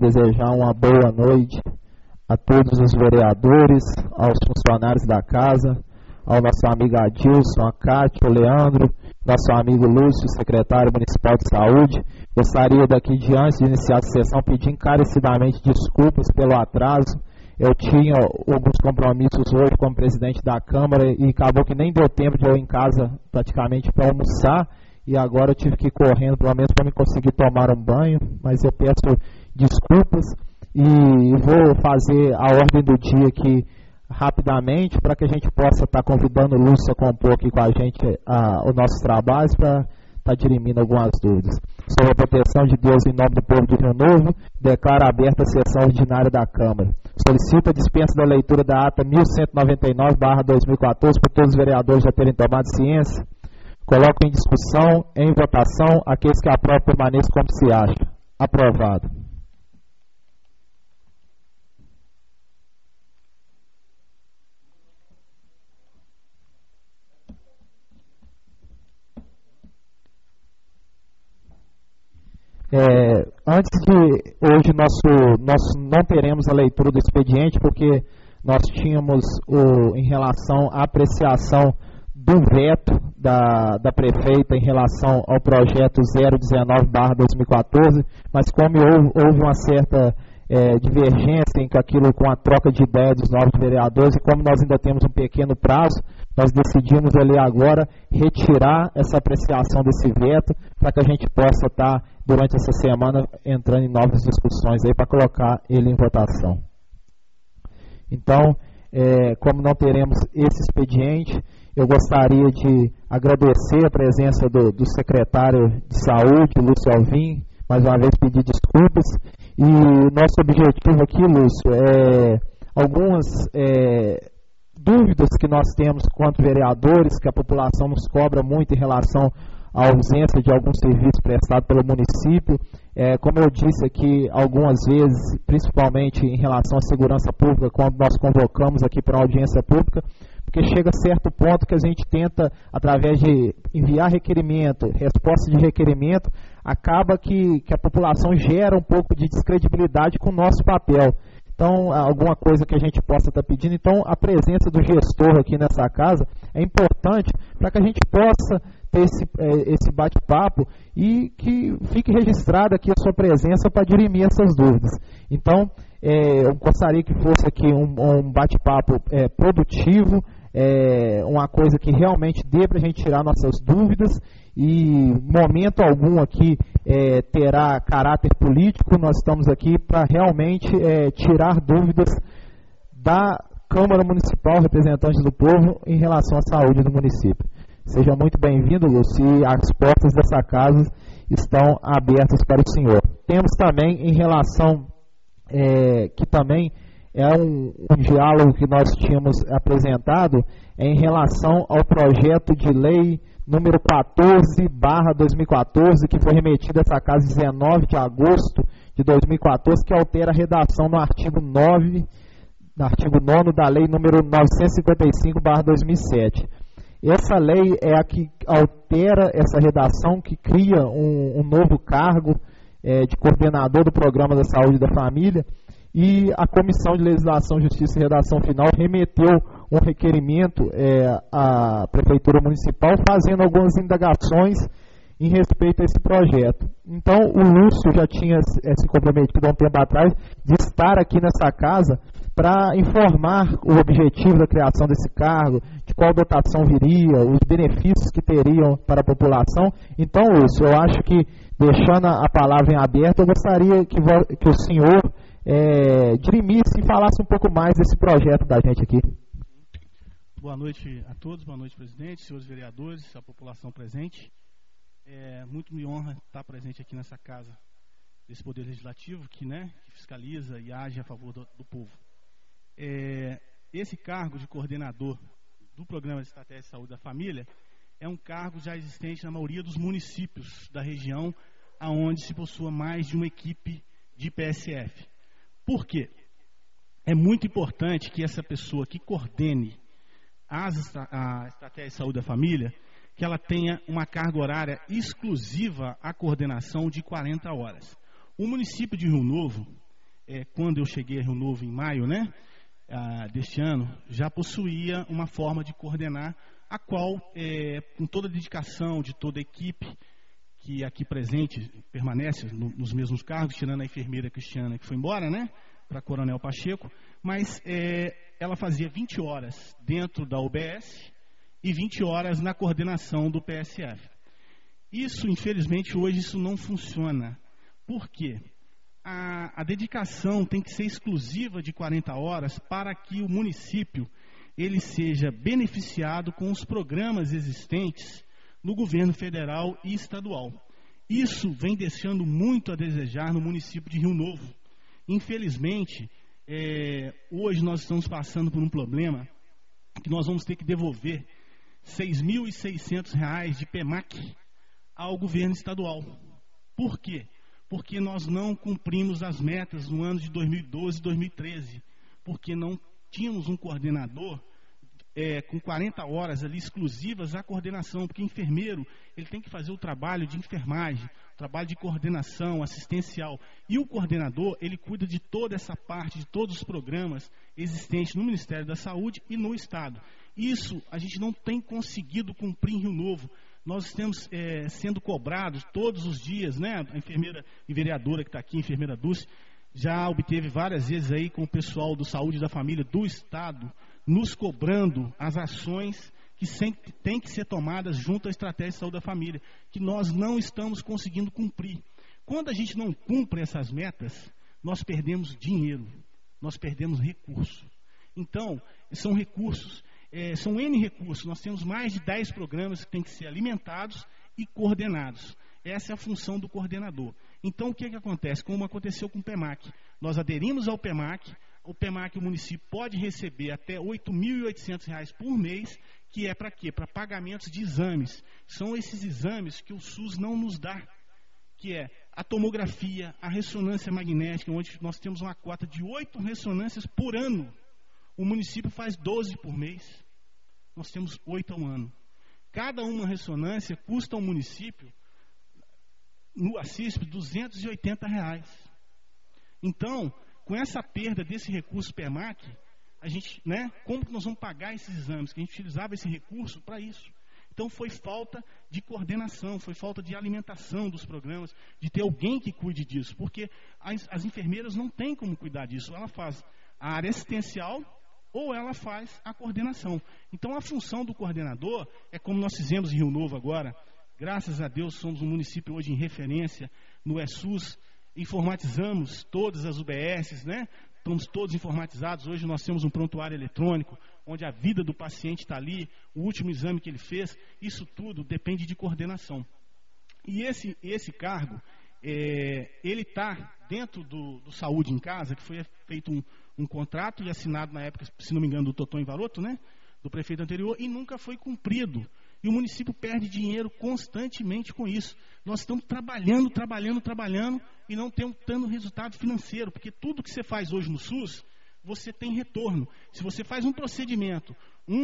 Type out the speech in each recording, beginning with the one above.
desejar uma boa noite a todos os vereadores, aos funcionários da casa, ao nosso amigo Adilson, a Cátia, o Leandro, nosso amigo Lúcio, secretário municipal de saúde. Gostaria daqui de antes de iniciar a sessão pedir encarecidamente desculpas pelo atraso. Eu tinha alguns compromissos hoje como presidente da Câmara e acabou que nem deu tempo de eu ir em casa praticamente para almoçar, e agora eu tive que ir correndo pelo menos para me conseguir tomar um banho, mas eu peço desculpas e vou fazer a ordem do dia aqui rapidamente para que a gente possa estar convidando o Lúcio a compor aqui com a gente os nossos trabalhos para estar dirimindo algumas dúvidas. Sob a proteção de Deus, em nome do povo do Rio Novo, declaro aberta a sessão ordinária da Câmara. Solicito a dispensa da leitura da ata 1199/2014 por todos os vereadores já terem tomado ciência. Coloco em discussão, em votação, aqueles que aprovam permaneçam como se acha. Aprovado. Antes de hoje nós não teremos a leitura do expediente, porque nós tínhamos em relação à apreciação do veto da prefeita em relação ao projeto 019/2014, mas como houve uma certa divergência com a troca de ideia dos novos vereadores, e como nós ainda temos um pequeno prazo, nós decidimos ali agora retirar essa apreciação desse veto para que a gente possa estar, durante essa semana, entrando em novas discussões aí para colocar ele em votação. Então, como não teremos esse expediente, eu gostaria de agradecer a presença do secretário de Saúde, Lúcio Alvim, mais uma vez pedir desculpas. E nosso objetivo aqui, Lúcio, é algumas dúvidas que nós temos quanto vereadores, que a população nos cobra muito em relação à ausência de algum serviço prestado pelo município. Como eu disse aqui algumas vezes, principalmente em relação à segurança pública, quando nós convocamos aqui para uma audiência pública, porque chega a certo ponto que a gente tenta, através de enviar requerimento, resposta de requerimento, acaba que a população gera um pouco de descredibilidade com o nosso papel. Então, alguma coisa que a gente possa estar pedindo. Então, a presença do gestor aqui nessa casa é importante para que a gente possa ter esse bate-papo e que fique registrada aqui a sua presença para dirimir essas dúvidas. Então, eu gostaria que fosse aqui um bate-papo produtivo, uma coisa que realmente dê para a gente tirar nossas dúvidas, e momento algum aqui terá caráter político. Nós estamos aqui para realmente tirar dúvidas da Câmara Municipal, representantes do povo, em relação à saúde do município. Seja muito bem-vindo, Lúcio, e as portas dessa casa estão abertas para o senhor. Temos também, em relação, que também é um diálogo que nós tínhamos apresentado, em relação ao projeto de lei número 14/2014, que foi remetido a essa casa 19 de agosto de 2014, que altera a redação no artigo 9 da lei número 955/2007. Essa lei é a que altera essa redação, que cria um novo cargo de coordenador do Programa da Saúde da Família, e a Comissão de Legislação, Justiça e Redação Final remeteu um requerimento à Prefeitura Municipal, fazendo algumas indagações em respeito a esse projeto. Então, o Lúcio já tinha se comprometido há um tempo atrás de estar aqui nessa casa para informar o objetivo da criação desse cargo, de qual dotação viria, os benefícios que teriam para a população. Então, Lúcio, eu acho que, deixando a palavra em aberto, eu gostaria que o senhor dirimisse e falasse um pouco mais desse projeto da gente aqui. Boa noite a todos, boa noite, presidente, senhores vereadores, a população presente. Muito me honra estar presente aqui nessa casa desse Poder Legislativo que fiscaliza e age a favor do povo. Esse cargo de coordenador do Programa de Estratégia de Saúde da Família é um cargo já existente na maioria dos municípios da região, onde se possua mais de uma equipe de PSF. Por quê? É muito importante que essa pessoa que coordene a Estratégia de Saúde da Família, que ela tenha uma carga horária exclusiva à coordenação de 40 horas. O município de Rio Novo, quando eu cheguei a Rio Novo em maio, né, deste ano, já possuía uma forma de coordenar, a qual, com toda a dedicação de toda a equipe, que aqui presente permanece nos mesmos cargos, tirando a enfermeira Cristiana, que foi embora, né, para Coronel Pacheco, mas ela fazia 20 horas dentro da UBS e 20 horas na coordenação do PSF. Isso, infelizmente, hoje isso não funciona. Por quê? A dedicação tem que ser exclusiva de 40 horas para que o município ele seja beneficiado com os programas existentes no governo federal e estadual. Isso vem deixando muito a desejar no município de Rio Novo. Infelizmente, hoje nós estamos passando por um problema que nós vamos ter que devolver R$ 6.600 de PEMAC ao governo estadual. Por quê? Porque nós não cumprimos as metas no ano de 2012 e 2013, porque não tínhamos um coordenador com 40 horas ali exclusivas à coordenação, porque enfermeiro ele tem que fazer o trabalho de enfermagem, o trabalho de coordenação assistencial, e o coordenador ele cuida de toda essa parte, de todos os programas existentes no Ministério da Saúde e no Estado. Isso a gente não tem conseguido cumprir em Rio Novo. Nós estamos sendo cobrados todos os dias, né? A enfermeira e vereadora que está aqui, a enfermeira Dulce, já obteve várias vezes aí com o pessoal do Saúde da Família do Estado, nos cobrando as ações que sempre têm que ser tomadas junto à estratégia de saúde da família, que nós não estamos conseguindo cumprir. Quando a gente não cumpre essas metas, nós perdemos dinheiro, nós perdemos recurso. Então, são recursos, são N recursos, nós temos mais de 10 programas que têm que ser alimentados e coordenados. Essa é a função do coordenador. Então, o que acontece? Como aconteceu com o PEMAC, nós aderimos ao PEMAC, o município pode receber até R$ 8.800 por mês, que é para quê? Para pagamentos de exames. São esses exames que o SUS não nos dá, que é a tomografia, a ressonância magnética, onde nós temos uma cota de 8 ressonâncias por ano. O município faz 12 por mês. Nós temos 8 ao ano. Cada uma ressonância custa ao município, no ACISP, R$ 280. Então, com essa perda desse recurso PEMAC, a gente, né, como que nós vamos pagar esses exames? Que a gente utilizava esse recurso para isso. Então foi falta de coordenação, foi falta de alimentação dos programas, de ter alguém que cuide disso, porque as enfermeiras não têm como cuidar disso. Ela faz a área assistencial ou ela faz a coordenação. Então a função do coordenador é como nós fizemos em Rio Novo agora. Graças a Deus somos um município hoje em referência no ESUS. Informatizamos todas as UBSs, né? Estamos todos informatizados. Hoje nós temos um prontuário eletrônico, onde a vida do paciente está ali, o último exame que ele fez. Isso tudo depende de coordenação. E esse cargo, ele está dentro do Saúde em Casa, que foi feito um contrato e assinado na época, se não me engano, do Toton Varoto, né? Do prefeito anterior, e nunca foi cumprido. E o município perde dinheiro constantemente com isso. Nós estamos trabalhando e não temos tanto resultado financeiro, porque tudo que você faz hoje no SUS, você tem retorno. Se você faz um procedimento,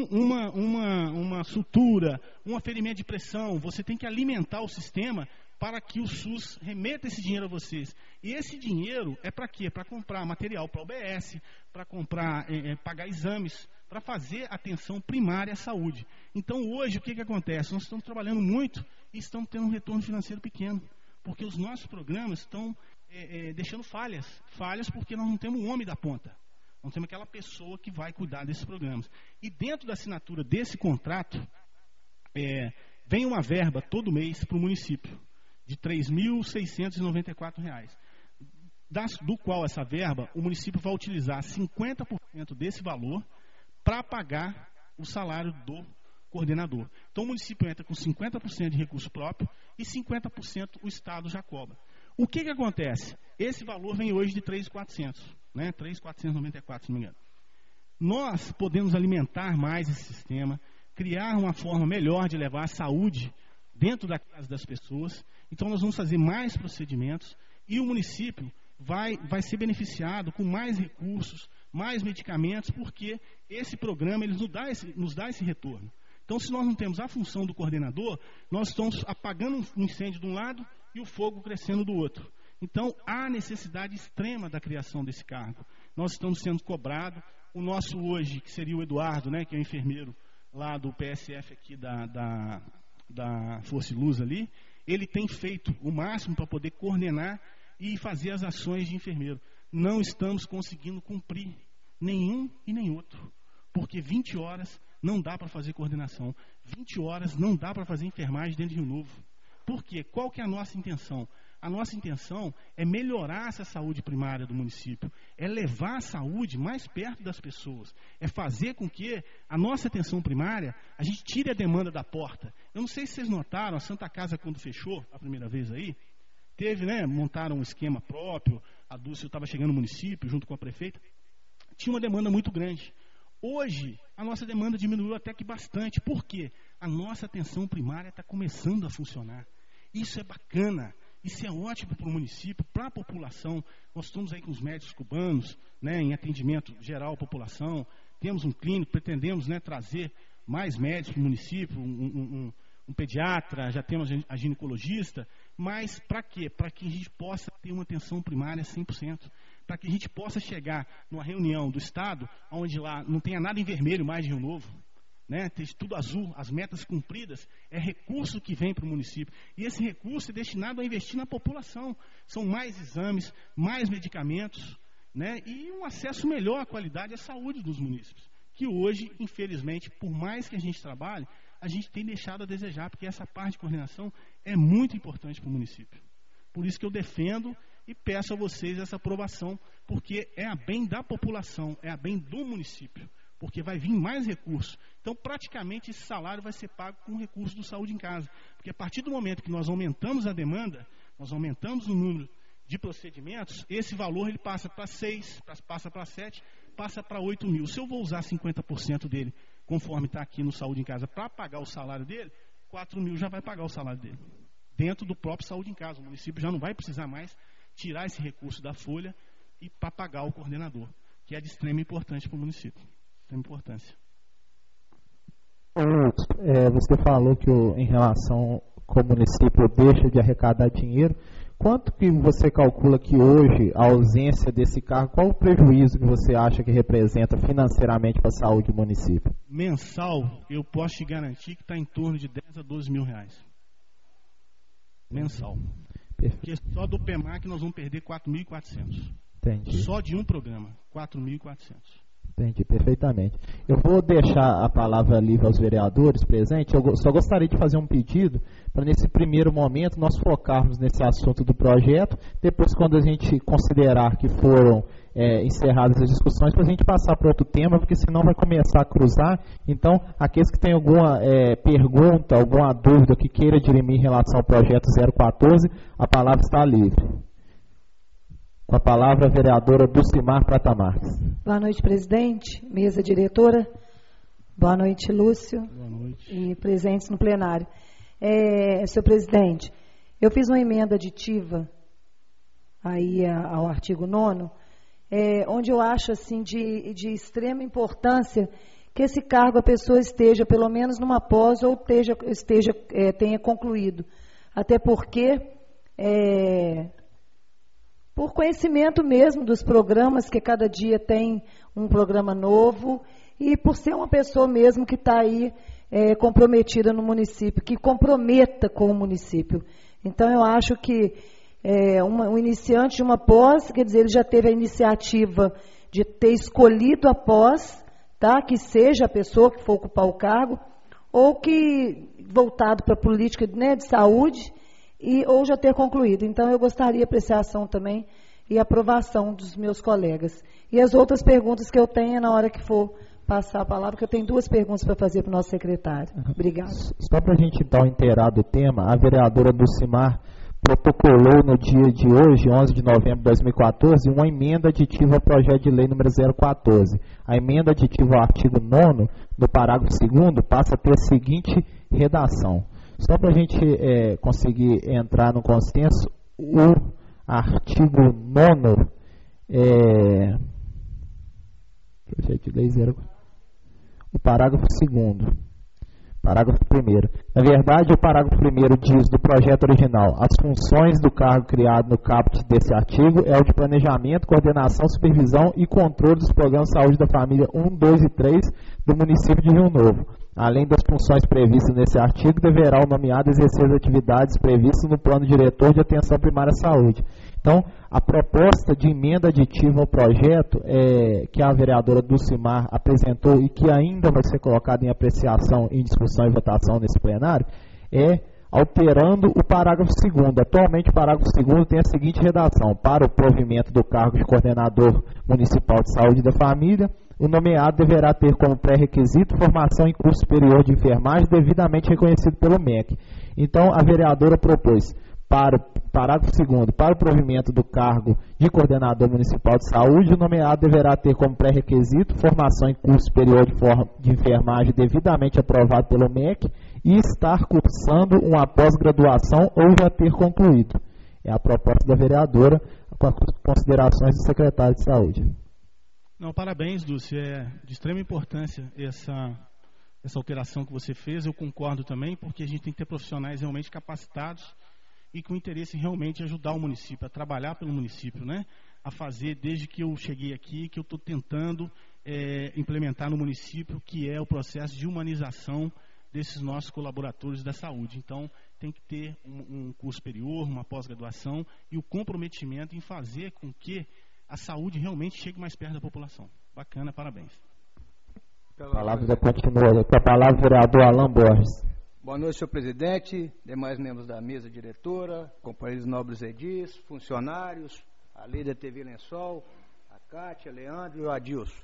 uma sutura, um aferimento de pressão, você tem que alimentar o sistema para que o SUS remeta esse dinheiro a vocês. E esse dinheiro é para quê? Para comprar material para a UBS, para comprar, pagar exames, para fazer atenção primária à saúde. Então hoje o que acontece? Nós estamos trabalhando muito e estamos tendo um retorno financeiro pequeno, porque os nossos programas estão deixando falhas porque nós não temos um homem da ponta, não temos aquela pessoa que vai cuidar desses programas. E dentro da assinatura desse contrato, vem uma verba todo mês para o município, de R$ 3.694, do qual essa verba, o município vai utilizar 50% desse valor para pagar o salário do coordenador. Então o município entra com 50% de recurso próprio e 50% o Estado já cobra. O que acontece? Esse valor vem hoje de 3.400, né? 3.494, se não me engano. Nós podemos alimentar mais esse sistema, criar uma forma melhor de levar a saúde dentro da casa das pessoas. Então nós vamos fazer mais procedimentos e o município vai ser com mais recursos, mais medicamentos, porque esse programa ele nos dá esse retorno. Então, se nós não temos a função do coordenador, nós estamos apagando um incêndio de um lado e o fogo crescendo do outro. Então, há necessidade extrema da criação desse cargo. Nós estamos sendo cobrados. O nosso hoje, que seria o Eduardo, né, que é o enfermeiro lá do PSF aqui da Força e Luz ali, ele tem feito o máximo para poder coordenar e fazer as ações de enfermeiro. Não estamos conseguindo cumprir nenhum e nem outro, porque 20 horas não dá para fazer coordenação, 20 horas não dá para fazer enfermagem dentro de Rio Novo. Por quê? Qual que é a nossa intenção? A nossa intenção é melhorar essa saúde primária do município, é levar a saúde mais perto das pessoas, é fazer com que a nossa atenção primária, a gente tire a demanda da porta. Eu não sei se vocês notaram, a Santa Casa quando fechou a primeira vez aí, teve, né, montaram um esquema próprio, a Dulce estava chegando no município junto com a prefeita, tinha uma demanda muito grande. Hoje, a nossa demanda diminuiu até que bastante. Por quê? A nossa atenção primária está começando a funcionar. Isso é bacana. Isso é ótimo para o município, para a população. Nós estamos aí com os médicos cubanos, né, em atendimento geral à população. Temos um clínico, pretendemos, né, trazer mais médicos para o município, um pediatra, já temos a ginecologista. Mas para quê? Para que a gente possa ter uma atenção primária 100%. Para que a gente possa chegar numa reunião do Estado, onde lá não tenha nada em vermelho mais de Rio Novo, né, tem tudo azul, as metas cumpridas, é recurso que vem para o município. E esse recurso é destinado a investir na população. São mais exames, mais medicamentos, né, e um acesso melhor à qualidade e à saúde dos munícipes. Que hoje, infelizmente, por mais que a gente trabalhe, a gente tem deixado a desejar, porque essa parte de coordenação é muito importante para o município. Por isso que eu defendo e peço a vocês essa aprovação, porque é a bem da população, é a bem do município. Porque vai vir mais recursos. Então, praticamente, esse salário vai ser pago com recurso do Saúde em Casa. Porque a partir do momento que nós aumentamos a demanda, nós aumentamos o número de procedimentos, esse valor ele passa para 6, passa para 7, passa para 8 mil. Se eu vou usar 50% dele, conforme está aqui no Saúde em Casa, para pagar o salário dele, 4 mil já vai pagar o salário dele. Dentro do próprio Saúde em Casa. O município já não vai precisar mais tirar esse recurso da folha e para pagar o coordenador, que é de extrema importância para o município. Importância. Você falou que em relação ao município deixa de arrecadar dinheiro. Quanto que você calcula que hoje a ausência desse cargo, qual o prejuízo que você acha que representa financeiramente para a saúde do município? Mensal, eu posso te garantir que está em torno de 10 a 12 mil reais. Mensal. Porque só do PEMAC nós vamos perder 4.400. Entendi. Só de um programa, 4.400. Entendi, perfeitamente. Eu vou deixar a palavra livre aos vereadores presentes. Eu só gostaria de fazer um pedido para, nesse primeiro momento, nós focarmos nesse assunto do projeto. Depois, quando a gente considerar que foram encerradas as discussões, para a gente passar para outro tema, porque senão vai começar a cruzar. Então, aqueles que têm alguma pergunta, alguma dúvida que queira dirimir em relação ao projeto 014, a palavra está livre. Com a palavra, a vereadora Dulcimar Prata Marques. Boa noite, presidente, mesa diretora. Boa noite, Lúcio. Boa noite. E presentes no plenário. Senhor presidente, eu fiz uma emenda aditiva aí ao artigo 9º, onde eu acho assim de extrema importância que esse cargo a pessoa esteja pelo menos numa pós ou tenha concluído. Até porque por conhecimento mesmo dos programas, que cada dia tem um programa novo, e por ser uma pessoa mesmo que está aí comprometida no município, que comprometa com o município. Então, eu acho que um iniciante de uma pós, quer dizer, ele já teve a iniciativa de ter escolhido a pós, tá? Que seja a pessoa que for ocupar o cargo, ou que voltado para a política, né, de saúde, ou já ter concluído. Então, eu gostaria de apreciação também e aprovação dos meus colegas. E as outras perguntas que eu tenho na hora que for passar a palavra, que eu tenho 2 perguntas para fazer para o nosso secretário. Obrigada. Só para a gente então inteirar do tema, a vereadora Dulcimar protocolou no dia de hoje, 11 de novembro de 2014, uma emenda aditiva ao projeto de lei número 014. A emenda aditiva ao artigo 9º, no parágrafo 2º, passa a ter a seguinte redação. Só para a gente conseguir entrar no consenso, o artigo 9º, projeto de lei 0, o parágrafo 2º. Parágrafo 1º. Na verdade, o parágrafo 1º diz do projeto original: as funções do cargo criado no caput desse artigo é o de planejamento, coordenação, supervisão e controle dos programas de saúde da família 1, 2 e 3 do município de Rio Novo. Além das funções previstas nesse artigo, deverá o nomeado exercer as atividades previstas no plano diretor de atenção primária à saúde. Então, a proposta de emenda aditiva ao projeto que a vereadora Dulcimar apresentou e que ainda vai ser colocada em apreciação, em discussão e votação nesse plenário, é alterando o parágrafo 2º. Atualmente, o parágrafo 2º tem a seguinte redação: para o provimento do cargo de coordenador municipal de saúde da família, o nomeado deverá ter como pré-requisito formação em curso superior de enfermagem devidamente reconhecido pelo MEC. Então, a vereadora propôs, para o parágrafo 2º, para o provimento do cargo de coordenador municipal de saúde, o nomeado deverá ter como pré-requisito formação em curso superior de enfermagem devidamente aprovado pelo MEC e estar cursando uma pós-graduação ou já ter concluído. É a proposta da vereadora, com as considerações do secretário de saúde. Não, parabéns, Dulce. É de extrema importância essa alteração que você fez. Eu concordo também, porque a gente tem que ter profissionais realmente capacitados e com interesse em realmente ajudar o município, a trabalhar pelo município, né? A fazer, desde que eu cheguei aqui, que eu estou tentando implementar no município, que é o processo de humanização desses nossos colaboradores da saúde. Então, tem que ter um curso superior, uma pós-graduação e o comprometimento em fazer com que a saúde realmente chegue mais perto da população. Bacana, parabéns. A palavra continua com a palavra o vereador Alan Borges. Boa noite, senhor presidente, demais membros da mesa diretora, companheiros nobres edis, funcionários, a lei da TV Lençol, a Cátia, Leandro e o Adilson.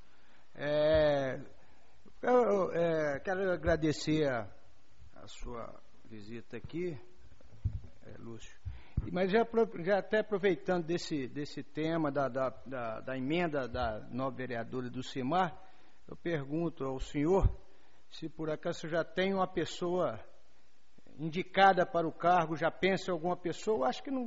Quero agradecer a sua visita aqui, Lúcio. Mas já até aproveitando desse tema da emenda da nova vereadora Dulcimar, eu pergunto ao senhor se por acaso já tem uma pessoa indicada para o cargo, já pensa em alguma pessoa. Eu acho que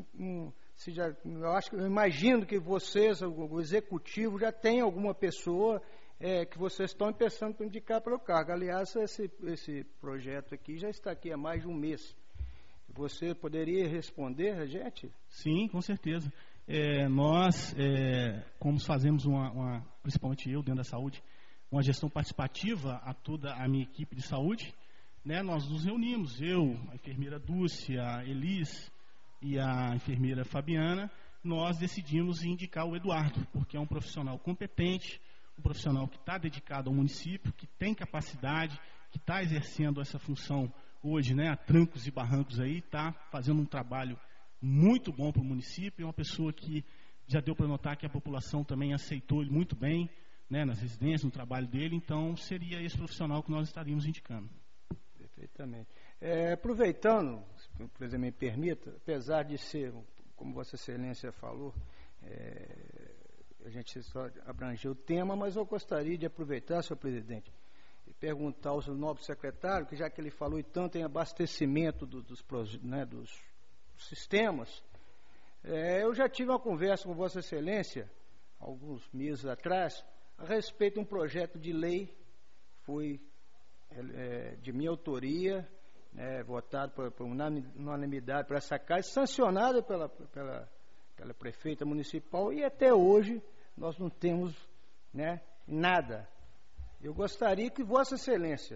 eu imagino que vocês, o executivo, já tem alguma pessoa que vocês estão pensando para indicar para o cargo. Aliás, esse projeto aqui já está aqui há mais de um mês. Você poderia responder a gente? Sim, com certeza. Nós, como fazemos principalmente eu dentro da saúde, uma gestão participativa a toda a minha equipe de saúde, né, nós nos reunimos, eu, a enfermeira Dulce, a Elis e a enfermeira Fabiana, nós decidimos indicar o Eduardo, porque é um profissional competente, um profissional que está dedicado ao município, que tem capacidade, que está exercendo essa função hoje, né, a trancos e barrancos aí, está fazendo um trabalho muito bom para o município, é uma pessoa que já deu para notar que a população também aceitou ele muito bem, né, nas residências, no trabalho dele. Então seria esse profissional que nós estaríamos indicando. Perfeitamente. Aproveitando, se o presidente me permita, apesar de ser, como Vossa Excelência falou, a gente só abrangeu o tema, mas eu gostaria de aproveitar, senhor presidente, e perguntar ao nobre secretário, que já que ele falou e tanto em abastecimento dos sistemas, eu já tive uma conversa com Vossa Excelência, alguns meses atrás, a respeito de um projeto de lei, foi de minha autoria, votado por unanimidade por essa casa, sancionado pela prefeita municipal, e até hoje nós não temos, né, nada. Eu gostaria que Vossa Excelência,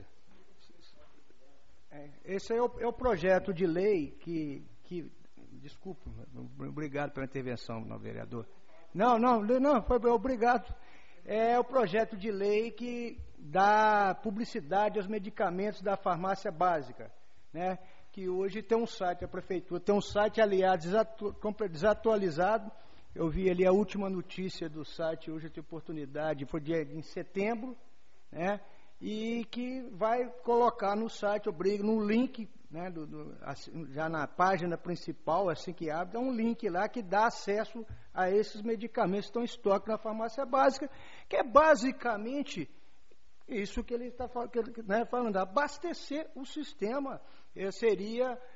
esse é o projeto de lei que desculpe, obrigado pela intervenção, não, vereador. Não, foi obrigado. É o projeto de lei que dá publicidade aos medicamentos da farmácia básica, né? Que hoje tem um site, a prefeitura tem um site, aliás, desatualizado. Eu vi ali a última notícia do site, hoje eu tive oportunidade, foi em setembro, né? E que vai colocar no site, no link, né, já na página principal, assim que abre, dá um link lá que dá acesso a esses medicamentos que estão em estoque na farmácia básica, que é basicamente isso que ele está falando, abastecer o sistema. Seria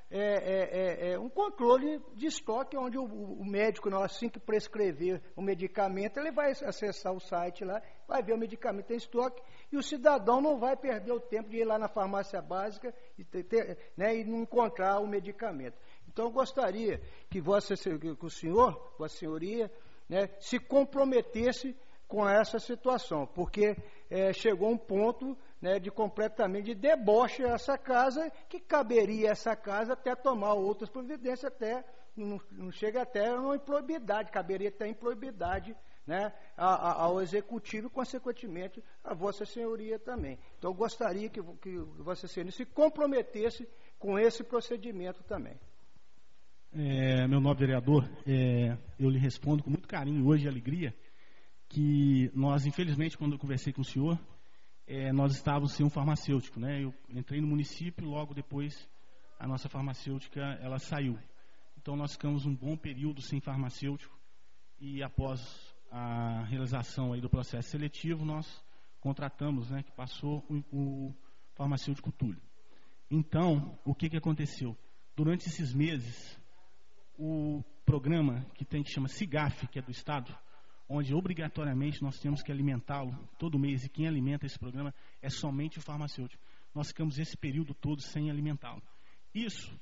um controle de estoque, onde o médico, assim que prescrever o medicamento, ele vai acessar o site lá, vai ver o medicamento em estoque, e o cidadão não vai perder o tempo de ir lá na farmácia básica e não encontrar o medicamento. Então, eu gostaria que Vossa Senhoria, né, se comprometesse com essa situação, porque chegou um ponto, né, completamente de deboche essa casa, que caberia essa casa até tomar outras providências, até não chega até uma improbidade, caberia até improbidade, né, ao executivo e, consequentemente, a Vossa Senhoria também. Então, eu gostaria que Vossa Senhoria se comprometesse com esse procedimento também. Meu nobre vereador, eu lhe respondo com muito carinho hoje e alegria que nós, infelizmente, quando eu conversei com o senhor, nós estávamos sem um farmacêutico, né? Eu entrei no município e logo depois a nossa farmacêutica ela saiu. Então nós ficamos um bom período sem farmacêutico e após a realização aí do processo seletivo nós contratamos, né? Que passou o farmacêutico Túlio. Então o que aconteceu? Durante esses meses o programa que chama CIGAF, que é do Estado, onde obrigatoriamente nós temos que alimentá-lo todo mês, e quem alimenta esse programa é somente o farmacêutico. Nós ficamos esse período todo sem alimentá-lo. Isso,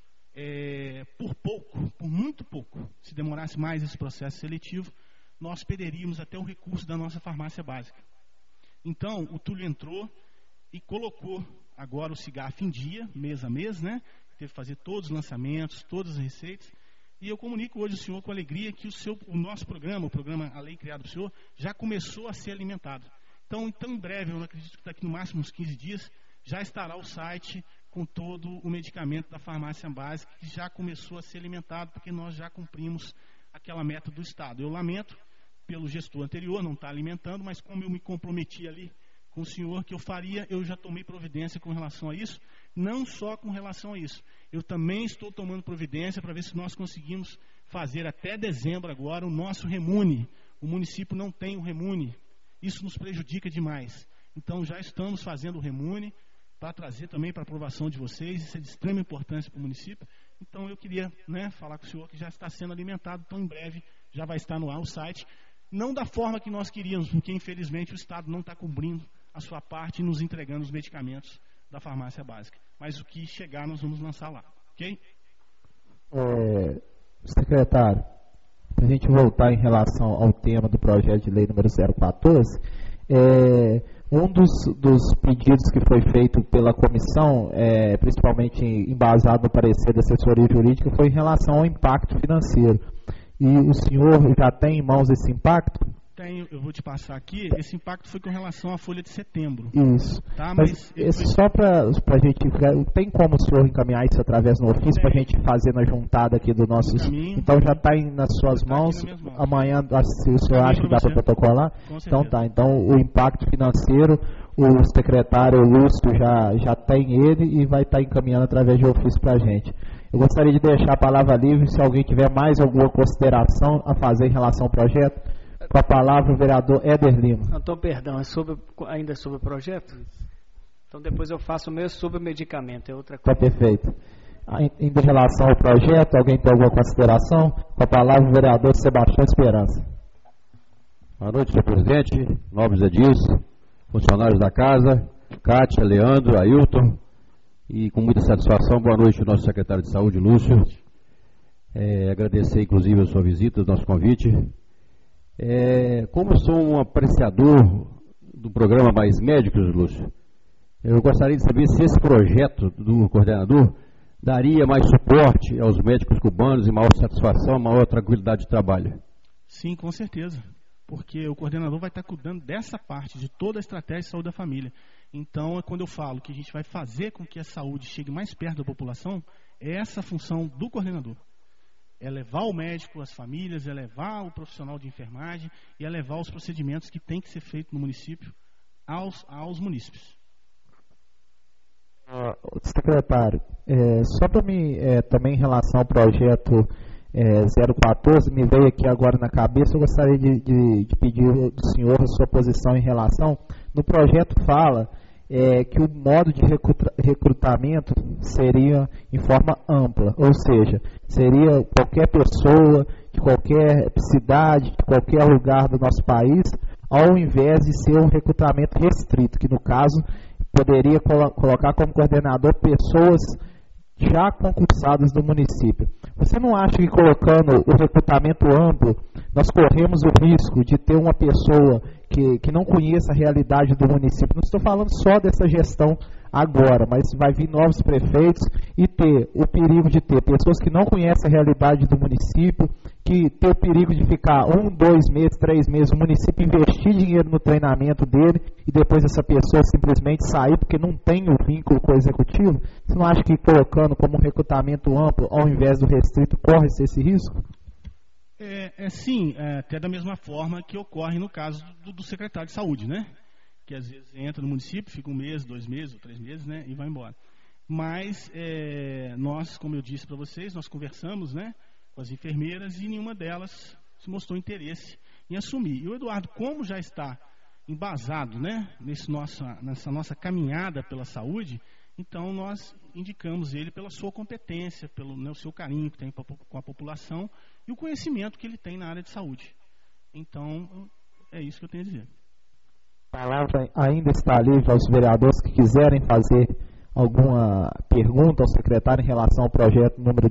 por muito pouco, se demorasse mais esse processo seletivo, nós perderíamos até o recurso da nossa farmácia básica. Então, o Túlio entrou e colocou agora o CIGAF em dia, mês a mês, né? Teve que fazer todos os lançamentos, todas as receitas. E eu comunico hoje ao senhor com alegria que o nosso programa, o programa A Lei criado pelo senhor, já começou a ser alimentado. Então em breve, eu acredito que daqui no máximo uns 15 dias, já estará o site com todo o medicamento da farmácia básica, que já começou a ser alimentado, porque nós já cumprimos aquela meta do Estado. Eu lamento pelo gestor anterior não estar alimentando, mas como eu me comprometi ali com o senhor que eu faria, eu já tomei providência com relação a isso, não só com relação a isso. Eu também estou tomando providência para ver se nós conseguimos fazer até dezembro agora o nosso Remune. O município não tem o Remune. Isso nos prejudica demais. Então já estamos fazendo o Remune para trazer também para a aprovação de vocês. Isso é de extrema importância para o município. Então eu queria, né, falar com o senhor que já está sendo alimentado. Então em breve já vai estar no ar o site. Não da forma que nós queríamos, porque infelizmente o Estado não está cumprindo a sua parte e nos entregando os medicamentos da farmácia básica. Mas o que chegar nós vamos lançar lá, ok? Secretário, para a gente voltar em relação ao tema do projeto de lei número 014, um dos pedidos que foi feito pela comissão, principalmente embasado no parecer da assessoria jurídica, foi em relação ao impacto financeiro. E o senhor já tem em mãos esse impacto? Tenho, eu vou te passar aqui. Esse impacto foi com relação à folha de setembro. Isso. Tá? Mas só para a gente... Tem como o senhor encaminhar isso através do ofício para a gente fazer na juntada aqui do nossos... Então já está nas suas mãos. Amanhã, se o senhor acha que dá para protocolar? Então tá. Então o impacto financeiro, o secretário Lúcio já tem ele e vai estar encaminhando através de ofício para a gente. Eu gostaria de deixar a palavra livre se alguém tiver mais alguma consideração a fazer em relação ao projeto. Com a palavra o vereador Éder Lima. Então, perdão, ainda sobre o projeto? Então depois eu faço o mesmo sobre o medicamento, é outra coisa. Está perfeito. Em relação ao projeto, alguém tem alguma consideração? Com a palavra o vereador Sebastião Esperança. Boa noite, senhor presidente, nobres edis, funcionários da casa, Kátia, Leandro, Ailton, e com muita satisfação, boa noite ao nosso secretário de saúde, Lúcio. Agradecer inclusive a sua visita, o nosso convite. Como eu sou um apreciador do programa Mais Médicos, Lúcio, eu gostaria de saber se esse projeto do coordenador daria mais suporte aos médicos cubanos e maior satisfação, maior tranquilidade de trabalho. Sim, com certeza, porque o coordenador vai estar cuidando dessa parte, de toda a estratégia de saúde da família. Então, quando eu falo que a gente vai fazer com que a saúde chegue mais perto da população, é essa a função do coordenador. É levar o médico, as famílias, é levar o profissional de enfermagem e é levar os procedimentos que tem que ser feito no município aos munícipes. Secretário, só para mim, também em relação ao projeto 014, me veio aqui agora na cabeça, eu gostaria de pedir do senhor a sua posição em relação, no projeto fala que o modo de recrutamento seria em forma ampla, ou seja, seria qualquer pessoa de qualquer cidade, de qualquer lugar do nosso país, ao invés de ser um recrutamento restrito, que no caso poderia colocar como coordenador pessoas já concursadas do município. Você não acha que colocando o recrutamento amplo, nós corremos o risco de ter uma pessoa que não conheça a realidade do município? Não estou falando só dessa gestão agora, mas vai vir novos prefeitos e ter o perigo de ter pessoas que não conhecem a realidade do município, que tem o perigo de ficar 1, 2 meses, 3 meses, o município investir dinheiro no treinamento dele e depois essa pessoa simplesmente sair porque não tem o vínculo com o executivo. Você não acha que colocando como um recrutamento amplo ao invés do restrito corre-se esse risco? Sim, até da mesma forma que ocorre no caso do secretário de saúde, né? Que às vezes entra no município, fica 1 mês, 2 meses ou 3 meses, né? E vai embora. Mas nós, como eu disse para vocês, nós conversamos, né, com as enfermeiras e nenhuma delas se mostrou interesse em assumir. E o Eduardo, como já está embasado, né, nessa nossa caminhada pela saúde, então nós indicamos ele pela sua competência, pelo, né, o seu carinho que tem com a população e o conhecimento que ele tem na área de saúde. Então, é isso que eu tenho a dizer. A palavra ainda está livre aos vereadores que quiserem fazer alguma pergunta ao secretário em relação ao projeto número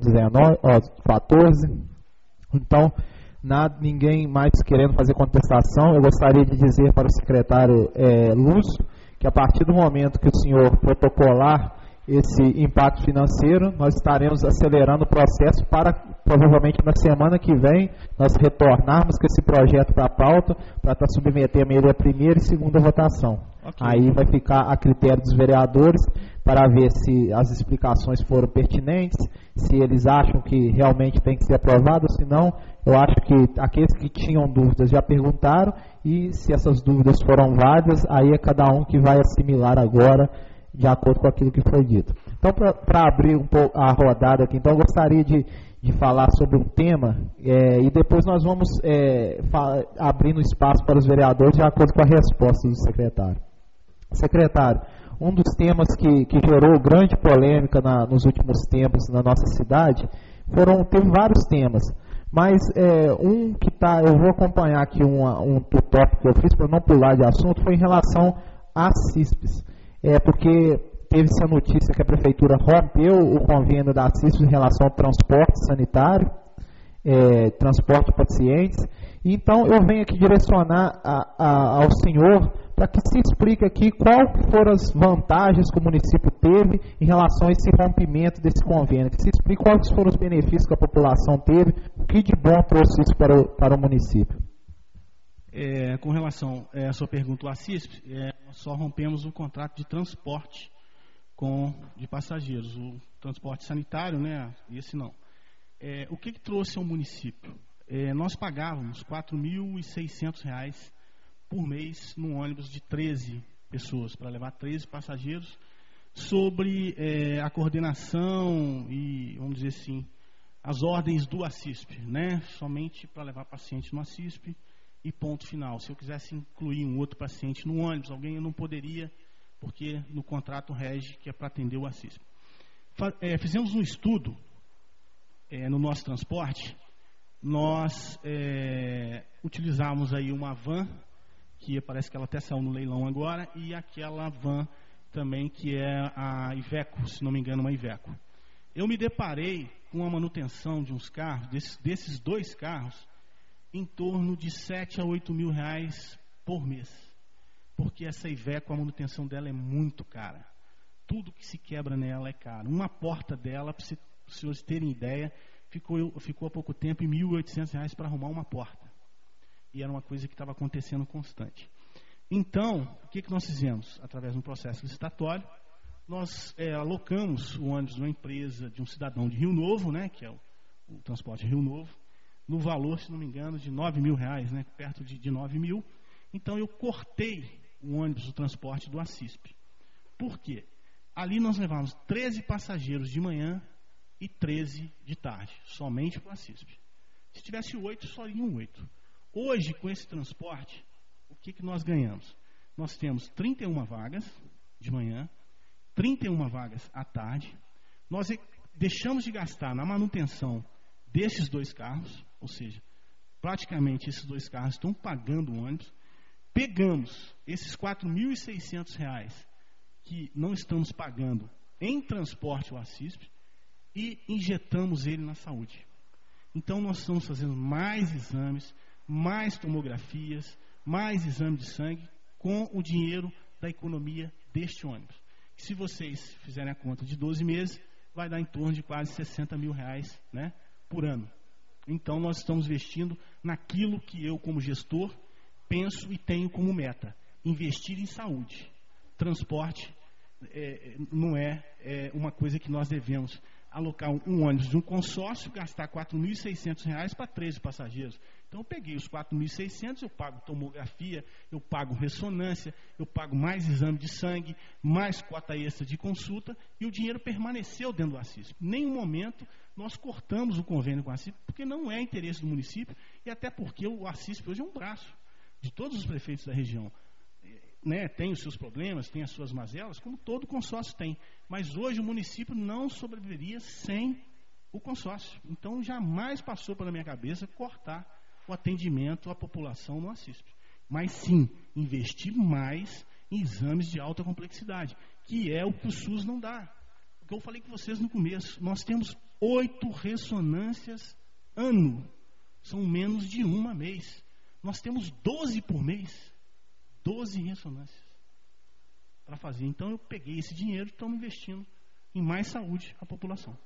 14. Então, ninguém mais querendo fazer contestação, eu gostaria de dizer para o secretário Lúcio que a partir do momento que o senhor protocolar esse impacto financeiro, nós estaremos acelerando o processo para, provavelmente na semana que vem, nós retornarmos com esse projeto para a pauta, para estar submetendo ele a primeira e segunda votação. Okay. Aí vai ficar a critério dos vereadores para ver se as explicações foram pertinentes, se eles acham que realmente tem que ser aprovado, se não, eu acho que aqueles que tinham dúvidas já perguntaram, e se essas dúvidas foram válidas, aí é cada um que vai assimilar agora, de acordo com aquilo que foi dito. Então, para abrir um pouco a rodada aqui, então eu gostaria de falar sobre um tema, e depois nós vamos abrindo espaço para os vereadores de acordo com a resposta do secretário. Secretário, um dos temas que gerou grande polêmica nos últimos tempos na nossa cidade, teve vários temas, mas eu vou acompanhar aqui um tópico que eu fiz para não pular de assunto, foi em relação às CISPs. Porque teve-se a notícia que a Prefeitura rompeu o convênio da CISP em relação ao transporte sanitário, transporte de pacientes. Então, eu venho aqui direcionar ao senhor para que se explique aqui quais foram as vantagens que o município teve em relação a esse rompimento desse convênio, que se explique quais foram os benefícios que a população teve, o que de bom trouxe isso para o município. Com relação à sua pergunta, o ACISP, nós só rompemos o contrato de transporte de passageiros, o transporte sanitário, né? Esse não. O que trouxe ao município? Nós pagávamos R$ 4.600 por mês num ônibus de 13 pessoas, para levar 13 passageiros, sobre a coordenação e, vamos dizer assim, as ordens do ACISP, né? Somente para levar paciente no ACISP. E ponto final. Se eu quisesse incluir um outro paciente no ônibus, eu não poderia, porque no contrato rege que é para atender o ACISP. Fizemos um estudo no nosso transporte. Nós utilizamos aí uma van, que parece que ela até saiu no leilão agora, e aquela van também que é a Iveco, se não me engano, uma Iveco. Eu me deparei com a manutenção de uns carros, desses 2 carros, em torno de 7 a 8 mil reais por mês, porque essa Iveco, a manutenção dela é muito cara, tudo que se quebra nela é caro. Uma porta dela, para os senhores terem ideia, ficou há pouco tempo em R$ 1.800 para arrumar uma porta, e era uma coisa que estava acontecendo constante. Então, o que nós fizemos? Através de um processo licitatório, nós alocamos o ônibus de uma empresa, de um cidadão de Rio Novo, né, que é o transporte Rio Novo, no valor, se não me engano, de R$ 9.000, né, perto de 9 mil. Então, eu cortei o ônibus do transporte do ACISP. Por quê? Ali nós levamos 13 passageiros de manhã e 13 de tarde, somente para o ACISP. Se tivesse 8, só iriam 8. Hoje, com esse transporte, o que nós ganhamos? Nós temos 31 vagas, de manhã, 31 vagas à tarde. Nós deixamos de gastar na manutenção desses 2 carros, ou seja, praticamente esses 2 carros estão pagando o ônibus. Pegamos esses R$ 4.600 que não estamos pagando em transporte ao ACISP e injetamos ele na saúde. Então nós estamos fazendo mais exames, mais tomografias, mais exame de sangue com o dinheiro da economia deste ônibus. Que, se vocês fizerem a conta de 12 meses, vai dar em torno de quase R$60 mil, né, por ano. Então nós estamos investindo naquilo que eu, como gestor, penso e tenho como meta: investir em saúde. Transporte não é uma coisa que nós devemos alocar um ônibus de um consórcio, gastar R$ 4.600 para 13 passageiros. Então eu peguei os 4.600, eu pago tomografia, eu pago ressonância, eu pago mais exame de sangue, mais cota extra de consulta, e o dinheiro permaneceu dentro do ACISP. Em nenhum momento nós cortamos o convênio com o ACISP, porque não é interesse do município, e até porque o ACISP hoje é um braço de todos os prefeitos da região. Né, tem os seus problemas, tem as suas mazelas, como todo consórcio tem. Mas hoje o município não sobreviveria sem o consórcio. Então jamais passou pela minha cabeça cortar o atendimento à população no ACISP. Mas sim, investir mais em exames de alta complexidade, que é o que o SUS não dá. O que eu falei com vocês no começo, nós temos 8 ressonâncias ano. São menos de uma mês. Nós temos 12 por mês. 12 ressonâncias para fazer. Então eu peguei esse dinheiro e estamos investindo em mais saúde à população.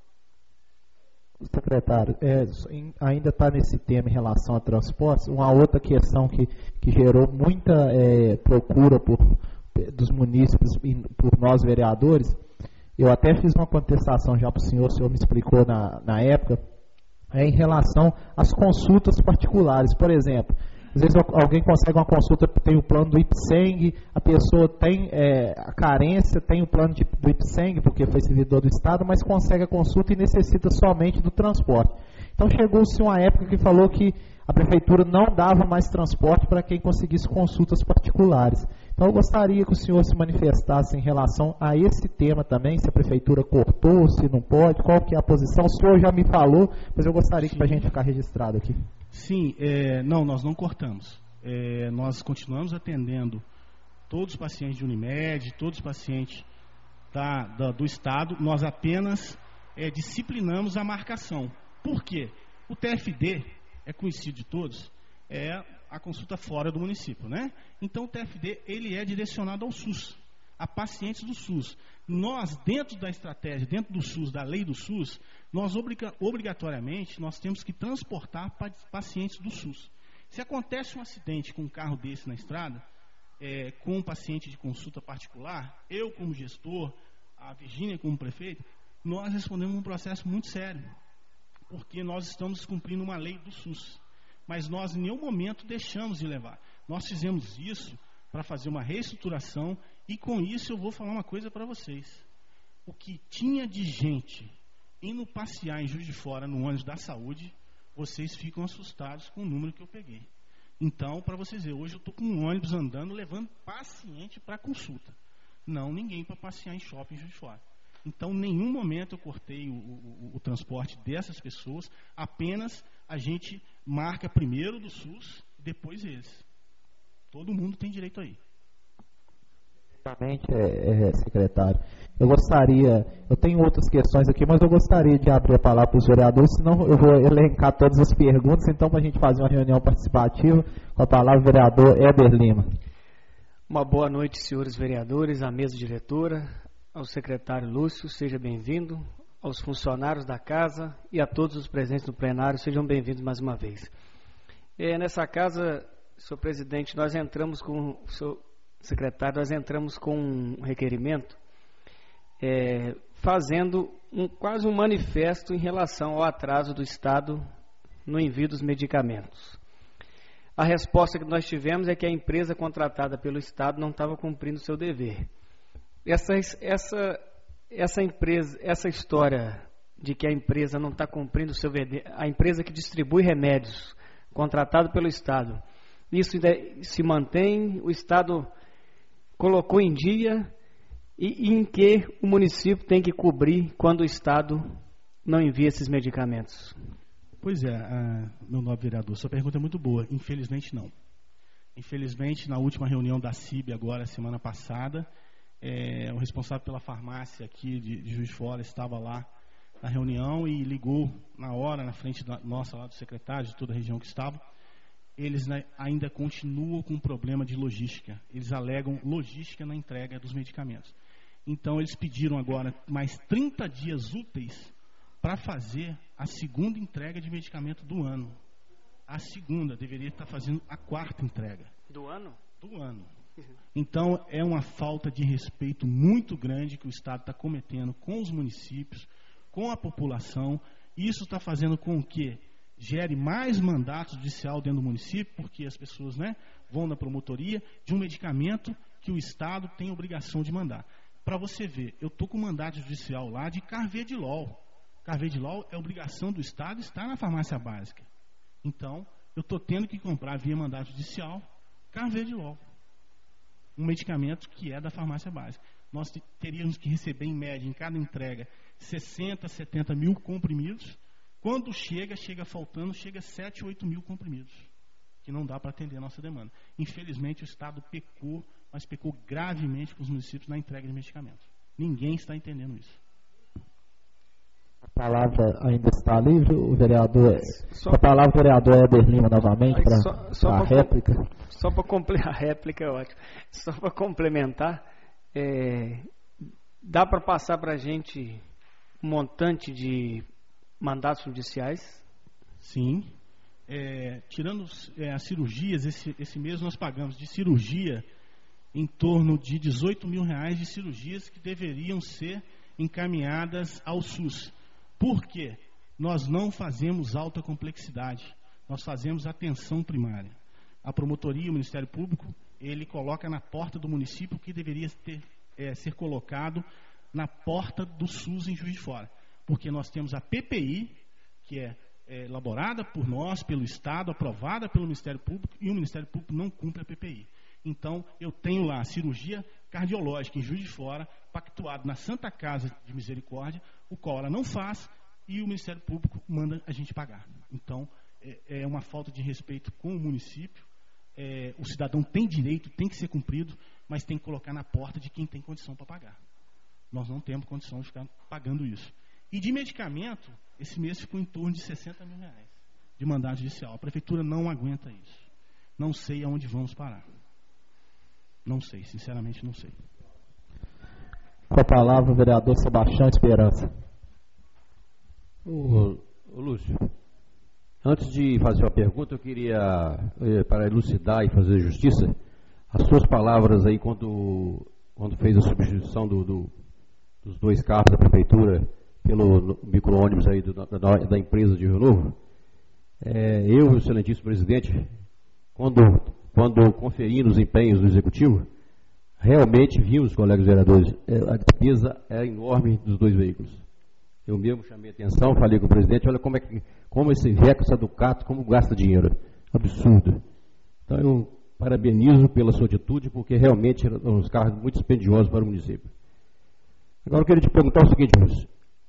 Secretário, ainda está nesse tema em relação a transportes, uma outra questão que gerou muita procura dos munícipes por nós vereadores. Eu até fiz uma contestação já para o senhor me explicou na época, em relação às consultas particulares. Por exemplo, às vezes alguém consegue uma consulta, tem o plano do IPSENG, a pessoa tem a carência, tem o plano do IPSENG, porque foi servidor do Estado, mas consegue a consulta e necessita somente do transporte. Então chegou-se uma época que falou que a prefeitura não dava mais transporte para quem conseguisse consultas particulares. Então eu gostaria que o senhor se manifestasse em relação a esse tema também, se a prefeitura cortou, se não pode, qual que é a posição. O senhor já me falou, mas eu gostaria que para a gente ficar registrado aqui. Sim, não, nós não cortamos. Nós continuamos atendendo todos os pacientes de Unimed, todos os pacientes do Estado. Nós apenas disciplinamos a marcação. Por quê? O TFD, é conhecido de todos, é a consulta fora do município, né? Então o TFD, ele é direcionado ao SUS, a pacientes do SUS. Nós, dentro da estratégia, dentro do SUS, da lei do SUS, nós obrigatoriamente nós temos que transportar pacientes do SUS. Se acontece um acidente com um carro desse na estrada, com um paciente de consulta particular, eu como gestor, a Virgínia como prefeito, nós respondemos um processo muito sério, porque nós estamos cumprindo uma lei do SUS. Mas nós em nenhum momento deixamos de levar. Nós fizemos isso para fazer uma reestruturação, e com isso eu vou falar uma coisa para vocês. O que tinha de gente indo passear em Juiz de Fora no ônibus da saúde, vocês ficam assustados com o número que eu peguei. Então, para vocês verem, hoje eu estou com um ônibus andando, levando paciente para consulta. Não ninguém para passear em shopping em Juiz de Fora. Então, em nenhum momento eu cortei o transporte dessas pessoas, apenas a gente marca primeiro do SUS, depois eles. Todo mundo tem direito aí. Exatamente, secretário. Eu tenho outras questões aqui, mas eu gostaria de abrir a palavra para os vereadores, senão eu vou elencar todas as perguntas, então para a gente fazer uma reunião participativa, com a palavra o vereador Éder Lima. Uma boa noite, senhores vereadores, à mesa diretora, ao secretário Lúcio, seja bem-vindo, aos funcionários da casa e a todos os presentes no plenário, sejam bem-vindos mais uma vez. Nessa casa, senhor presidente, nós entramos com o senhor secretário, nós entramos com um requerimento fazendo quase um manifesto em relação ao atraso do Estado no envio dos medicamentos. A resposta que nós tivemos é que a empresa contratada pelo Estado não estava cumprindo o seu dever. Essa história de que a empresa não está cumprindo o seu dever, a empresa que distribui remédios contratada pelo Estado, isso se mantém, o Estado colocou em dia E em que o município tem que cobrir quando o Estado não envia esses medicamentos? Pois é, meu nobre vereador, sua pergunta é muito boa. Infelizmente, não. Infelizmente, na última reunião da CIB, agora, semana passada, o responsável pela farmácia aqui de Juiz de Fora estava lá na reunião e ligou na hora, na frente nossa, lá do secretário, de toda a região que estava. Eles ainda continuam com um problema de logística. Eles alegam logística na entrega dos medicamentos. Então, eles pediram agora mais 30 dias úteis para fazer a segunda entrega de medicamento do ano. A segunda deveria estar fazendo a quarta entrega. Do ano? Do ano. Então, é uma falta de respeito muito grande que o Estado está cometendo com os municípios, com a população. Isso está fazendo com que gere mais mandato judicial dentro do município, porque as pessoas, vão na promotoria de um medicamento que o Estado tem obrigação de mandar. Para você ver, eu estou com mandato judicial lá de Carvedilol. Carvedilol é obrigação do Estado estar na farmácia básica. Então, eu estou tendo que comprar via mandato judicial Carvedilol, um medicamento que é da farmácia básica. Nós teríamos que receber, em média, em cada entrega, 60, 70 mil comprimidos. Quando chega faltando, 7, 8 mil comprimidos, que não dá para atender a nossa demanda. Infelizmente, o Estado pecou, mas pecou gravemente com os municípios na entrega de medicamentos. Ninguém está entendendo isso. A palavra ainda está livre, o vereador. A palavra do vereador Éder Lima novamente para a réplica. Só para complementar, a réplica é ótimo. Só para complementar, dá para passar para a gente um montante de mandatos judiciais? Sim. Tirando as cirurgias, esse mês nós pagamos de cirurgia em torno de R$18 mil de cirurgias que deveriam ser encaminhadas ao SUS. Por quê? Nós não fazemos alta complexidade, nós fazemos atenção primária. A promotoria, o Ministério Público, ele coloca na porta do município o que deveria ser colocado na porta do SUS em Juiz de Fora. Porque nós temos a PPI, que é elaborada por nós, pelo Estado, aprovada pelo Ministério Público, e o Ministério Público não cumpre a PPI. Então, eu tenho lá a cirurgia cardiológica em Juiz de Fora, pactuado na Santa Casa de Misericórdia, o qual ela não faz, e o Ministério Público manda a gente pagar. Então, é uma falta de respeito com o município. O cidadão tem direito, tem que ser cumprido, mas tem que colocar na porta de quem tem condição para pagar. Nós não temos condição de ficar pagando isso. E de medicamento, esse mês ficou em torno de R$60 mil de mandado judicial. A prefeitura não aguenta isso. Não sei aonde vamos parar. Não sei, sinceramente não sei. Com a palavra o vereador Sebastião Esperança. Ô Lúcio, antes de fazer uma pergunta, eu queria, para elucidar e fazer justiça, as suas palavras aí quando fez a substituição dos 2 carros da prefeitura pelo micro-ônibus aí da empresa de Rio Novo. Eu e o excelentíssimo presidente, quando conferindo os empenhos do executivo, realmente vimos, colegas vereadores, a despesa é enorme dos 2 veículos. Eu mesmo chamei a atenção, falei com o presidente, olha como esse Veco, essa Ducato, como gasta dinheiro. Absurdo. Então eu parabenizo pela sua atitude, porque realmente eram uns carros muito dispendiosos para o município. Agora eu queria te perguntar o seguinte, Lúcio.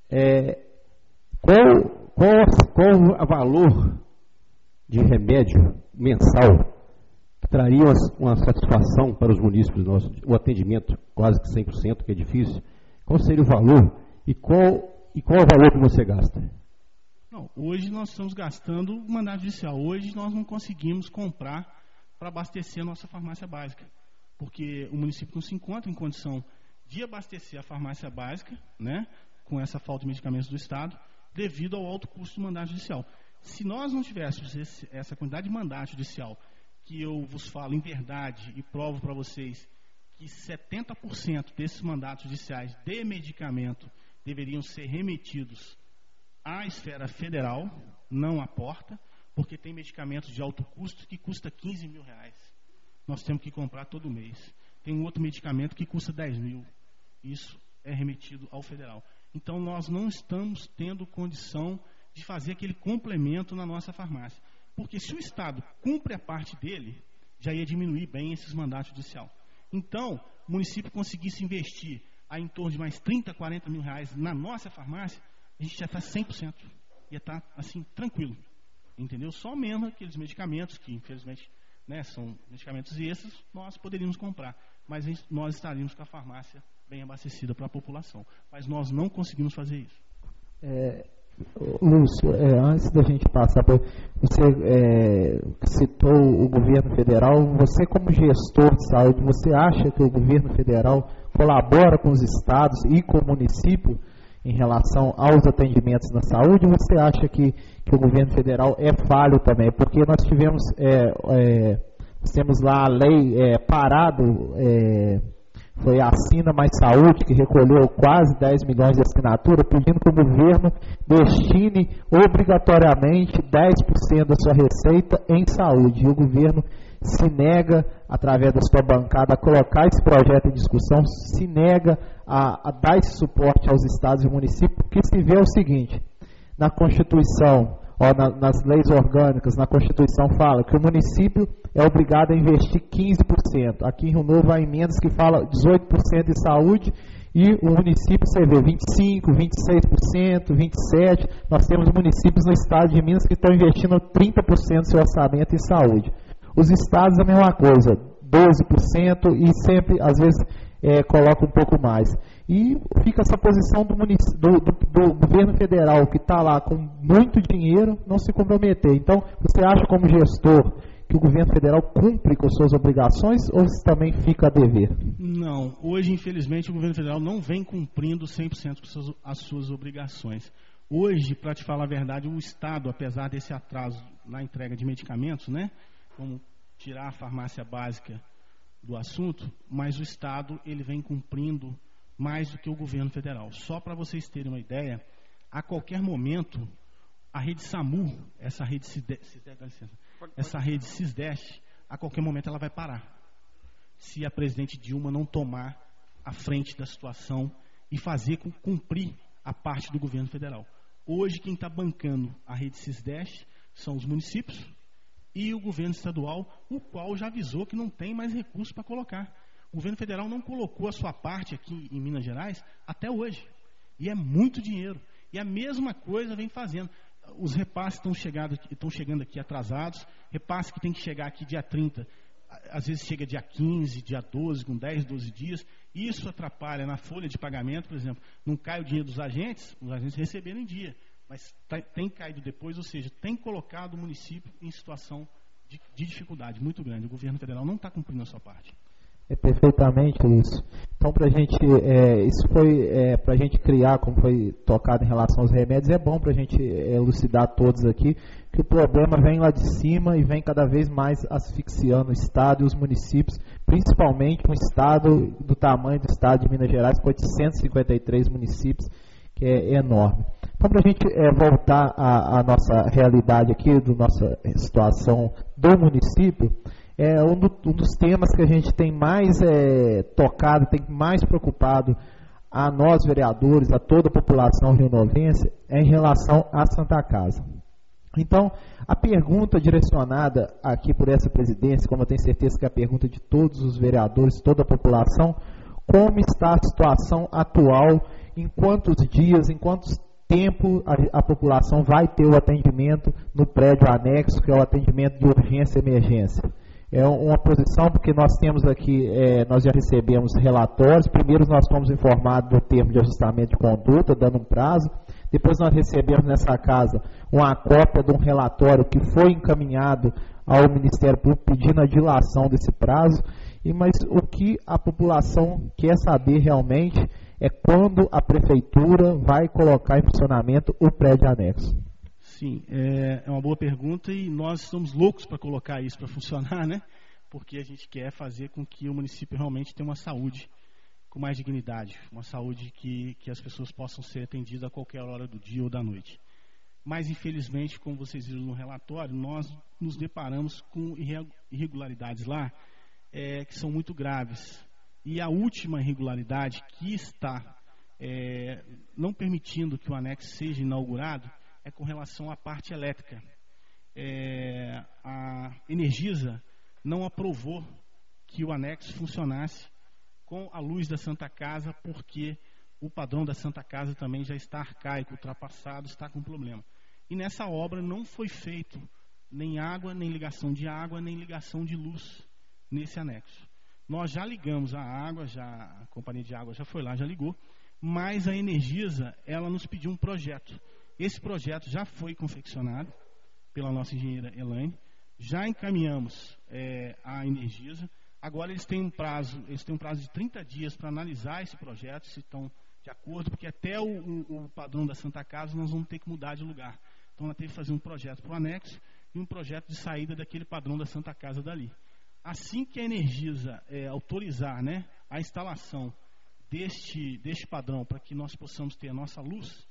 Qual o valor de remédio mensal que traria uma satisfação para os municípios nossos, o atendimento quase que 100%, que é difícil? Qual seria o valor e qual é o valor que você gasta? Não, hoje nós estamos gastando o mandado judicial. Hoje nós não conseguimos comprar para abastecer a nossa farmácia básica, porque o município não se encontra em condição de abastecer a farmácia básica, com essa falta de medicamentos do Estado, devido ao alto custo do mandado judicial. Se nós não tivéssemos essa quantidade de mandado judicial, que eu vos falo em verdade e provo para vocês que 70% desses mandatos judiciais de medicamento deveriam ser remetidos à esfera federal, não à porta, porque tem medicamentos de alto custo que custa R$15 mil. Nós temos que comprar todo mês. Tem um outro medicamento que custa 10 mil. Isso é remetido ao federal. Então, nós não estamos tendo condição de fazer aquele complemento na nossa farmácia. Porque se o Estado cumpre a parte dele, já ia diminuir bem esses mandatos judiciais. Então, o município conseguisse investir a em torno de mais 30, 40 mil reais na nossa farmácia, a gente já está 100%. Ia estar, assim, tranquilo. Entendeu? Só mesmo aqueles medicamentos que, infelizmente, né, são medicamentos extras, nós poderíamos comprar. Mas nós estaríamos com a farmácia bem abastecida para a população. Mas nós não conseguimos fazer isso. Lúcio, antes da gente passar por... Você citou o governo federal. Você, como gestor de saúde, você acha que o governo federal colabora com os estados e com o município em relação aos atendimentos na saúde, ou você acha que o governo federal é falho também? Porque nós temos lá a lei parado, foi a Assina Mais Saúde, que recolheu quase 10 milhões de assinaturas, pedindo que o governo destine obrigatoriamente 10% da sua receita em saúde. E o governo se nega, através da sua bancada, a colocar esse projeto em discussão, se nega a dar esse suporte aos estados e municípios, porque se vê o seguinte: na Constituição, nas leis orgânicas, na Constituição fala que o município é obrigado a investir 15%. Aqui em Rio Novo há emendas que falam 18% em saúde, e o município, você vê, 25%, 26%, 27%. Nós temos municípios no estado de Minas que estão investindo 30% do seu orçamento em saúde. Os estados a mesma coisa, 12%, e sempre, às vezes, coloca um pouco mais. E fica essa posição do governo federal, que está lá com muito dinheiro, não se comprometer. Então, você acha, como gestor, que o governo federal cumpre com suas obrigações, ou se também fica a dever? Não. Hoje, infelizmente, o governo federal não vem cumprindo 100% as suas obrigações. Hoje, para te falar a verdade, o Estado, apesar desse atraso na entrega de medicamentos, né, vamos tirar a farmácia básica do assunto, mas o Estado ele vem cumprindo mais do que o governo federal. Só para vocês terem uma ideia, a qualquer momento, a rede SAMU, essa rede Cisdeste, a qualquer momento ela vai parar. Se a presidente Dilma não tomar a frente da situação e fazer cumprir a parte do governo federal. Hoje, quem está bancando a rede Cisdeste são os municípios e o governo estadual, o qual já avisou que não tem mais recursos para colocar. O governo federal não colocou a sua parte aqui em Minas Gerais até hoje. E é muito dinheiro. E a mesma coisa vem fazendo. Os repasses estão chegando aqui atrasados. Repasse que tem que chegar aqui dia 30. Às vezes chega dia 15, dia 12, com 10, 12 dias. Isso atrapalha na folha de pagamento, por exemplo. Não cai o dinheiro dos agentes, os agentes receberam em dia. Mas tem caído depois, ou seja, tem colocado o município em situação de dificuldade muito grande. O governo federal não está cumprindo a sua parte. Perfeitamente isso. Então, para a gente, isso foi para a gente criar, como foi tocado em relação aos remédios, é bom para a gente elucidar todos aqui que o problema vem lá de cima e vem cada vez mais asfixiando o Estado e os municípios, principalmente um Estado do tamanho do Estado de Minas Gerais, com 853 municípios, que é enorme. Então, para a gente voltar à nossa realidade aqui, da nossa situação do município, um dos temas que a gente tem mais tocado, tem mais preocupado a nós vereadores, a toda a população rionovense, é em relação à Santa Casa. Então, a pergunta direcionada aqui por essa presidência, como eu tenho certeza que é a pergunta de todos os vereadores, toda a população, como está a situação atual, em quantos dias, em quantos tempo a população vai ter o atendimento no prédio anexo, que é o atendimento de urgência e emergência. É uma posição, porque nós temos aqui, nós já recebemos relatórios. Primeiro nós fomos informados do termo de ajustamento de conduta, dando um prazo. Depois nós recebemos nessa casa uma cópia de um relatório que foi encaminhado ao Ministério Público pedindo a dilação desse prazo. Mas o que a população quer saber realmente é quando a Prefeitura vai colocar em funcionamento o prédio anexo. Sim, é uma boa pergunta e nós estamos loucos para colocar isso para funcionar, né? Porque a gente quer fazer com que o município realmente tenha uma saúde com mais dignidade, uma saúde que as pessoas possam ser atendidas a qualquer hora do dia ou da noite. Mas, infelizmente, como vocês viram no relatório, nós nos deparamos com irregularidades lá que são muito graves. E a última irregularidade que está não permitindo que o anexo seja inaugurado é com relação à parte elétrica. A Energisa não aprovou que o anexo funcionasse com a luz da Santa Casa, porque o padrão da Santa Casa também já está arcaico, ultrapassado, está com problema. E nessa obra não foi feito nem água, nem ligação de água, nem ligação de luz nesse anexo. Nós já ligamos a água, a companhia de água já foi lá, já ligou, mas a Energisa, ela nos pediu um projeto. Esse projeto já foi confeccionado pela nossa engenheira Elaine, já encaminhamos à Energisa. Agora eles têm um prazo de 30 dias para analisar esse projeto, se estão de acordo, porque até o padrão da Santa Casa nós vamos ter que mudar de lugar. Então ela teve que fazer um projeto para o anexo e um projeto de saída daquele padrão da Santa Casa dali. Assim que a Energisa autorizar, né, a instalação deste padrão para que nós possamos ter a nossa luz,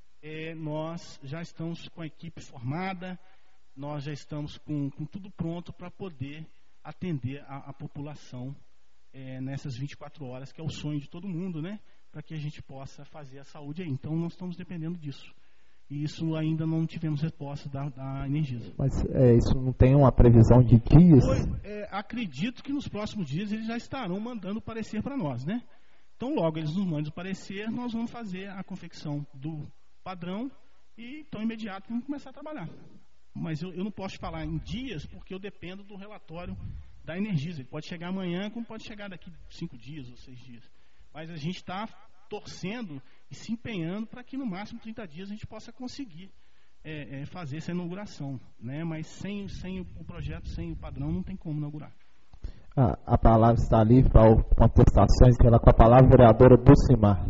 nós já estamos com a equipe formada, nós já estamos com tudo pronto para poder atender a população nessas 24 horas, que é o sonho de todo mundo, né? Para que a gente possa fazer a saúde aí. Então, nós estamos dependendo disso. E isso ainda não tivemos resposta da Energisa. Mas isso não tem uma previsão de dias? Acredito que nos próximos dias eles já estarão mandando o parecer para nós, né? Então, logo eles nos mandam o parecer, nós vamos fazer a confecção do padrão e, tão imediato, vamos começar a trabalhar. Mas eu não posso falar em dias, porque eu dependo do relatório da Energisa. Ele pode chegar amanhã, como pode chegar daqui 5 dias ou 6 dias. Mas a gente está torcendo e se empenhando para que no máximo 30 dias a gente possa conseguir fazer essa inauguração, né? Mas sem o projeto, sem o padrão, não tem como inaugurar. A palavra está ali para contestações, que ela com a palavra, vereadora Dulcimar.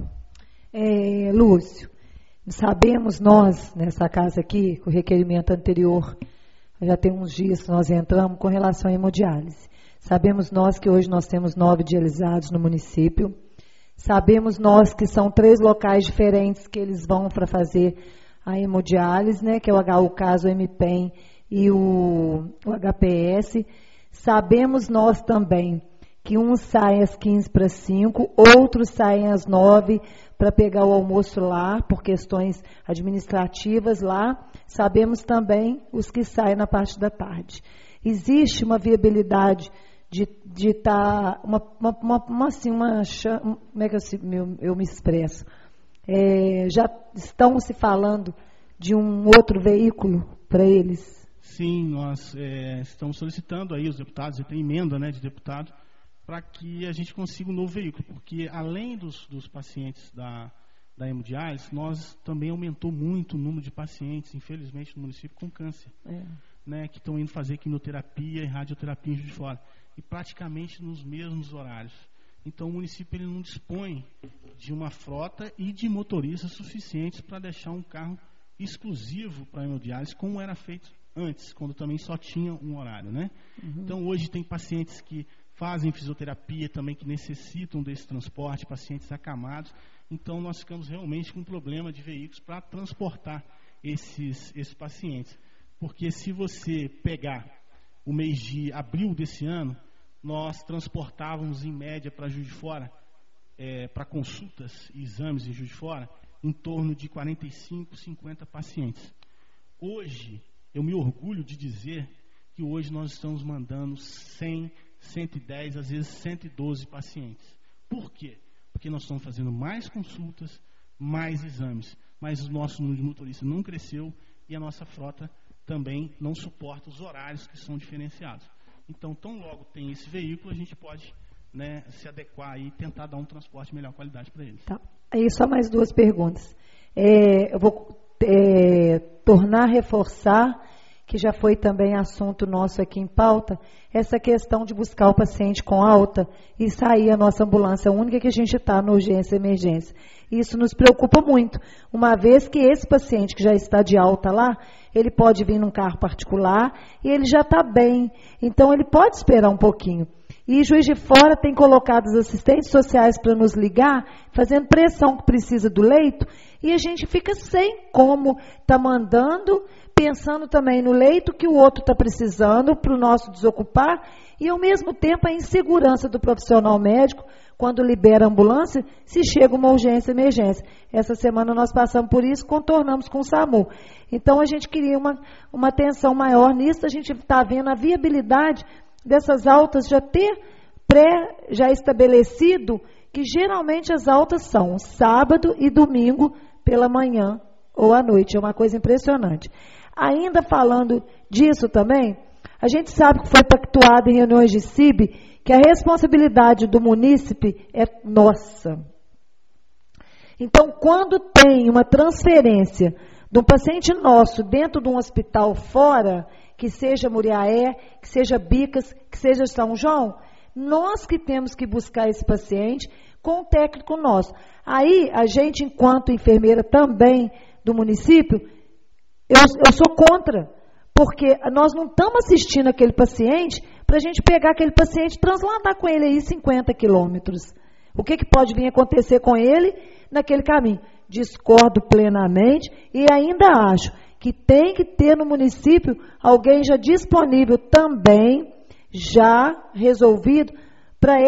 Lúcio, sabemos nós, nessa casa aqui, que o requerimento anterior, já tem uns dias que nós entramos com relação à hemodiálise. Sabemos nós que hoje nós temos 9 dialisados no município. Sabemos nós que são 3 locais diferentes que eles vão para fazer a hemodiálise, né, que é o caso MPEM e o HPS. Sabemos nós também que uns saem às 15:45, outros saem às 9 para pegar o almoço lá, por questões administrativas lá. Sabemos também os que saem na parte da tarde. Existe uma viabilidade de estar, como é que eu me expresso? Já estão se falando de um outro veículo para eles? Sim, nós estamos solicitando aí os deputados, e tem emenda, né, de deputado, para que a gente consiga um novo veículo, porque além dos pacientes da hemodiálise, nós também aumentou muito o número de pacientes, infelizmente, no município com câncer, né, que estão indo fazer quimioterapia e radioterapia em Juiz de Fora, e praticamente nos mesmos horários. Então o município ele não dispõe de uma frota e de motoristas suficientes para deixar um carro exclusivo para a hemodiálise, como era feito antes, quando também só tinha um horário, né? Então hoje tem pacientes que fazem fisioterapia também que necessitam desse transporte, pacientes acamados. Então nós ficamos realmente com um problema de veículos para transportar esses pacientes. Porque se você pegar o mês de abril desse ano, nós transportávamos em média para Juiz de Fora, para consultas e exames em Juiz de Fora, em torno de 45, 50 pacientes. Hoje, eu me orgulho de dizer que hoje nós estamos mandando 100, 110, às vezes 112 pacientes. Por quê? Porque nós estamos fazendo mais consultas, mais exames, mas o nosso número de motoristas não cresceu e a nossa frota também não suporta os horários que são diferenciados. Então, tão logo tem esse veículo, a gente pode, né, se adequar e tentar dar um transporte de melhor qualidade para eles. Tá. Aí só mais 2 perguntas. Eu vou tornar a reforçar, que já foi também assunto nosso aqui em pauta, essa questão de buscar o paciente com alta e sair a nossa ambulância única que a gente está na urgência e emergência. Isso nos preocupa muito, uma vez que esse paciente que já está de alta lá, ele pode vir num carro particular e ele já está bem, então ele pode esperar um pouquinho. E Juiz de Fora tem colocado os assistentes sociais para nos ligar, fazendo pressão que precisa do leito, e a gente fica sem como estar mandando, pensando também no leito que o outro está precisando para o nosso desocupar, e ao mesmo tempo a insegurança do profissional médico, quando libera a ambulância, se chega uma urgência, emergência. Essa semana nós passamos por isso, contornamos com o SAMU. Então a gente queria uma atenção maior nisso, a gente está vendo a viabilidade dessas altas já ter já estabelecido, que geralmente as altas são sábado e domingo pela manhã ou à noite. É uma coisa impressionante. Ainda falando disso também, a gente sabe que foi pactuado em reuniões de CIB que a responsabilidade do munícipe é nossa. Então, quando tem uma transferência de um paciente nosso dentro de um hospital fora, que seja Muriaé, que seja Bicas, que seja São João, nós que temos que buscar esse paciente com o técnico nosso. Aí, a gente, enquanto enfermeira também do município, eu sou contra, porque nós não estamos assistindo aquele paciente para a gente pegar aquele paciente e transladar com ele aí 50 quilômetros. O que pode vir acontecer com ele naquele caminho? Discordo plenamente e ainda acho que tem que ter no município alguém já disponível também, já resolvido, para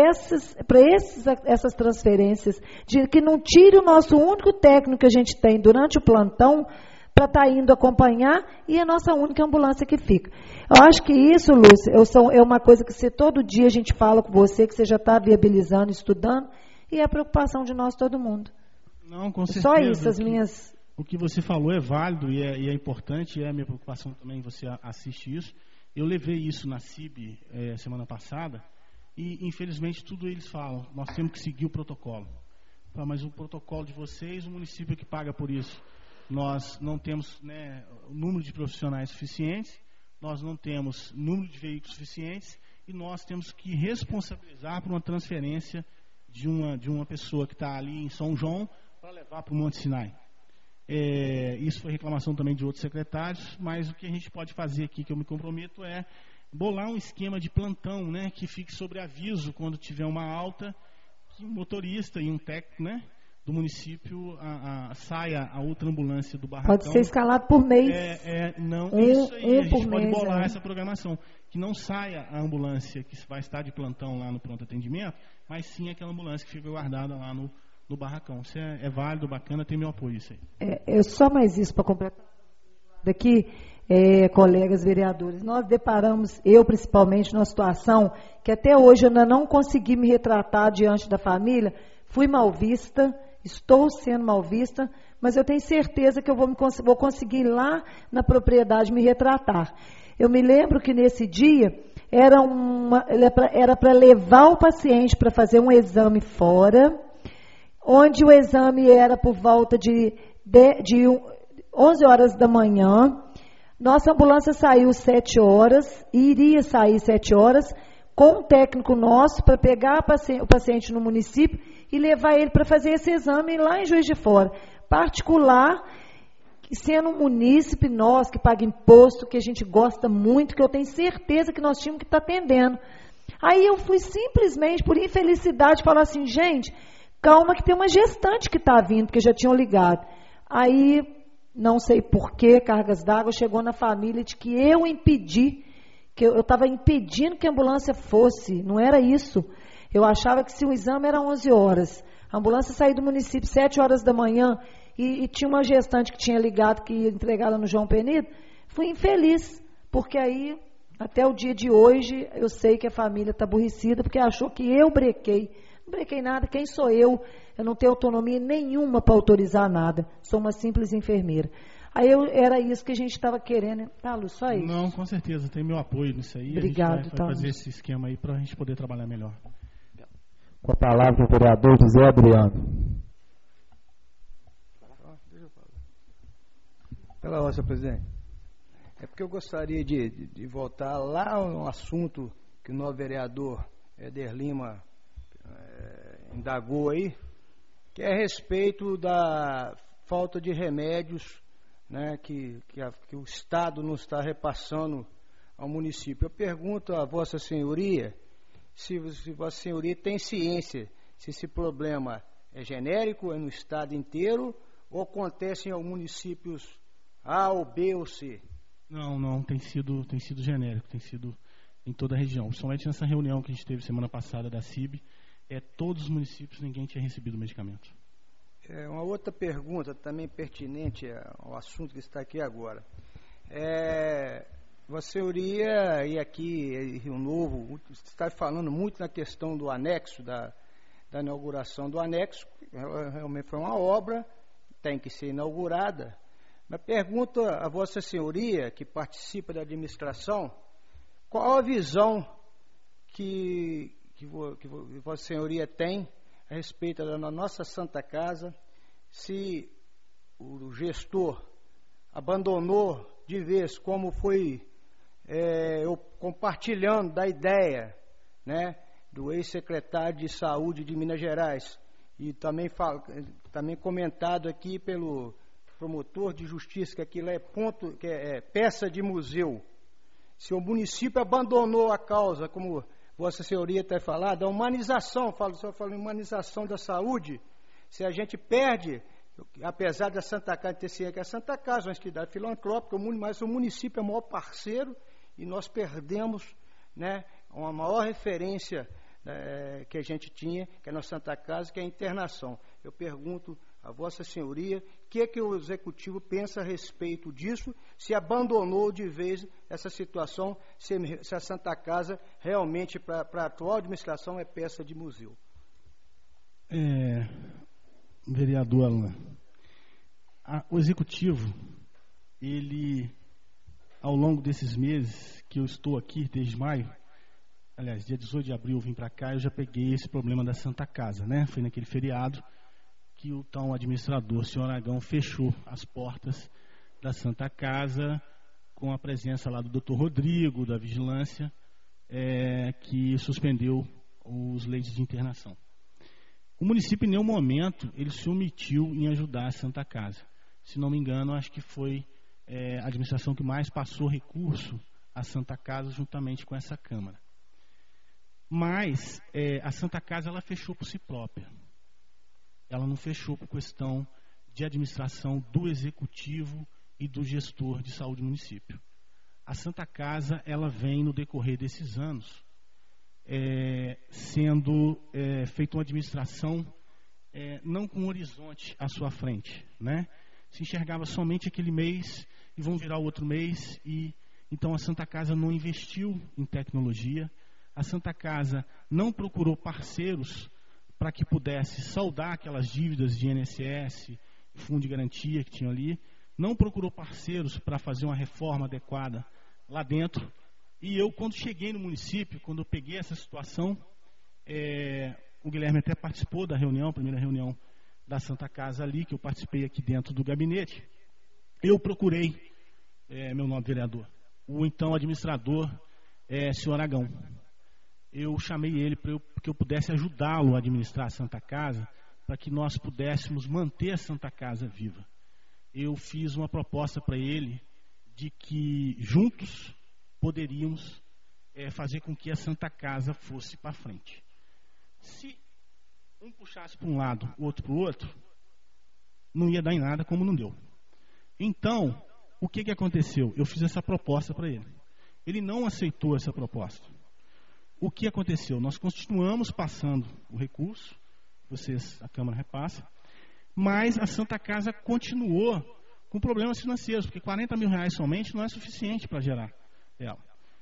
essas transferências, de que não tire o nosso único técnico que a gente tem durante o plantão para estar indo acompanhar e a nossa única ambulância que fica. Eu acho que isso, Lúcia, é uma coisa que todo dia a gente fala com você, que você já está viabilizando, estudando, e é a preocupação de nós, todo mundo. Não, com certeza. Só isso, as minhas... O que você falou é válido e é importante, é a minha preocupação também, você assiste isso. Eu levei isso na CIB semana passada e, infelizmente, tudo eles falam, nós temos que seguir o protocolo. Mas o protocolo de vocês, o município é que paga por isso. Nós não temos o número de profissionais suficientes, nós não temos número de veículos suficientes e nós temos que responsabilizar por uma transferência de uma pessoa que está ali em São João para levar para o Monte Sinai. Isso foi reclamação também de outros secretários, mas o que a gente pode fazer aqui, que eu me comprometo, é bolar um esquema de plantão, que fique sobre aviso quando tiver uma alta, que um motorista e um técnico, do município saia a outra ambulância do barracão. Pode ser escalado por mês. Isso aí, a gente pode bolar essa programação. Que não saia a ambulância que vai estar de plantão lá no pronto atendimento, mas sim aquela ambulância que fica guardada lá no barracão. Isso é válido, bacana, tem meu apoio isso aí. Só mais isso para completar. Daqui, colegas vereadores, nós deparamos, eu principalmente, numa situação que até hoje eu ainda não consegui me retratar diante da família. Fui mal vista, estou sendo mal vista, mas eu tenho certeza que eu vou conseguir lá na propriedade me retratar. Eu me lembro que nesse dia era para levar o paciente para fazer um exame fora, onde o exame era por volta de 11 horas da manhã. Nossa ambulância saiu 7 horas, e iria sair 7 horas, com um técnico nosso para pegar o paciente no município e levar ele para fazer esse exame lá em Juiz de Fora. Particular, sendo um munícipe, nós que paga imposto, que a gente gosta muito, que eu tenho certeza que nós tínhamos que estar atendendo. Aí eu fui simplesmente, por infelicidade, falar assim, gente, calma que tem uma gestante que está vindo, porque já tinham ligado. Aí, não sei por que, cargas d'água, chegou na família de que eu impedi, que eu estava impedindo que a ambulância fosse, não era isso. Eu achava que se o exame era 11 horas, a ambulância saiu do município 7 horas da manhã e tinha uma gestante que tinha ligado que ia entregar ela no João Penido, fui infeliz, porque aí, até o dia de hoje, eu sei que a família está aborrecida, porque achou que eu brequei. Não brequei nada, quem sou eu? Eu não tenho autonomia nenhuma para autorizar nada, sou uma simples enfermeira. Aí era isso que a gente estava querendo. Tá, Lu, só isso? Não, com certeza, tem meu apoio nisso aí. Obrigado, a gente vai fazer esse esquema aí para a gente poder trabalhar melhor. Com a palavra o vereador José Adriano. Pela ordem, senhor presidente. É porque eu gostaria de voltar lá ao assunto que o novo vereador Éder Lima indagou aí, que é a respeito da falta de remédios, que o Estado não está repassando ao município. Eu pergunto a Vossa Senhoria se Vossa Senhoria tem ciência se esse problema é genérico, é no Estado inteiro, ou acontece em municípios A, ou B, ou C? Não, tem sido genérico, tem sido em toda a região. Principalmente nessa reunião que a gente teve semana passada da CIB, todos os municípios, ninguém tinha recebido medicamento. Uma outra pergunta também pertinente ao assunto que está aqui agora. Vossa Senhoria, e aqui em Rio Novo, está falando muito na questão do anexo, da inauguração do anexo. Realmente foi uma obra, tem que ser inaugurada. Mas pergunto a Vossa Senhoria, que participa da administração, qual a visão que Vossa Senhoria tem a respeito da nossa Santa Casa, se o gestor abandonou de vez, como foi eu compartilhando da ideia, né, do ex-secretário de Saúde de Minas Gerais, e também comentado aqui pelo promotor de justiça, que aquilo é peça de museu. Se o município abandonou a causa, como Vossa Senhoria tem falado, a humanização, só falo humanização da saúde, se a gente perde, apesar da Santa Casa ter sido que a Santa Casa, uma entidade filantrópica, mas o município é o maior parceiro, e nós perdemos, né, uma maior referência que a gente tinha, que é na Santa Casa, que é a internação. Eu pergunto a Vossa Senhoria o que o Executivo pensa a respeito disso, se abandonou de vez essa situação, se a Santa Casa realmente, para a atual administração, é peça de museu. Vereador Alan, o Executivo, ele, ao longo desses meses que eu estou aqui, desde maio, aliás, dia 18 de abril eu vim para cá, eu já peguei esse problema da Santa Casa, né? Foi naquele feriado que o então administrador, senhor Aragão, fechou as portas da Santa Casa, com a presença lá do Dr. Rodrigo, da Vigilância, que suspendeu os leitos de internação. O município, em nenhum momento, ele se omitiu em ajudar a Santa Casa. Se não me engano, acho que foi a administração que mais passou recurso à Santa Casa, juntamente com essa Câmara. Mas a Santa Casa, ela fechou por si própria. Ela não fechou por questão de administração do Executivo e do gestor de saúde do município. A Santa Casa, ela vem, no decorrer desses anos, sendo feita uma administração não com um horizonte à sua frente, né? Se enxergava somente aquele mês e vão virar o outro mês, e então a Santa Casa não investiu em tecnologia, a Santa Casa não procurou parceiros para que pudesse saldar aquelas dívidas de INSS, fundo de garantia que tinham ali, não procurou parceiros para fazer uma reforma adequada lá dentro. E eu, quando cheguei no município, quando eu peguei essa situação, o Guilherme até participou da reunião, primeira reunião da Santa Casa ali, que eu participei aqui dentro do gabinete. Eu procurei, meu nome vereador, o então administrador, senhor Aragão. Eu chamei ele para que eu pudesse ajudá-lo a administrar a Santa Casa, para que nós pudéssemos manter a Santa Casa viva. Eu fiz uma proposta para ele de que juntos poderíamos fazer com que a Santa Casa fosse para frente. Se um puxasse para um lado, o outro para o outro, não ia dar em nada, como não deu. Então, o que aconteceu? Eu fiz essa proposta para ele. Ele não aceitou essa proposta. O que aconteceu? Nós continuamos passando o recurso, a Câmara repassa, mas a Santa Casa continuou com problemas financeiros, porque R$40 mil somente não é suficiente para gerar ela.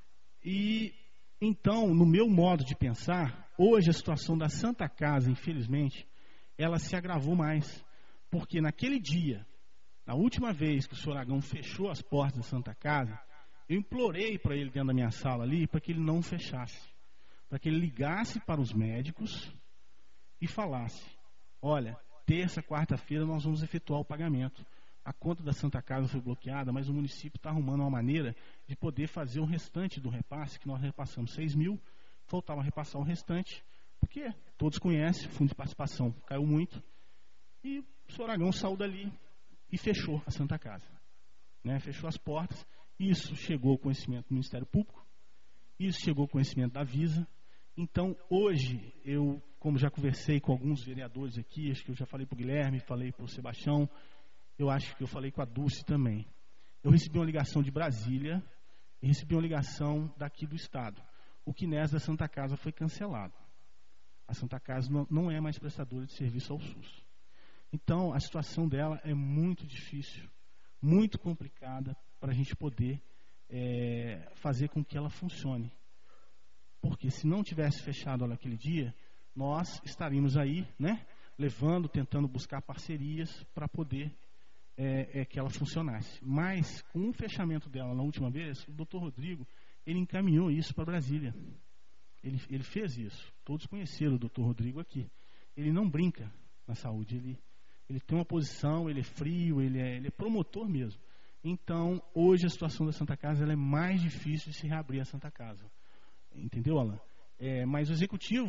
E então, no meu modo de pensar, hoje a situação da Santa Casa, infelizmente, ela se agravou mais, porque naquele dia, na última vez que o senhor Aragão fechou as portas da Santa Casa, eu implorei para ele dentro da minha sala ali, para que ele não fechasse, para que ele ligasse para os médicos e falasse: olha, terça, quarta-feira nós vamos efetuar o pagamento. A conta da Santa Casa foi bloqueada, mas o município está arrumando uma maneira de poder fazer o restante do repasse, que nós repassamos 6 mil, faltava repassar o restante, porque todos conhecem, o fundo de participação caiu muito, e o senhor Aragão saiu dali e fechou a Santa Casa, né? Fechou as portas. Isso chegou ao conhecimento do Ministério Público, isso chegou ao conhecimento da Visa. Então, hoje, eu, como já conversei com alguns vereadores aqui, acho que eu já falei para o Guilherme, falei para o Sebastião, eu acho que eu falei com a Dulce também. Eu recebi uma ligação de Brasília e recebi uma ligação daqui do Estado. O QNES da Santa Casa foi cancelado. A Santa Casa não é mais prestadora de serviço ao SUS. Então, a situação dela é muito difícil, muito complicada para a gente poder fazer com que ela funcione. Porque se não tivesse fechado ela naquele dia, nós estaríamos aí, né, tentando buscar parcerias para poder que ela funcionasse. Mas, com o fechamento dela na última vez, o Dr. Rodrigo, ele encaminhou isso para Brasília. Ele fez isso. Todos conheceram o Dr. Rodrigo aqui. Ele não brinca na saúde. Ele tem uma posição, ele é frio, ele é promotor mesmo. Então, hoje a situação da Santa Casa ela é mais difícil de se reabrir a Santa Casa. Entendeu, Alan? Mas o Executivo,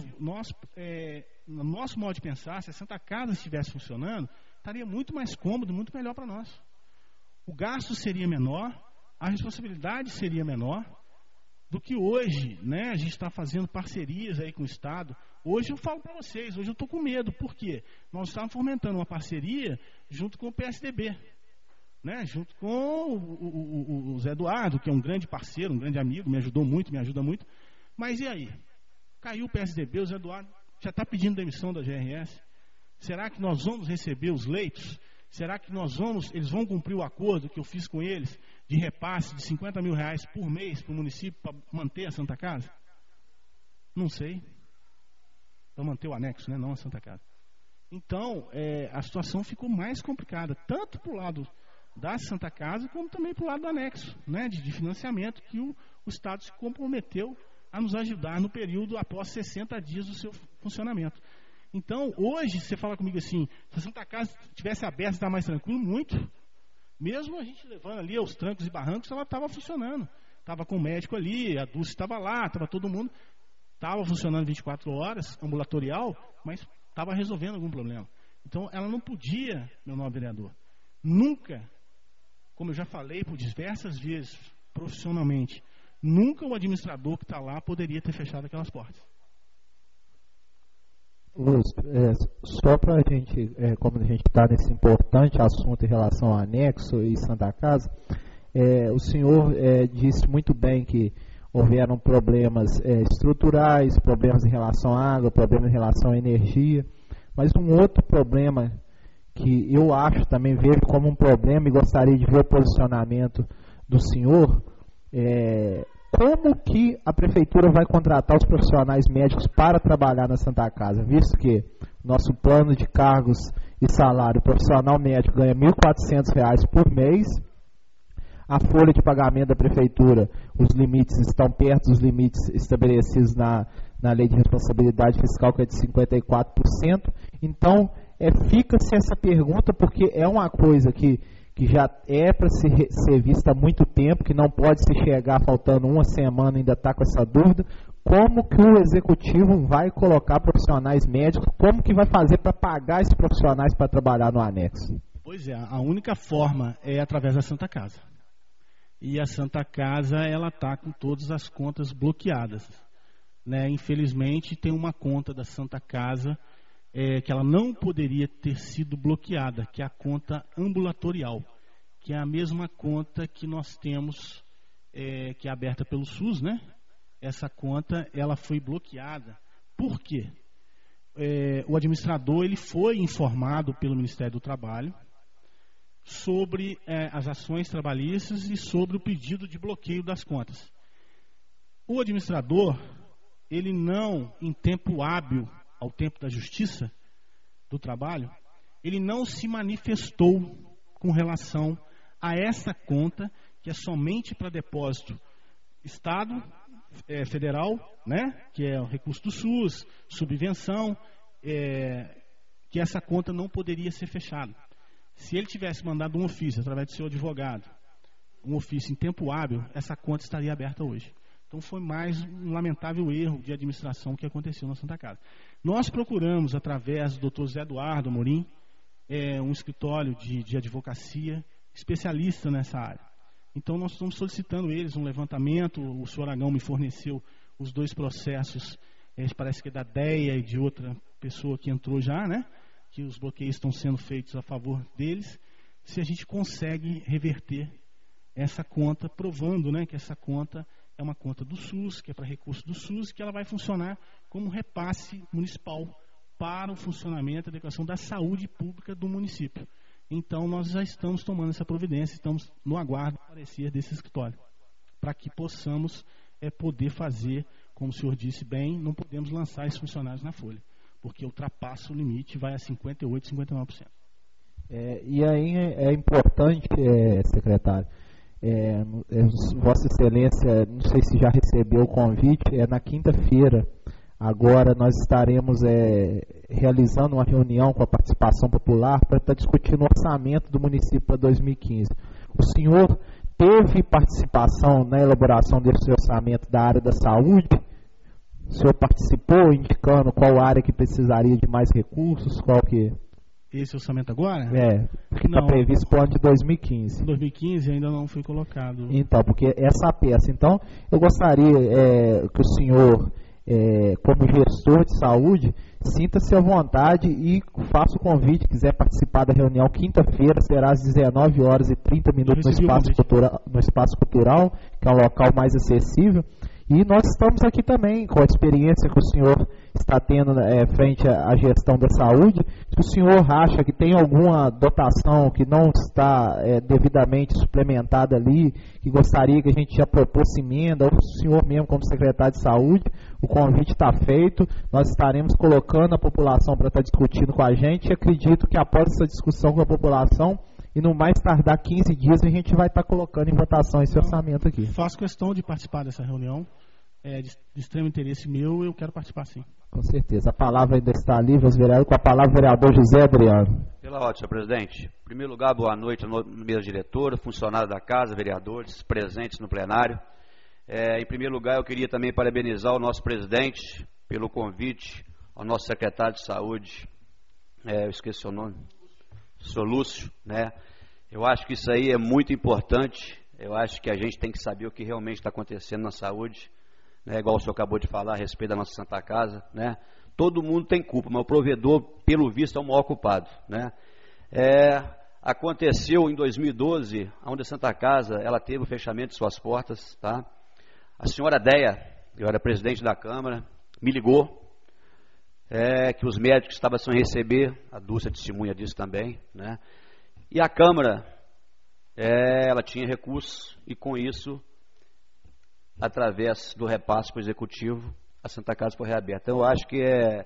no nosso modo de pensar, se a Santa Casa estivesse funcionando, estaria muito mais cômodo, muito melhor para nós. O gasto seria menor, a responsabilidade seria menor do que hoje, né? A gente está fazendo parcerias aí com o Estado. Hoje eu falo para vocês, hoje eu estou com medo. Por quê? Nós estávamos fomentando uma parceria junto com o PSDB, né? Junto com o Zé Eduardo, que é um grande parceiro, um grande amigo, me ajudou muito, me ajuda muito. Mas e aí? Caiu o PSDB, o Zé Eduardo já está pedindo demissão da GRS. Será que nós vamos receber os leitos? Será que eles vão cumprir o acordo que eu fiz com eles de repasse de R$50 mil por mês para o município para manter a Santa Casa? Não sei. Para manter o anexo, né? Não a Santa Casa. Então, a situação ficou mais complicada, tanto para o lado da Santa Casa, como também para o lado do anexo, né? De financiamento que o Estado se comprometeu a nos ajudar no período após 60 dias do seu funcionamento. Então, hoje, você fala comigo assim, se a Santa Casa tivesse aberta, está mais tranquilo, muito. Mesmo a gente levando ali aos trancos e barrancos, ela estava funcionando. Estava com o médico ali, a Dulce estava lá, estava todo mundo. Estava funcionando 24 horas, ambulatorial, mas estava resolvendo algum problema. Então, ela não podia, meu nobre vereador, nunca, como eu já falei por diversas vezes, profissionalmente, nunca o administrador que está lá poderia ter fechado aquelas portas. Lúcio, só para a gente, como a gente está nesse importante assunto em relação ao anexo e Santa Casa, o senhor disse muito bem que houveram problemas estruturais, problemas em relação à água, problemas em relação à energia, mas um outro problema que eu acho, também vejo como um problema e gostaria de ver o posicionamento do senhor, como que a prefeitura vai contratar os profissionais médicos para trabalhar na Santa Casa, visto que nosso plano de cargos e salário profissional médico ganha R$ 1.400 por mês, a folha de pagamento da prefeitura, os limites estão perto dos limites estabelecidos na lei de responsabilidade fiscal, que é de 54%, então fica-se essa pergunta, porque é uma coisa que já é para ser vista há muito tempo, que não pode se chegar faltando uma semana e ainda está com essa dúvida, como que o executivo vai colocar profissionais médicos, como que vai fazer para pagar esses profissionais para trabalhar no anexo? Pois é, a única forma é através da Santa Casa. E a Santa Casa, ela está com todas as contas bloqueadas, né? Infelizmente, tem uma conta da Santa Casa que ela não poderia ter sido bloqueada, que é a conta ambulatorial, que é a mesma conta que nós temos, que é aberta pelo SUS, né? Essa conta, ela foi bloqueada. Por quê? O administrador, ele foi informado pelo Ministério do Trabalho sobre as ações trabalhistas e sobre o pedido de bloqueio das contas. O administrador, ele não, em tempo hábil, ao tempo da Justiça do Trabalho, ele não se manifestou com relação a essa conta, que é somente para depósito Estado, federal, né, que é o recurso do SUS, subvenção, que essa conta não poderia ser fechada. Se ele tivesse mandado um ofício, através do seu advogado, um ofício em tempo hábil, essa conta estaria aberta hoje. Então foi mais um lamentável erro de administração que aconteceu na Santa Casa. Nós procuramos, através do Dr. Zé Eduardo Amorim, um escritório de advocacia especialista nessa área. Então nós estamos solicitando eles um levantamento, o senhor Aragão me forneceu os 2 processos, parece que é da DEA e de outra pessoa que entrou já, né? Que os bloqueios estão sendo feitos a favor deles, se a gente consegue reverter essa conta, provando, né, que essa conta é uma conta do SUS, que é para recurso do SUS, que ela vai funcionar como repasse municipal para o funcionamento e adequação da saúde pública do município. Então, nós já estamos tomando essa providência, estamos no aguardo do parecer desse escritório. para que possamos poder fazer, como o senhor disse bem, não podemos lançar esses funcionários na folha, porque ultrapassa o limite, vai a 58%, 59%. E aí é importante, secretário, Vossa Excelência, não sei se já recebeu o convite, na quinta-feira, agora nós estaremos realizando uma reunião com a participação popular para estar discutindo o orçamento do município para 2015. O senhor teve participação na elaboração desse orçamento da área da saúde? O senhor participou indicando qual área que precisaria de mais recursos, qual que... Esse orçamento agora? Que está previsto para o ano de 2015. 2015 ainda não foi colocado. Então, porque essa peça. Então, eu gostaria que o senhor, como gestor de saúde, sinta-se à vontade e faça o convite. Quiser participar da reunião quinta-feira, será às 19h30 no Espaço Cultural, que é um local mais acessível. E nós estamos aqui também com a experiência que o senhor está tendo frente à gestão da saúde. Se o senhor acha que tem alguma dotação que não está devidamente suplementada ali, que gostaria que a gente já propôsse emenda, ou o senhor mesmo como secretário de saúde, o convite está feito, nós estaremos colocando a população para estar discutindo com a gente, e acredito que após essa discussão com a população, e no mais tardar 15 dias, a gente vai estar colocando em votação esse orçamento aqui. Faço questão de participar dessa reunião, de extremo interesse meu, eu quero participar sim. Com certeza. A palavra ainda está livre aos vereadores, com a palavra o vereador José Adriano. Pela ordem, senhor presidente. Em primeiro lugar, boa noite à mesa diretora, funcionários da casa, vereadores presentes no plenário. Em primeiro lugar, eu queria também parabenizar o nosso presidente pelo convite, ao nosso secretário de saúde, eu esqueci o nome, senhor Lúcio, né? Eu acho que isso aí é muito importante. Eu acho que a gente tem que saber o que realmente está acontecendo na saúde, né? Igual o senhor acabou de falar a respeito da nossa Santa Casa, né? Todo mundo tem culpa, mas o provedor, pelo visto, é o maior culpado, né? Aconteceu em 2012, onde a Santa Casa ela teve o fechamento de suas portas, tá? A senhora Deia, eu era presidente da Câmara, me ligou que os médicos estavam sem receber, a Dulce testemunha disso também, né? E a Câmara, ela tinha recursos e com isso, através do repasse para o Executivo, a Santa Casa foi reaberta. Então eu acho que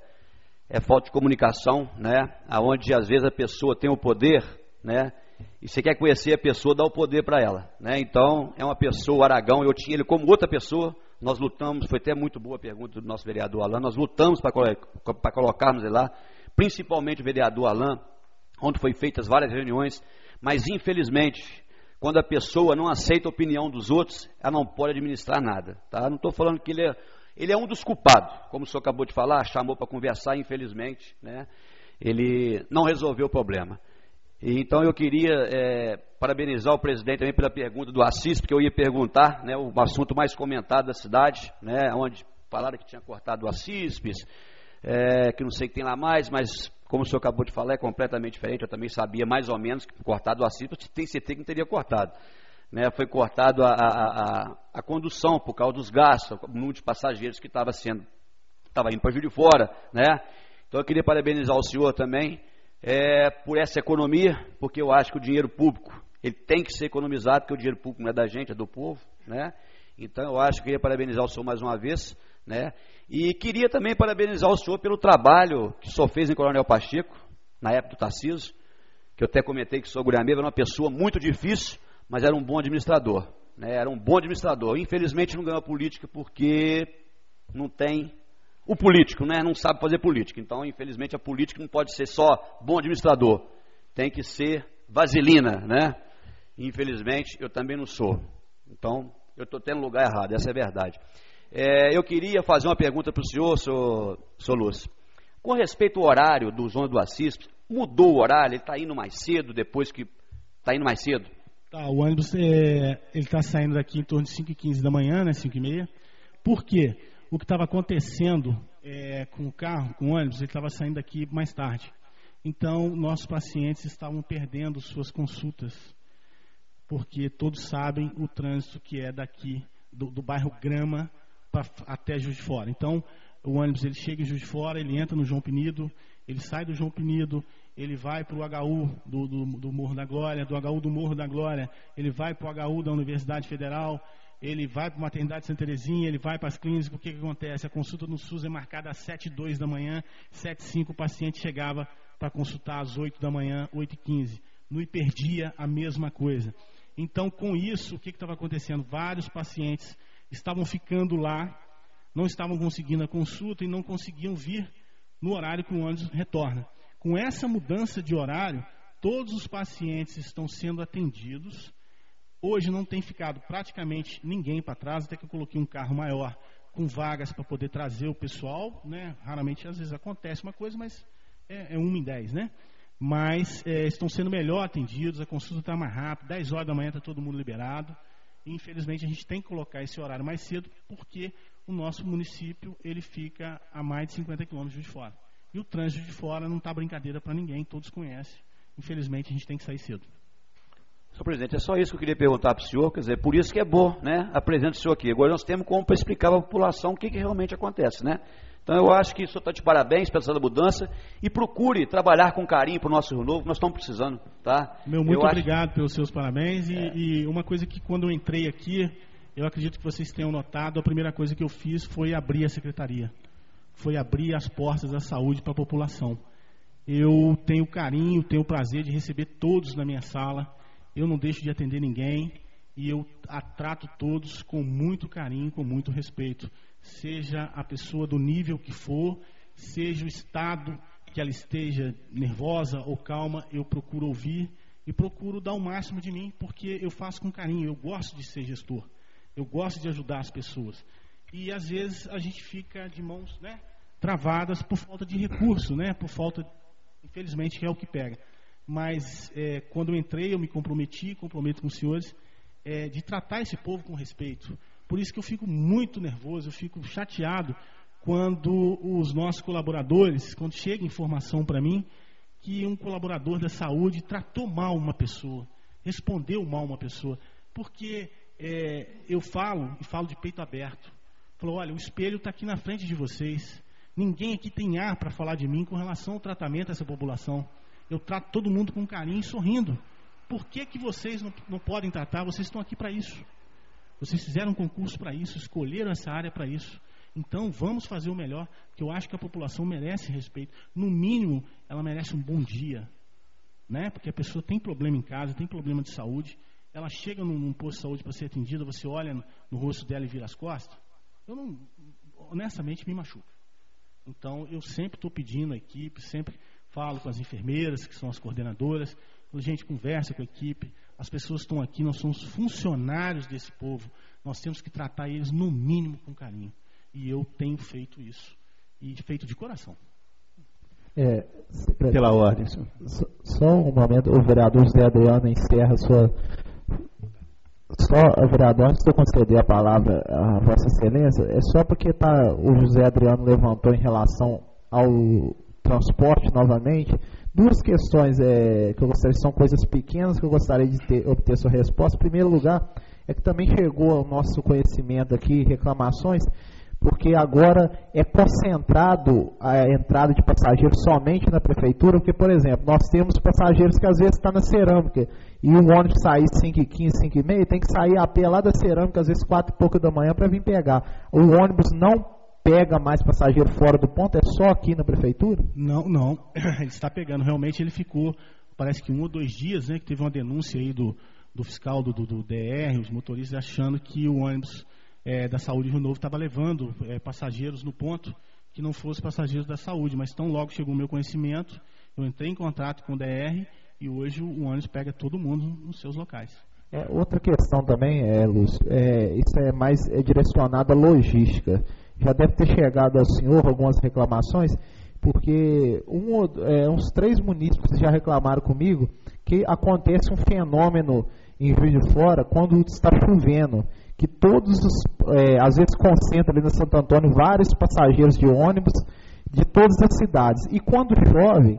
é falta de comunicação, né? Onde às vezes a pessoa tem o poder, né? E você quer conhecer a pessoa, dá o poder para ela, né? Então é uma pessoa, o Aragão, eu tinha ele como outra pessoa, nós lutamos, foi até muito boa a pergunta do nosso vereador Alain, nós lutamos para colocarmos ele lá, principalmente o vereador Alain, onde foi feitas várias reuniões, mas infelizmente, quando a pessoa não aceita a opinião dos outros, ela não pode administrar nada, tá? Não estou falando que ele é um dos culpados, como o senhor acabou de falar, chamou para conversar, infelizmente, né? Ele não resolveu o problema. Então eu queria parabenizar o presidente também pela pergunta do Assis, porque eu ia perguntar, né, o assunto mais comentado da cidade, né, onde falaram que tinha cortado o Assispes, que não sei o que tem lá mais, mas como o senhor acabou de falar, é completamente diferente. Eu também sabia mais ou menos que cortado o Assispes, tem certeza que não teria cortado. Né, foi cortado a condução por causa dos gastos, o número de passageiros que estava indo para Juiz de Fora, né? Então eu queria parabenizar o senhor também por essa economia, porque eu acho que o dinheiro público ele tem que ser economizado, porque o dinheiro público não é da gente, é do povo, né? Então eu acho que queria parabenizar o senhor mais uma vez, né? E queria também parabenizar o senhor pelo trabalho que o senhor fez em Coronel Pacheco, na época do Tarcísio, que eu até comentei que o senhor Guriameva era uma pessoa muito difícil, mas era um bom administrador, né? Era um bom administrador. Infelizmente não ganhou política porque não tem o político, né? Não sabe fazer política. Então, infelizmente, a política não pode ser só bom administrador, tem que ser vaselina, né? Infelizmente, eu também não sou. Então, eu estou tendo lugar errado, essa é a verdade. Eu queria fazer uma pergunta para o senhor, senhor Lúcio. Com respeito ao horário do Zona do Assis, mudou o horário? Ele está indo mais cedo, depois que está indo mais cedo? Tá, o ônibus ele está saindo daqui em torno de 5h15 da manhã, né, 5h30. Por quê? O que estava acontecendo com o carro, com o ônibus, ele estava saindo daqui mais tarde. Então, nossos pacientes estavam perdendo suas consultas, porque todos sabem o trânsito que é daqui, do bairro Grama até Juiz de Fora. Então, o ônibus ele chega em Juiz de Fora, ele entra no João Penido, ele sai do João Penido, ele vai para o HU do Morro da Glória, do HU do Morro da Glória, ele vai para o HU da Universidade Federal, ele vai para a maternidade de Santa Terezinha, ele vai para as clínicas. O que acontece? A consulta no SUS é marcada às 7h02 da manhã, 7h05 o paciente chegava para consultar às 8 da manhã, 8h15. No hiperdia, a mesma coisa. Então, com isso, o que estava acontecendo? Vários pacientes estavam ficando lá, não estavam conseguindo a consulta e não conseguiam vir no horário que o ônibus retorna. Com essa mudança de horário, todos os pacientes estão sendo atendidos. Hoje não tem ficado praticamente ninguém para trás, até que eu coloquei um carro maior com vagas para poder trazer o pessoal, né? Raramente, às vezes acontece uma coisa, mas é 1 em 10, né? Mas estão sendo melhor atendidos, a consulta está mais rápida, 10 horas da manhã está todo mundo liberado. E, infelizmente, a gente tem que colocar esse horário mais cedo, porque o nosso município ele fica a mais de 50 quilômetros de fora. E o trânsito de fora não está brincadeira para ninguém, todos conhecem. Infelizmente, a gente tem que sair cedo. Senhor presidente, é só isso que eu queria perguntar para o senhor, quer dizer, por isso que é bom, né, apresente o senhor aqui. Agora nós temos como para explicar para a população o que realmente acontece, né? Então eu acho que o senhor está de parabéns pela essa mudança e procure trabalhar com carinho para o nosso Rio Novo, nós estamos precisando, tá? Muito obrigado pelos seus parabéns e uma coisa que quando eu entrei aqui, eu acredito que vocês tenham notado, a primeira coisa que eu fiz foi abrir a secretaria, foi abrir as portas da saúde para a população. Eu tenho carinho, tenho o prazer de receber todos na minha sala. Eu não deixo de atender ninguém e eu trato todos com muito carinho, com muito respeito. Seja a pessoa do nível que for, seja o estado que ela esteja nervosa ou calma, eu procuro ouvir e procuro dar o máximo de mim, porque eu faço com carinho, eu gosto de ser gestor, eu gosto de ajudar as pessoas. E às vezes a gente fica de mãos, né, travadas por falta de recurso, né, por falta, infelizmente, que é o que pega. Mas quando eu entrei, eu me comprometo com os senhores, de tratar esse povo com respeito. Por isso que eu fico muito nervoso, eu fico chateado quando os nossos colaboradores, quando chega informação para mim, que um colaborador da saúde tratou mal uma pessoa, respondeu mal uma pessoa. Porque eu falo, e falo de peito aberto, falo, olha, o espelho está aqui na frente de vocês, ninguém aqui tem ar para falar de mim com relação ao tratamento dessa população. Eu trato todo mundo com carinho e sorrindo. Por que vocês não podem tratar? Vocês estão aqui para isso. Vocês fizeram um concurso para isso, escolheram essa área para isso. Então, vamos fazer o melhor, porque eu acho que a população merece respeito. No mínimo, ela merece um bom dia, né? Porque a pessoa tem problema em casa, tem problema de saúde. Ela chega num posto de saúde para ser atendida, você olha no rosto dela e vira as costas. Honestamente, me machuca. Então, eu sempre estou pedindo à equipe, sempre falo com as enfermeiras, que são as coordenadoras, a gente conversa com a equipe, as pessoas estão aqui, nós somos funcionários desse povo, nós temos que tratar eles no mínimo com carinho. E eu tenho feito isso, e feito de coração. Pela ordem. Só um momento, o vereador José Adriano encerra a sua... Só, vereador, antes de eu conceder a palavra à Vossa Excelência, é só porque o José Adriano levantou em relação ao transporte novamente, duas questões que eu gostaria, são coisas pequenas que eu gostaria de obter sua resposta. Em primeiro lugar, é que também chegou ao nosso conhecimento aqui reclamações, porque agora é concentrado a entrada de passageiros somente na prefeitura, porque, por exemplo, nós temos passageiros que às vezes estão na cerâmica, e o ônibus sair 5h15, 5h30, tem que sair a pé lá da cerâmica, às vezes 4h pouco da manhã para vir pegar. O ônibus não pega mais passageiro fora do ponto, é só aqui na prefeitura? Não, ele está pegando, realmente ele ficou, parece que 1 ou 2 dias, né, que teve uma denúncia aí do fiscal do DR, os motoristas achando que o ônibus da Saúde Rio Novo estava levando passageiros no ponto que não fossem passageiros da saúde, mas tão logo chegou o meu conhecimento, eu entrei em contato com o DR e hoje o ônibus pega todo mundo nos seus locais. Outra questão também, Lúcio, isso é mais direcionado à logística. Já deve ter chegado ao senhor algumas reclamações, porque uns 3 munícipes já reclamaram comigo que acontece um fenômeno em Juiz de Fora quando está chovendo, que às vezes concentra ali no Santo Antônio vários passageiros de ônibus de todas as cidades. E quando chove,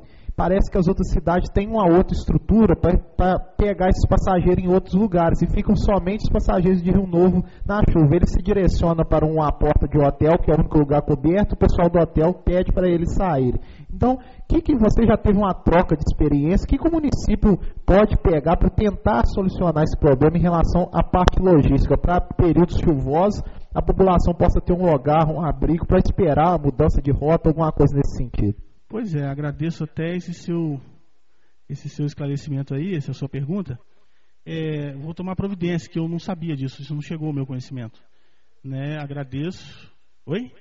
parece que as outras cidades têm uma outra estrutura para pegar esses passageiros em outros lugares e ficam somente os passageiros de Rio Novo na chuva. Ele se direciona para uma porta de hotel, que é o único lugar coberto, o pessoal do hotel pede para eles saírem. Então, que você já teve uma troca de experiência, que o município pode pegar para tentar solucionar esse problema em relação à parte logística, para períodos chuvosos, a população possa ter um lugar, um abrigo para esperar a mudança de rota, alguma coisa nesse sentido? Pois é, agradeço até esse seu esclarecimento aí, essa sua pergunta. Vou tomar providência, que eu não sabia disso, isso não chegou ao meu conhecimento. Né? Agradeço. Oi?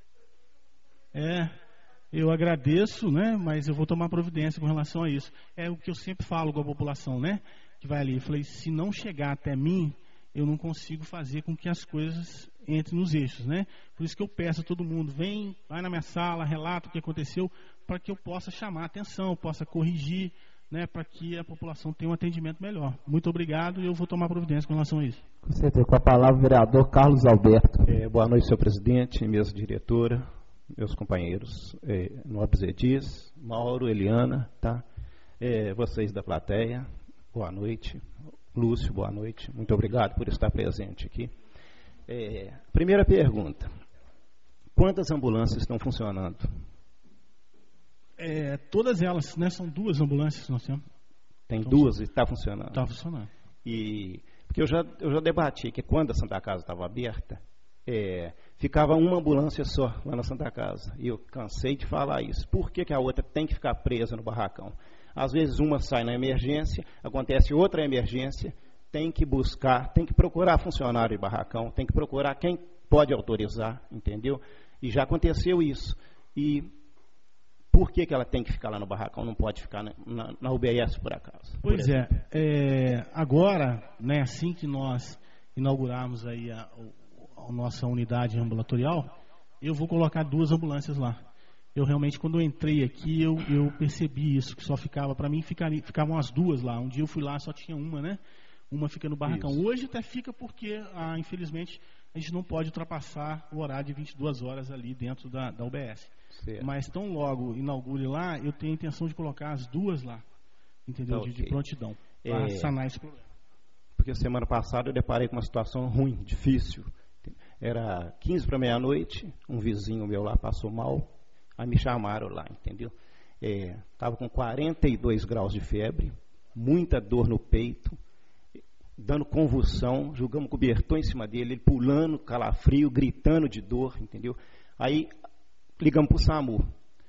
Eu agradeço, né? Mas eu vou tomar providência com relação a isso. É o que eu sempre falo com a população, né? Que vai ali. Eu falei, se não chegar até mim, eu não consigo fazer com que as coisas entrem nos eixos, né? Por isso que eu peço a todo mundo, vai na minha sala, relata o que aconteceu, para que eu possa chamar a atenção, possa corrigir, né? Para que a população tenha um atendimento melhor. Muito obrigado e eu vou tomar providência com relação a isso. Com certeza. Com a palavra, o vereador Carlos Alberto. Boa noite, senhor presidente, mesa diretora, meus companheiros, Nobres Edis, Mauro, Eliana, tá? Vocês da plateia, boa noite. Lúcio, boa noite. Muito obrigado por estar presente aqui. Primeira pergunta. Quantas ambulâncias estão funcionando? Todas elas, né? São 2 ambulâncias que nós temos. Tem 2 e está funcionando? Está funcionando. Porque eu já debati que quando a Santa Casa estava aberta, ficava uma ambulância só lá na Santa Casa. E eu cansei de falar isso. Por que a outra tem que ficar presa no barracão? Às vezes uma sai na emergência, acontece outra emergência, tem que buscar, tem que procurar funcionário de barracão, tem que procurar quem pode autorizar, entendeu? E já aconteceu isso. E por que ela tem que ficar lá no barracão, não pode ficar na UBS por acaso? Pois agora, né, assim que nós inaugurarmos aí a nossa unidade ambulatorial, eu vou colocar 2 ambulâncias lá. Eu realmente, quando eu entrei aqui, eu percebi isso, que só ficava, para mim, ficavam as 2 lá. Um dia eu fui lá, só tinha uma, né? Uma fica no barracão. Isso. Hoje até fica porque, infelizmente, a gente não pode ultrapassar o horário de 22 horas ali dentro da UBS. Certo. Mas tão logo inaugure lá, eu tenho a intenção de colocar as 2 lá, entendeu? Okay. De prontidão, para sanar esse problema. Porque semana passada eu deparei com uma situação ruim, difícil. Era 15 para meia-noite, um vizinho meu lá passou mal. Aí me chamaram lá, entendeu? Estava com 42 graus de febre, muita dor no peito, dando convulsão, jogamos cobertor em cima dele, ele pulando, calafrio, gritando de dor, entendeu? Aí ligamos para o SAMU.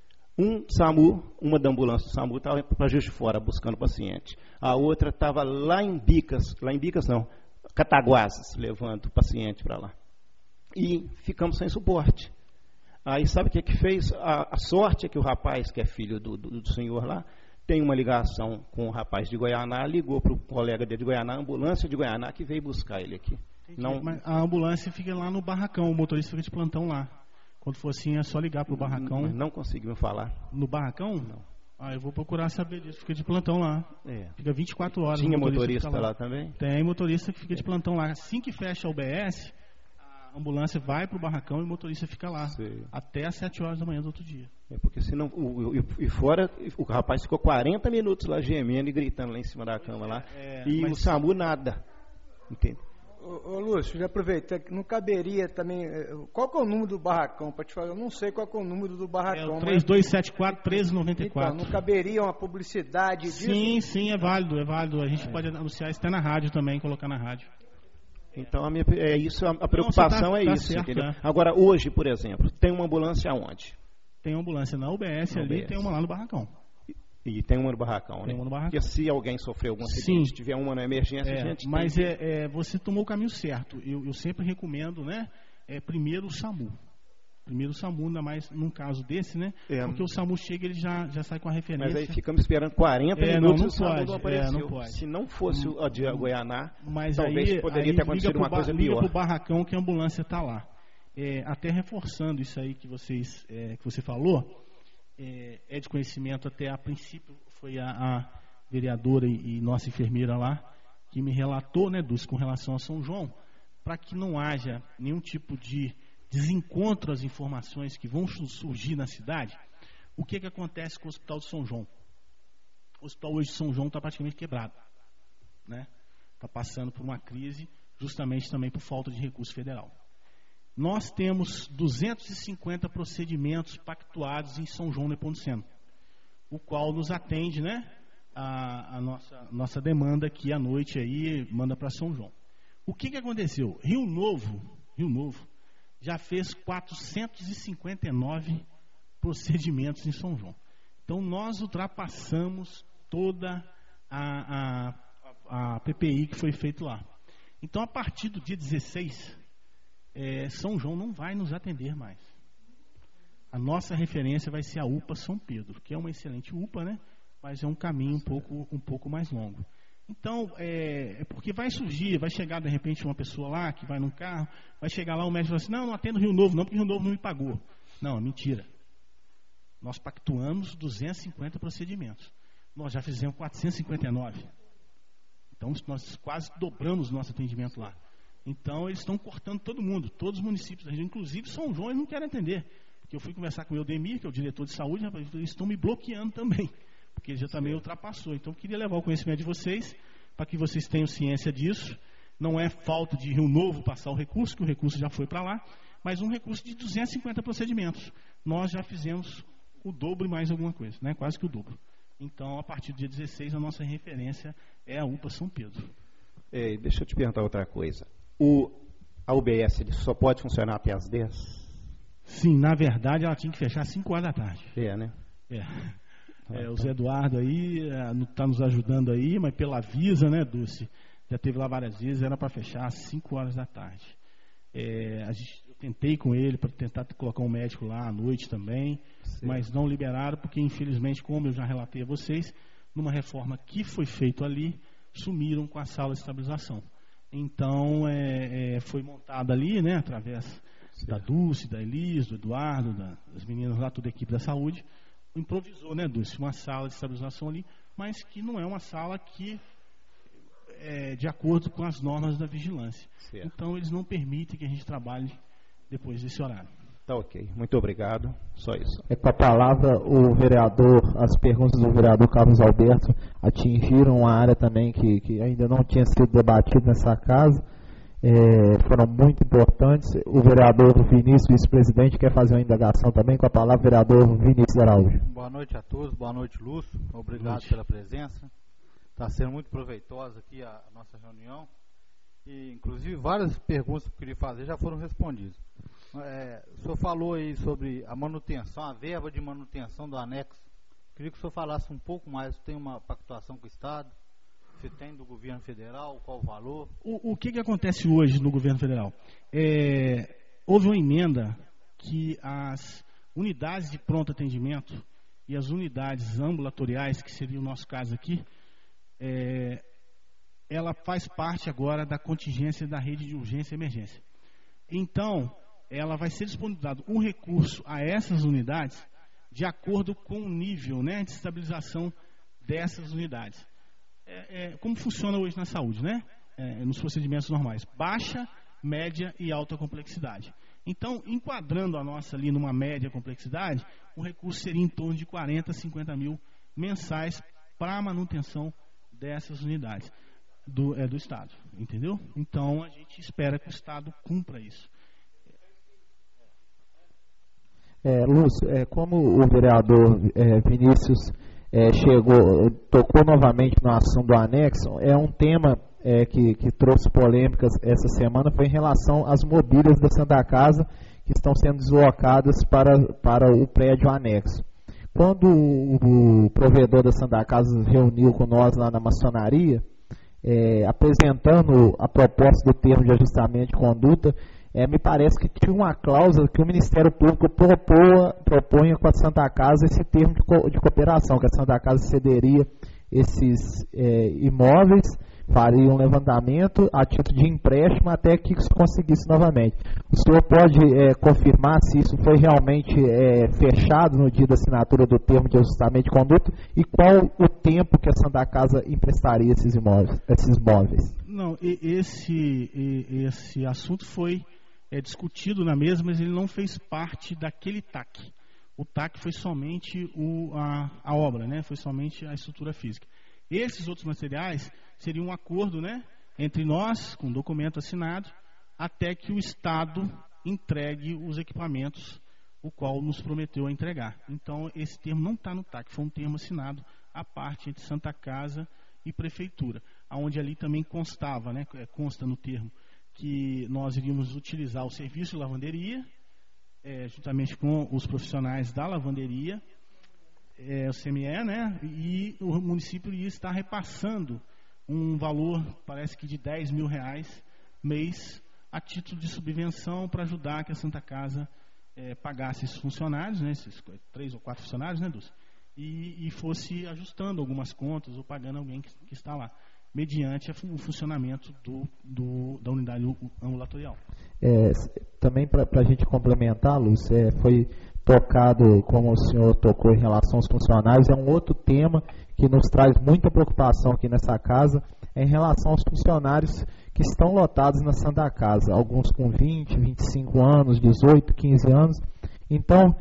Uma da ambulância do SAMU estava para Juiz de Fora buscando o paciente. A outra estava lá em Bicas não, Cataguases, levando o paciente para lá. E ficamos sem suporte. Aí sabe o que fez? A sorte é que o rapaz, que é filho do senhor lá, tem uma ligação com o rapaz de Goianá, ligou para o colega dele de Goianá, a ambulância de Goianá, que veio buscar ele aqui. Não... Mas a ambulância fica lá no barracão, o motorista fica de plantão lá. Quando for assim, é só ligar para o barracão. Mas não conseguiu falar. No barracão? Não. Eu vou procurar saber disso, fica de plantão lá. Fica 24 horas. Tinha motorista lá também? Tem motorista que fica de plantão lá. Assim que fecha a UBS... A ambulância vai para o barracão e o motorista fica lá. Sim. Até às 7 horas da manhã do outro dia. Porque senão, o rapaz ficou 40 minutos lá gemendo e gritando lá em cima da cama lá. Mas o SAMU nada. Entende? Ô Lúcio, já aproveita, não caberia também. Qual que é o número do barracão? Para te falar, eu não sei qual que é o número do barracão. É o 3274-1394. Então, não caberia uma publicidade disso? Sim, é válido. A gente pode anunciar isso até na rádio também, colocar na rádio. Então, a preocupação é isso, certo, entendeu? Agora, hoje, por exemplo, tem uma ambulância aonde? Tem uma ambulância na UBS ali, tem uma lá no barracão. E tem uma no barracão, né? Tem uma no barracão. Porque se alguém sofreu algum acidente, tiver uma na emergência, a gente mas você tomou o caminho certo. Eu sempre recomendo, né? Primeiro o SAMU. Primeiro o SAMU, ainda mais num caso desse, né? Porque o SAMU chega, ele já sai com a referência. Mas aí ficamos esperando 40 minutos e o SAMU não apareceu. Não pode. Se não fosse o de Goianá, mas talvez poderia ter acontecido uma coisa pior. Liga para o barracão que a ambulância está lá. Até reforçando isso aí que você falou, de conhecimento, até a princípio foi a vereadora e nossa enfermeira lá que me relatou, né, com relação a São João, para que não haja nenhum tipo de desencontro às informações que vão surgir na cidade. O que acontece com o Hospital de São João? O hospital hoje de São João está praticamente quebrado, né? Está passando por uma crise, justamente também por falta de recurso federal. Nós temos 250 procedimentos pactuados em São João Nepomuceno, o qual nos atende, né, a nossa demanda aqui à noite aí, manda para São João. O que aconteceu? Rio Novo já fez 459 procedimentos em São João. Então nós ultrapassamos toda a PPI que foi feito lá. Então a partir do dia 16, São João não vai nos atender mais. A nossa referência vai ser a UPA São Pedro, que é uma excelente UPA, né? Mas é um caminho um pouco mais longo. Então, porque vai surgir, vai chegar de repente uma pessoa lá, que vai num carro, vai chegar lá, o médico vai assim, não atendo Rio Novo não, porque Rio Novo não me pagou. Não, é mentira. Nós pactuamos 250 procedimentos. Nós já fizemos 459. Então, nós quase dobramos o nosso atendimento lá. Então, eles estão cortando todo mundo, todos os municípios da região, inclusive São João, eles não querem atender. Porque eu fui conversar com o Eudemir, que é o diretor de saúde, eles estão me bloqueando também, porque ele já também ultrapassou. Então, eu queria levar o conhecimento de vocês, para que vocês tenham ciência disso. Não é falta de Rio Novo passar o recurso, que o recurso já foi para lá, mas um recurso de 250 procedimentos. Nós já fizemos o dobro e mais alguma coisa, né? Quase que o dobro. Então, a partir do dia 16, a nossa referência é a UPA São Pedro. Deixa eu te perguntar outra coisa. A UBS ele só pode funcionar até às 10? Sim, na verdade, ela tinha que fechar às 5 horas da tarde. Né? O Zé Eduardo aí está nos ajudando aí, mas pela Visa, né, Dulce? Já teve lá várias vezes, era para fechar às 5 horas da tarde. Eu tentei com ele para tentar colocar um médico lá à noite também, mas não liberaram, porque infelizmente, como eu já relatei a vocês, numa reforma que foi feita ali, sumiram com a sala de estabilização. Então, foi montada ali, né, através da Dulce, da Elis, do Eduardo, das meninas lá, toda a equipe da saúde, improvisou, né, Dulce, uma sala de estabilização ali, mas que não é uma sala que de acordo com as normas da vigilância. Certo. Então, eles não permitem que a gente trabalhe depois desse horário. Tá ok, muito obrigado, só isso. Com a palavra, o vereador, as perguntas do vereador Carlos Alberto atingiram uma área também que ainda não tinha sido debatida nessa casa, foram muito importantes. O vereador Vinícius, vice-presidente, quer fazer uma indagação também. Com a palavra, o vereador Vinícius Araújo. Boa noite a todos, boa noite, Lúcio, obrigado pela presença. Está sendo muito proveitosa aqui a nossa reunião e, inclusive, várias perguntas que eu queria fazer já foram respondidas. O senhor falou aí sobre a manutenção, a verba de manutenção do anexo. Queria que o senhor falasse um pouco mais. Tem uma pactuação com o Estado? Se tem do governo federal? Qual o valor? O que acontece hoje no governo federal? Houve uma emenda que as unidades de pronto atendimento e as unidades ambulatoriais, que seria o nosso caso aqui, ela faz parte agora da contingência da rede de urgência e emergência. Então, ela vai ser disponibilizado um recurso a essas unidades de acordo com o nível, né, de estabilização dessas unidades. Como funciona hoje na saúde, né? Nos procedimentos normais. Baixa, média e alta complexidade. Então, enquadrando a nossa ali numa média complexidade, o recurso seria em torno de 40, 50 mil mensais para a manutenção dessas unidades do Estado, entendeu? Então, a gente espera que o Estado cumpra isso. Lúcio, como o vereador Vinícius tocou novamente no assunto do anexo, um tema que trouxe polêmicas essa semana foi em relação às mobílias da Santa Casa que estão sendo deslocadas para o prédio anexo. Quando o provedor da Santa Casa reuniu com nós lá na maçonaria, apresentando a proposta do termo de ajustamento de conduta, me parece que tinha uma cláusula que o Ministério Público propunha com a Santa Casa esse termo de cooperação, que a Santa Casa cederia esses imóveis, faria um levantamento a título de empréstimo até que se conseguisse novamente. O senhor pode confirmar se isso foi realmente fechado no dia da assinatura do termo de ajustamento de conduta e qual o tempo que a Santa Casa emprestaria esses móveis? Não, esse assunto foi discutido na mesa, mas ele não fez parte daquele TAC. O TAC foi somente a obra, né? Foi somente a estrutura física. Esses outros materiais seriam um acordo, né, entre nós, com documento assinado, até que o Estado entregue os equipamentos, o qual nos prometeu a entregar. Então, esse termo não está no TAC, foi um termo assinado à parte entre Santa Casa e Prefeitura, onde ali também constava, né, consta no termo, que nós iríamos utilizar o serviço de lavanderia, juntamente com os profissionais da lavanderia, o CME, né, e o município iria estar repassando um valor, parece que de R$10.000 mês, a título de subvenção para ajudar que a Santa Casa pagasse esses funcionários, né, esses 3 ou 4 funcionários, né, Dulce, e fosse ajustando algumas contas ou pagando alguém que está lá, mediante o funcionamento da unidade ambulatorial. Também para a gente complementar, Lúcio, foi tocado, como o senhor tocou em relação aos funcionários, é um outro tema que nos traz muita preocupação aqui nessa casa, em relação aos funcionários que estão lotados na Santa Casa, alguns com 20, 25 anos, 18, 15 anos. Então,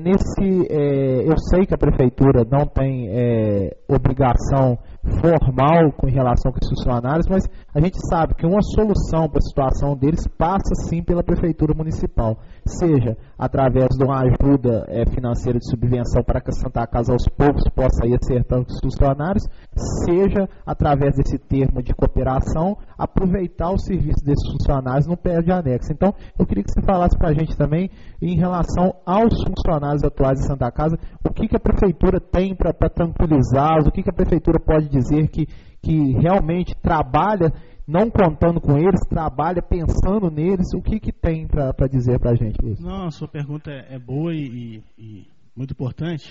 eu sei que a Prefeitura não tem obrigação formal com relação a esses funcionários, mas a gente sabe que uma solução para a situação deles passa sim pela Prefeitura Municipal, seja através de uma ajuda financeira de subvenção para que a Santa Casa aos poucos possa ir acertando com os funcionários, seja através desse termo de cooperação, aproveitar o serviço desses funcionários no pé de anexo. Então, eu queria que você falasse para a gente também em relação aos funcionários atuais de Santa Casa, o que a Prefeitura tem para tranquilizá-los, o que a Prefeitura pode dizer que realmente trabalha, não contando com eles, trabalha pensando neles, o que tem para dizer para a gente, Luiz? Não, a sua pergunta é boa e muito importante.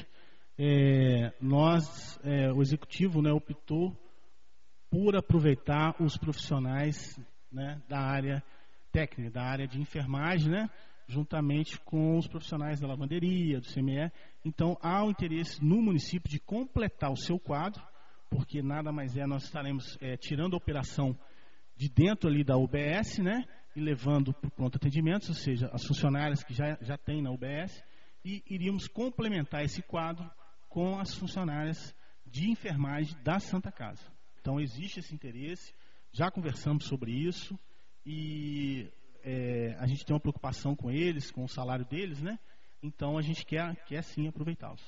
O Executivo, né, optou por aproveitar os profissionais, né, da área técnica, da área de enfermagem, né, juntamente com os profissionais da lavanderia, do CME. Então, há um interesse no município de completar o seu quadro, porque nada mais nós estaremos tirando a operação de dentro ali da UBS, né, e levando para o pronto atendimento, ou seja, as funcionárias que já tem na UBS, e iríamos complementar esse quadro com as funcionárias de enfermagem da Santa Casa. Então, existe esse interesse, já conversamos sobre isso, e a gente tem uma preocupação com eles, com o salário deles, né? Então, a gente quer sim aproveitá-los.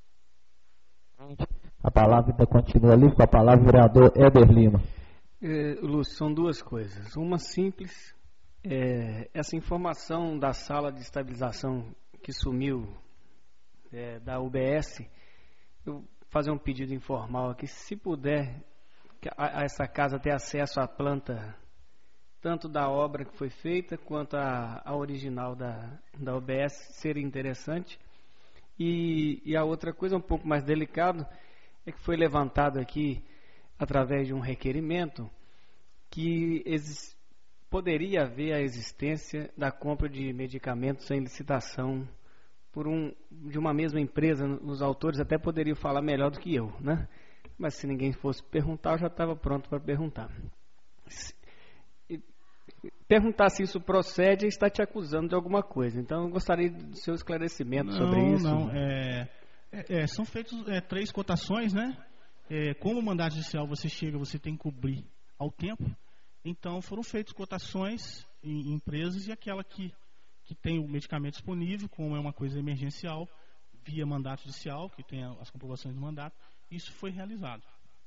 A palavra ainda continua ali com a palavra do vereador Éder Lima. Lúcio, são duas coisas. Uma simples, essa informação da sala de estabilização que sumiu da UBS, eu vou fazer um pedido informal aqui, se puder, a essa casa ter acesso à planta, tanto da obra que foi feita, quanto a original da UBS, seria interessante. E a outra coisa, um pouco mais delicado, é que foi levantado aqui, através de um requerimento, que poderia haver a existência da compra de medicamentos sem licitação de uma mesma empresa. Os autores até poderiam falar melhor do que eu, né? Mas se ninguém fosse perguntar, eu já estava pronto para perguntar. Perguntar se isso procede está te acusando de alguma coisa. Então, eu gostaria do seu esclarecimento sobre isso. Não, são feitas 3 cotações, né? Como mandato judicial você tem que cobrir ao tempo. Então, foram feitas cotações em empresas, e aquela que tem o medicamento disponível, como é uma coisa emergencial, via mandato judicial, que tem as comprovações do mandato, isso foi realizado.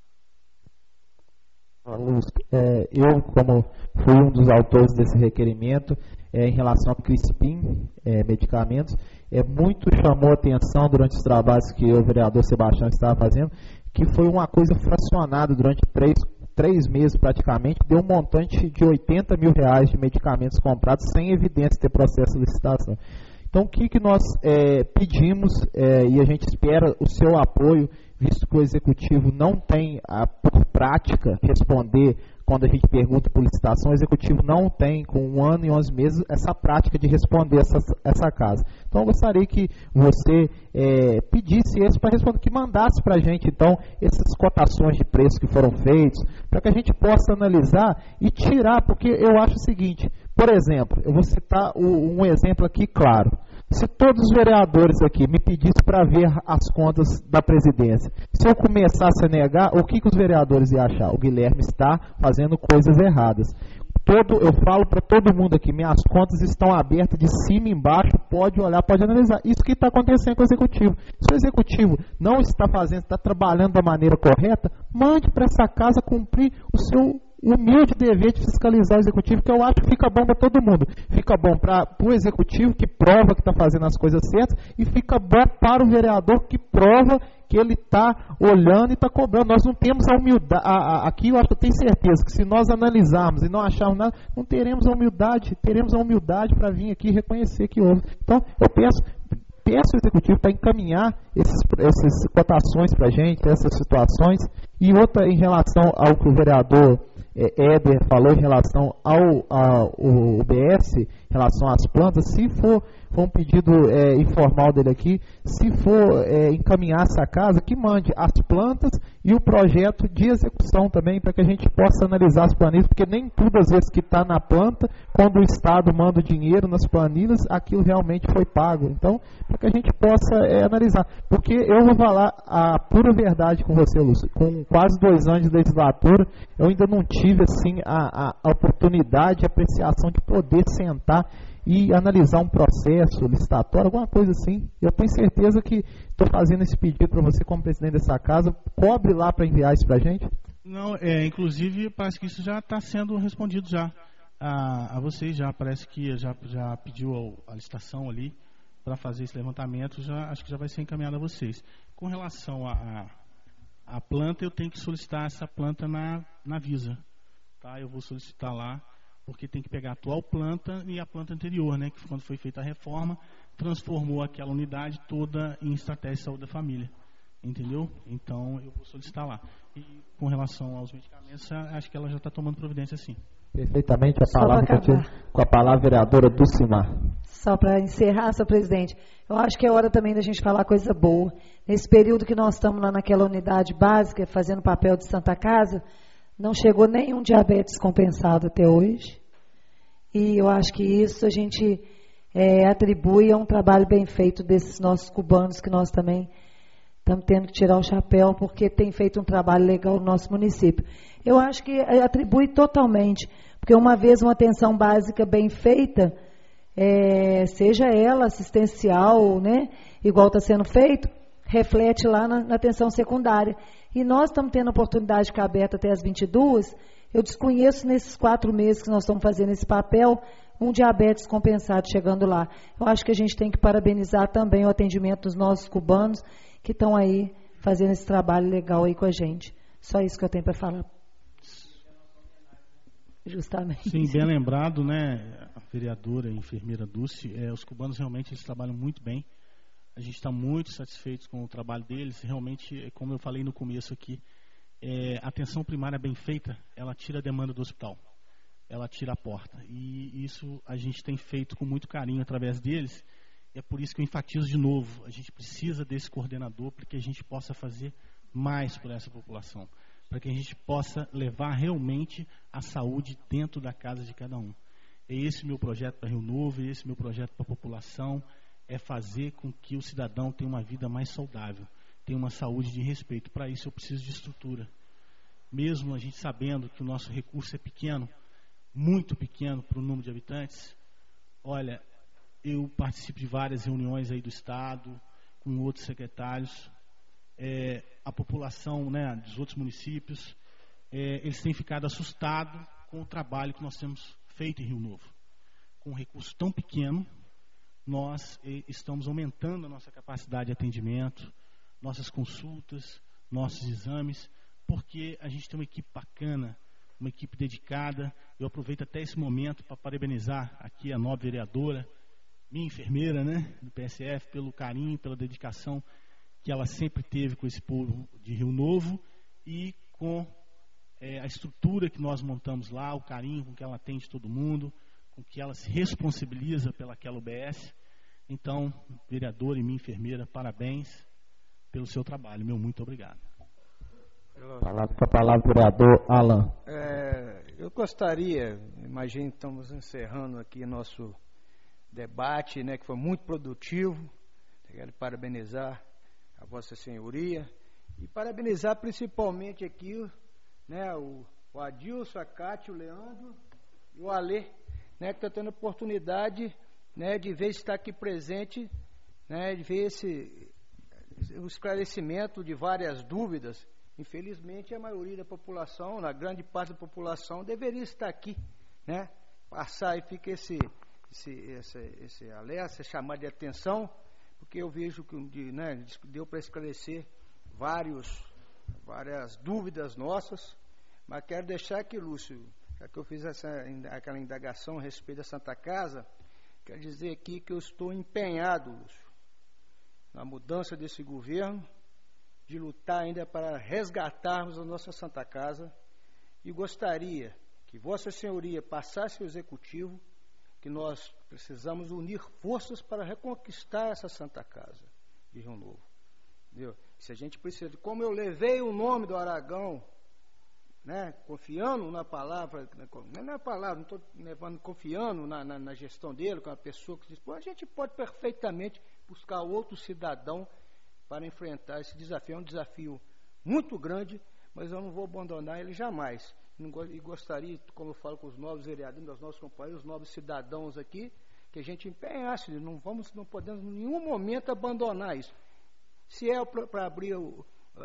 Eu, como fui um dos autores desse requerimento, em relação ao Crispim, medicamentos, muito chamou a atenção durante os trabalhos que o vereador Sebastião estava fazendo, que foi uma coisa fracionada durante 3 meses praticamente, deu um montante de R$80 mil de medicamentos comprados sem evidência de ter processo de licitação. Então, o que nós pedimos, e a gente espera o seu apoio, visto que o Executivo não tem, por prática, responder quando a gente pergunta por licitação, o Executivo não tem, com 1 ano e 11 meses, essa prática de responder essa casa. Então, eu gostaria que você pedisse isso para responder, que mandasse para a gente, então, essas cotações de preço que foram feitos, para que a gente possa analisar e tirar, porque eu acho o seguinte, por exemplo, eu vou citar um exemplo aqui claro. Se todos os vereadores aqui me pedissem para ver as contas da presidência, se eu começasse a negar, o que os vereadores iam achar? O Guilherme está fazendo coisas erradas. Eu falo para todo mundo aqui, minhas contas estão abertas de cima e embaixo, pode olhar, pode analisar. Isso que está acontecendo com o Executivo. Se o Executivo não está fazendo, está trabalhando da maneira correta, mande para essa casa cumprir o seu humilde dever de fiscalizar o Executivo, que eu acho que fica bom para todo mundo. Fica bom para o Executivo, que prova que está fazendo as coisas certas, e fica bom para o vereador, que prova que ele está olhando e está cobrando. Nós não temos a humildade, aqui eu acho que eu tenho certeza que se nós analisarmos e não acharmos nada, não teremos a humildade para vir aqui reconhecer que houve. Então, eu peço ao Executivo para encaminhar essas cotações para a gente, essas situações. E outra em relação ao que o vereador Éder falou em relação ao UBS, em relação às plantas, se for um pedido informal dele aqui, se for encaminhar essa casa, que mande as plantas e o projeto de execução também, para que a gente possa analisar as planilhas, porque nem tudo às vezes que está na planta, quando o Estado manda o dinheiro nas planilhas, aquilo realmente foi pago. Então, para que a gente possa analisar. Porque eu vou falar a pura verdade com você, Lúcio, com quase 2 anos de legislatura, eu ainda não tive assim a oportunidade, a apreciação de poder sentar e analisar um processo licitatório, alguma coisa assim. Eu tenho certeza que estou fazendo esse pedido para você como presidente dessa casa. Cobre lá para enviar isso para a gente? Não, inclusive parece que isso já está sendo respondido já a vocês, já parece que já pediu a licitação ali para fazer esse levantamento, acho que já vai ser encaminhado a vocês. Com relação à planta, eu tenho que solicitar essa planta na Visa, tá? Eu vou solicitar lá, porque tem que pegar a atual planta e a planta anterior, né, que quando foi feita a reforma, transformou aquela unidade toda em estratégia de saúde da família, entendeu? Então, eu vou solicitar lá. E com relação aos medicamentos, acho que ela já está tomando providência, sim. Perfeitamente, a palavra com a palavra vereadora Dulcimar. Só para encerrar, senhor presidente, eu acho que é hora também da gente falar coisa boa. Nesse período que nós estamos lá naquela unidade básica, fazendo papel de Santa Casa, não chegou nenhum diabetes compensado até hoje. E eu acho que isso a gente atribui a um trabalho bem feito desses nossos cubanos, que nós também estamos tendo que tirar o chapéu, porque tem feito um trabalho legal no nosso município. Eu acho que atribui totalmente, porque uma vez uma atenção básica bem feita, seja ela assistencial, né, igual está sendo feito, reflete lá na atenção secundária. E nós estamos tendo a oportunidade de ficar aberta até as 22. Eu desconheço nesses 4 meses que nós estamos fazendo esse papel, um diabetes compensado chegando lá. Eu acho que a gente tem que parabenizar também o atendimento dos nossos cubanos que estão aí fazendo esse trabalho legal aí com a gente. Só isso que eu tenho para falar. Justamente. Sim, bem lembrado, né, a vereadora e enfermeira Dulce, os cubanos realmente eles trabalham muito bem. A gente está muito satisfeito com o trabalho deles. Realmente, como eu falei no começo aqui, a atenção primária bem feita, ela tira a demanda do hospital. Ela tira a porta. E isso a gente tem feito com muito carinho através deles. E é por isso que eu enfatizo de novo. A gente precisa desse coordenador para que a gente possa fazer mais por essa população. Para que a gente possa levar realmente a saúde dentro da casa de cada um. É esse o meu projeto para Rio Novo, é esse o meu projeto para a população. É fazer com que o cidadão tenha uma vida mais saudável, tenha uma saúde de respeito. Para isso eu preciso de estrutura. Mesmo a gente sabendo que o nosso recurso é pequeno, muito pequeno para o número de habitantes, olha, eu participo de várias reuniões aí do Estado, com outros secretários, a população, né, dos outros municípios, eles têm ficado assustados com o trabalho que nós temos feito em Rio Novo. Com um recurso tão pequeno, nós estamos aumentando a nossa capacidade de atendimento, nossas consultas, nossos exames, porque a gente tem uma equipe bacana, uma equipe dedicada. Eu aproveito até esse momento para parabenizar aqui a nobre vereadora, minha enfermeira, né, do PSF, pelo carinho, pela dedicação que ela sempre teve com esse povo de Rio Novo e com a estrutura que nós montamos lá, o carinho com que ela atende todo mundo, com que ela se responsabiliza pelaquela UBS. Então, vereadora e minha enfermeira, parabéns pelo seu trabalho. Meu muito obrigado. Com a palavra, vereador Alan. Eu gostaria, imagino que estamos encerrando aqui nosso debate, né, que foi muito produtivo. Quero parabenizar a Vossa Senhoria e parabenizar principalmente aqui, né, o Adilson, a Cátia, o Leandro e o Alê, né, que está tendo a oportunidade, né, de ver estar aqui presente, né, de ver o esclarecimento de várias dúvidas. Infelizmente, a maioria da população, na grande parte da população, deveria estar aqui, né, passar e fica esse alerta, esse chamado de atenção, porque eu vejo que, né, deu para esclarecer várias dúvidas nossas, mas quero deixar aqui, Lúcio, já que eu fiz aquela indagação a respeito da Santa Casa, quero dizer aqui que eu estou empenhado, Lúcio, na mudança desse governo, de lutar ainda para resgatarmos a nossa Santa Casa, e gostaria que Vossa Senhoria passasse ao Executivo que nós precisamos unir forças para reconquistar essa Santa Casa de Rio Novo. Entendeu? Se a gente precisa, como eu levei o nome do Aragão, né, confiando na palavra, não estou levando, confiando na gestão dele, com a pessoa que diz, a gente pode perfeitamente buscar outro cidadão para enfrentar esse desafio. É um desafio muito grande, mas eu não vou abandonar ele jamais. E gostaria, como eu falo com os novos vereadores, os nossos companheiros, os novos cidadãos aqui, que a gente empenhasse, não podemos em nenhum momento abandonar isso. Se é para abrir o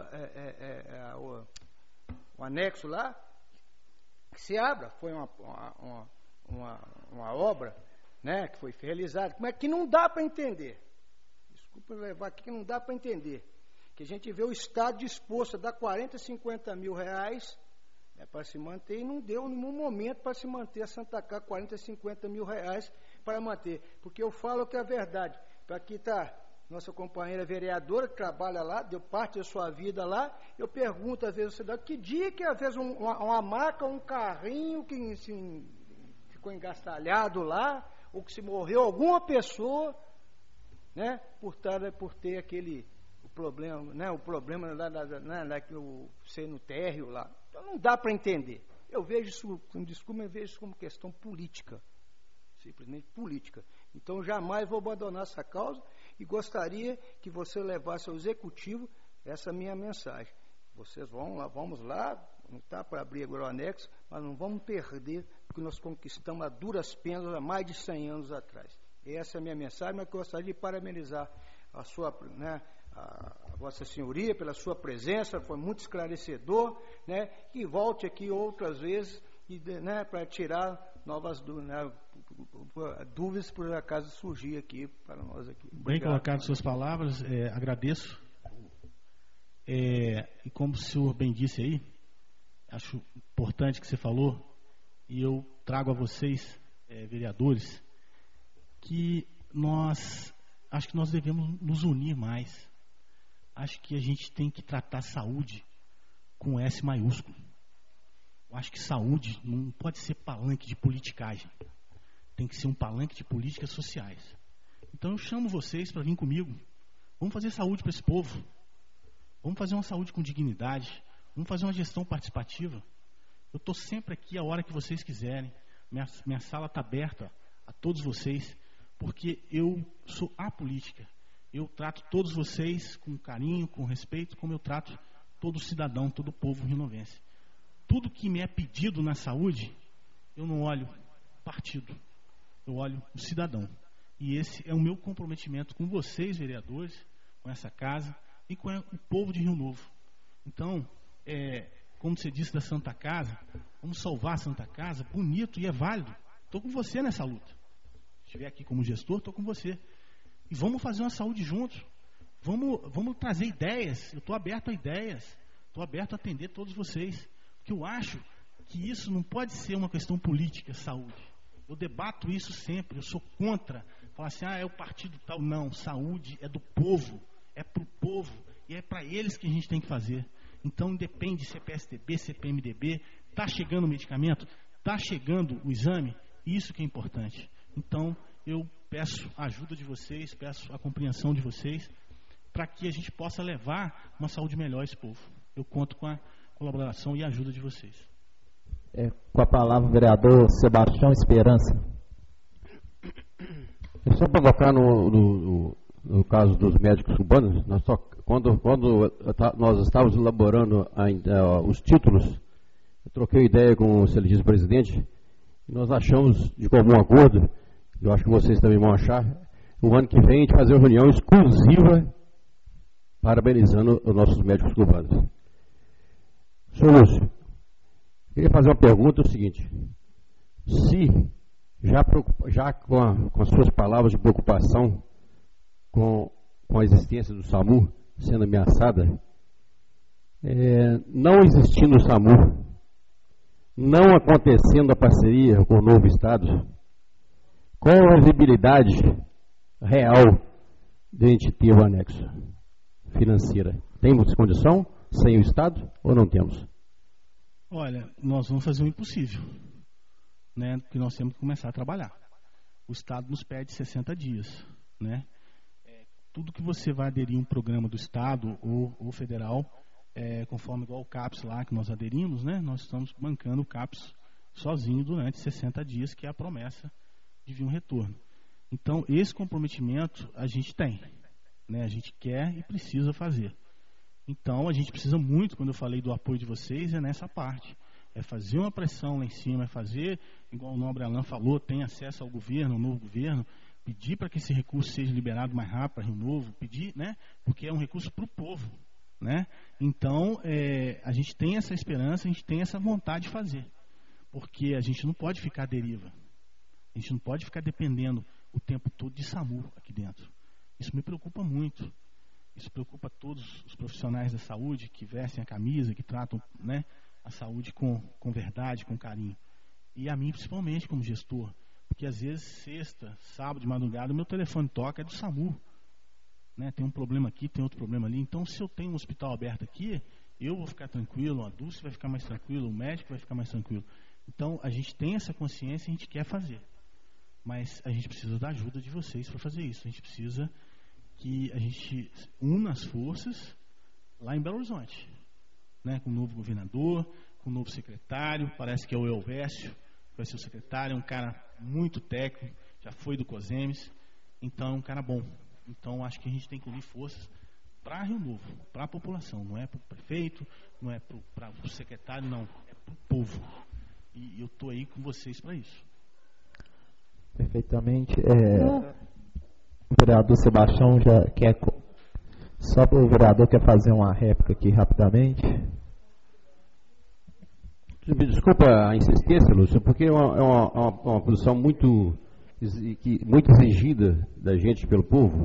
anexo lá, que se abra. Foi uma obra, né, que foi realizada, mas que não dá para entender. Desculpa levar aqui, que não dá para entender. Que a gente vê o Estado disposto a dar 40, 50 mil reais, né, para se manter, e não deu em nenhum momento para se manter a Santa Casa, 40, 50 mil reais para manter. Porque eu falo que é a verdade. Aqui está nossa companheira vereadora, que trabalha lá, deu parte da sua vida lá. Eu pergunto, às vezes, que dia que, às vezes, uma maca, um carrinho que ficou engastalhado lá, ou que se morreu alguma pessoa, né, por ter aquele problema, né, o problema ser no térreo lá. Então não dá para entender. Eu vejo isso, desculpa, eu vejo isso como questão política, simplesmente política. Então jamais vou abandonar essa causa e gostaria que você levasse ao Executivo essa minha mensagem. Vocês vamos lá, não está para abrir agora o anexo, mas não vamos perder o que nós conquistamos a duras penas há mais de 100 anos atrás. Essa é a minha mensagem, mas eu gostaria de parabenizar a sua, né, a Vossa Senhoria pela sua presença, foi muito esclarecedor, né, que volte aqui outras vezes, né, para tirar novas dúvidas por acaso surgir aqui para nós aqui. Obrigado. Bem colocado suas palavras, agradeço. E como o senhor bem disse aí, acho importante que você falou, e eu trago a vocês, vereadores, que acho que nós devemos nos unir mais. Acho que a gente tem que tratar a saúde com S maiúsculo. Eu acho que saúde não pode ser palanque de politicagem. Tem que ser um palanque de políticas sociais. Então eu chamo vocês para vir comigo. Vamos fazer saúde para esse povo. Vamos fazer uma saúde com dignidade. Vamos fazer uma gestão participativa. Eu estou sempre aqui a hora que vocês quiserem. Minha sala está aberta a todos vocês, porque eu sou apolítica. Eu trato todos vocês com carinho, com respeito, como eu trato todo cidadão, todo povo rionovense. Tudo que me é pedido na saúde, eu não olho partido, eu olho o cidadão. E esse é o meu comprometimento com vocês, vereadores, com essa casa e com o povo de Rio Novo. Então, como você disse da Santa Casa, vamos salvar a Santa Casa, bonito e é válido. Estou com você nessa luta. Se estiver aqui como gestor, estou com você. E vamos fazer uma saúde juntos. Vamos trazer ideias. Eu estou aberto a ideias. Estou aberto a atender todos vocês. Porque eu acho que isso não pode ser uma questão política, saúde. Eu debato isso sempre. Eu sou contra. Falar assim, é o partido tal. Não, saúde é do povo. É para o povo. E é para eles que a gente tem que fazer. Então, independe se é PSDB, se é PMDB. Está chegando o medicamento? Está chegando o exame? Isso que é importante. Então, eu peço a ajuda de vocês, peço a compreensão de vocês, para que a gente possa levar uma saúde melhor a esse povo. Eu conto com a colaboração e a ajuda de vocês. Com a palavra o vereador Sebastião Esperança. Só para colocar no caso dos médicos cubanos, quando nós estávamos elaborando os títulos, eu troquei ideia com o excelentíssimo presidente, e nós achamos de comum acordo, eu acho que vocês também vão achar, o ano que vem a gente fazer uma reunião exclusiva parabenizando os nossos médicos cubanos. Senhor Lúcio, queria fazer uma pergunta, é o seguinte: se já com as suas palavras de preocupação com a existência do SAMU sendo ameaçada, não existindo o SAMU, não acontecendo a parceria com o novo Estado, qual a visibilidade real de a gente ter o anexo financeira? Temos condição sem o Estado ou não temos? Olha, nós vamos fazer o impossível, né? Porque nós temos que começar a trabalhar. O Estado nos pede 60 dias, né? Tudo que você vai aderir a um programa do Estado ou federal, conforme igual o CAPS lá que nós aderimos, né? Nós estamos bancando o CAPS sozinho durante 60 dias, que é a promessa de vir um retorno. Então, esse comprometimento a gente tem, né? A gente quer e precisa fazer. Então, a gente precisa muito, quando eu falei do apoio de vocês, é nessa parte. É fazer uma pressão lá em cima, é fazer, igual o nobre Alain falou, tem acesso ao governo, ao novo governo, pedir para que esse recurso seja liberado mais rápido para Rio Novo, pedir, né? Porque é um recurso para o povo, né? Então, a gente tem essa esperança, a gente tem essa vontade de fazer. Porque a gente não pode ficar à deriva. A gente não pode ficar dependendo o tempo todo de SAMU aqui dentro. Isso me preocupa muito. Isso preocupa todos os profissionais da saúde que vestem a camisa, que tratam, né, a saúde com verdade, com carinho. E a mim, principalmente, como gestor. Porque às vezes, sexta, sábado de madrugada, o meu telefone toca, é do SAMU. Né? Tem um problema aqui, tem outro problema ali. Então, se eu tenho um hospital aberto aqui, eu vou ficar tranquilo, a Dulce vai ficar mais tranquilo, o médico vai ficar mais tranquilo. Então, a gente tem essa consciência e a gente quer fazer. Mas a gente precisa da ajuda de vocês para fazer isso. A gente precisa que a gente una as forças lá em Belo Horizonte, né? Com o novo governador, com o novo secretário, parece que é o Elvésio, que vai ser o secretário, é um cara muito técnico, já foi do COSEMES, então é um cara bom. Então acho que a gente tem que unir forças para Rio Novo, para a população, não é para o prefeito, não é para o secretário, não, é para o povo. E eu estou aí com vocês para isso. Perfeitamente. O vereador Sebastião já quer. Só para o vereador quer fazer uma réplica aqui rapidamente. Desculpa a insistência, Lúcio, porque é uma posição muito exigida da gente pelo povo.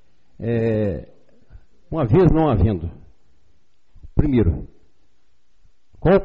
Uma vez não havendo, primeiro, qual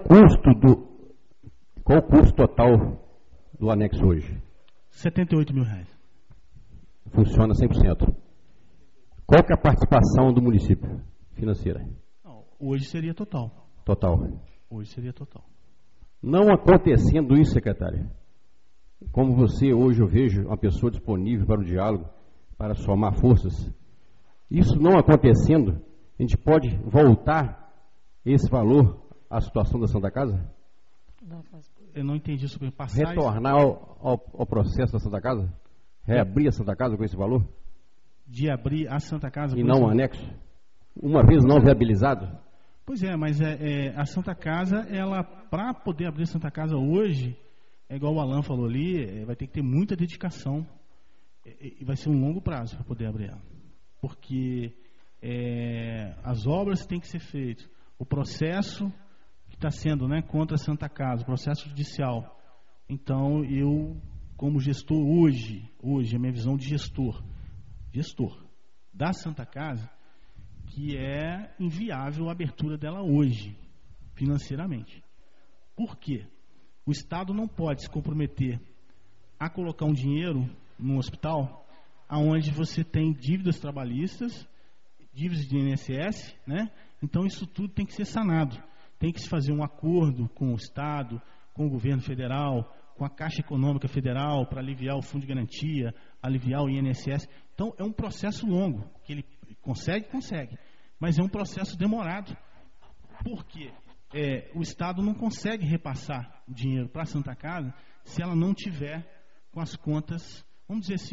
o custo total do anexo hoje? R$78 mil. Funciona 100%. Qual que é a participação do município financeira? Não, hoje seria total. Total. Hoje seria total. Não acontecendo isso, secretário, como você hoje eu vejo uma pessoa disponível para o diálogo, para somar forças, isso não acontecendo, a gente pode voltar esse valor à situação da Santa Casa? Eu não entendi sobre passar. Retornar ao processo da Santa Casa? Reabrir a Santa Casa com esse valor? De abrir a Santa Casa e não o anexo? Uma vez não viabilizado? Pois é, mas a Santa Casa, ela, para poder abrir a Santa Casa hoje, é igual o Alain falou ali, vai ter que ter muita dedicação e vai ser um longo prazo para poder abrir ela. Porque as obras têm que ser feitas. O processo que está sendo, né, contra a Santa Casa, o processo judicial. Então, eu, como gestor hoje, a minha visão de gestor da Santa Casa, que é inviável a abertura dela hoje, financeiramente. Por quê? O Estado não pode se comprometer a colocar um dinheiro num hospital onde você tem dívidas trabalhistas, dívidas de INSS, né? Então isso tudo tem que ser sanado. Tem que se fazer um acordo com o Estado, com o governo federal, com a Caixa Econômica Federal, para aliviar o Fundo de Garantia, aliviar o INSS. Então é um processo longo, que ele consegue, mas é um processo demorado. Por quê? O Estado não consegue repassar o dinheiro para a Santa Casa se ela não tiver com as contas, vamos dizer assim,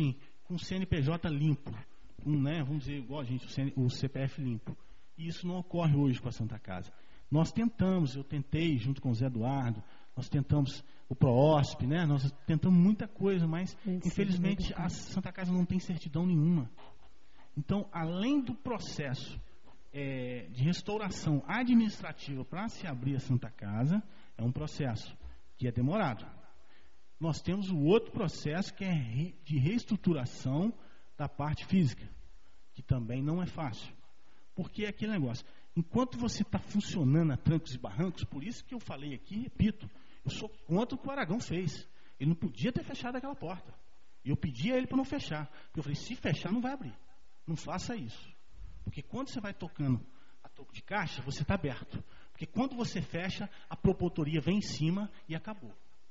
com o CNPJ limpo, né, vamos dizer, igual a gente, o CPF limpo. E isso não ocorre hoje com a Santa Casa. Nós tentamos, eu tentei junto com o Zé Eduardo, nós tentamos o PROOSP, né, nós tentamos muita coisa, mas infelizmente a Santa Casa não tem certidão nenhuma. Então, além do processo de restauração administrativa para se abrir a Santa Casa, é um processo que é demorado. Nós temos o outro processo que é de reestruturação da parte física, que também não é fácil. Porque é aquele negócio, enquanto você está funcionando a trancos e barrancos, por isso que eu falei aqui, repito, eu sou contra o que o Aragão fez. Ele não podia ter fechado aquela porta. E eu pedi a ele para não fechar. Porque eu falei, se fechar não vai abrir. Não faça isso. Porque quando você vai tocando a toco de caixa, você está aberto. Porque quando você fecha, a promotoria vem em cima e acabou.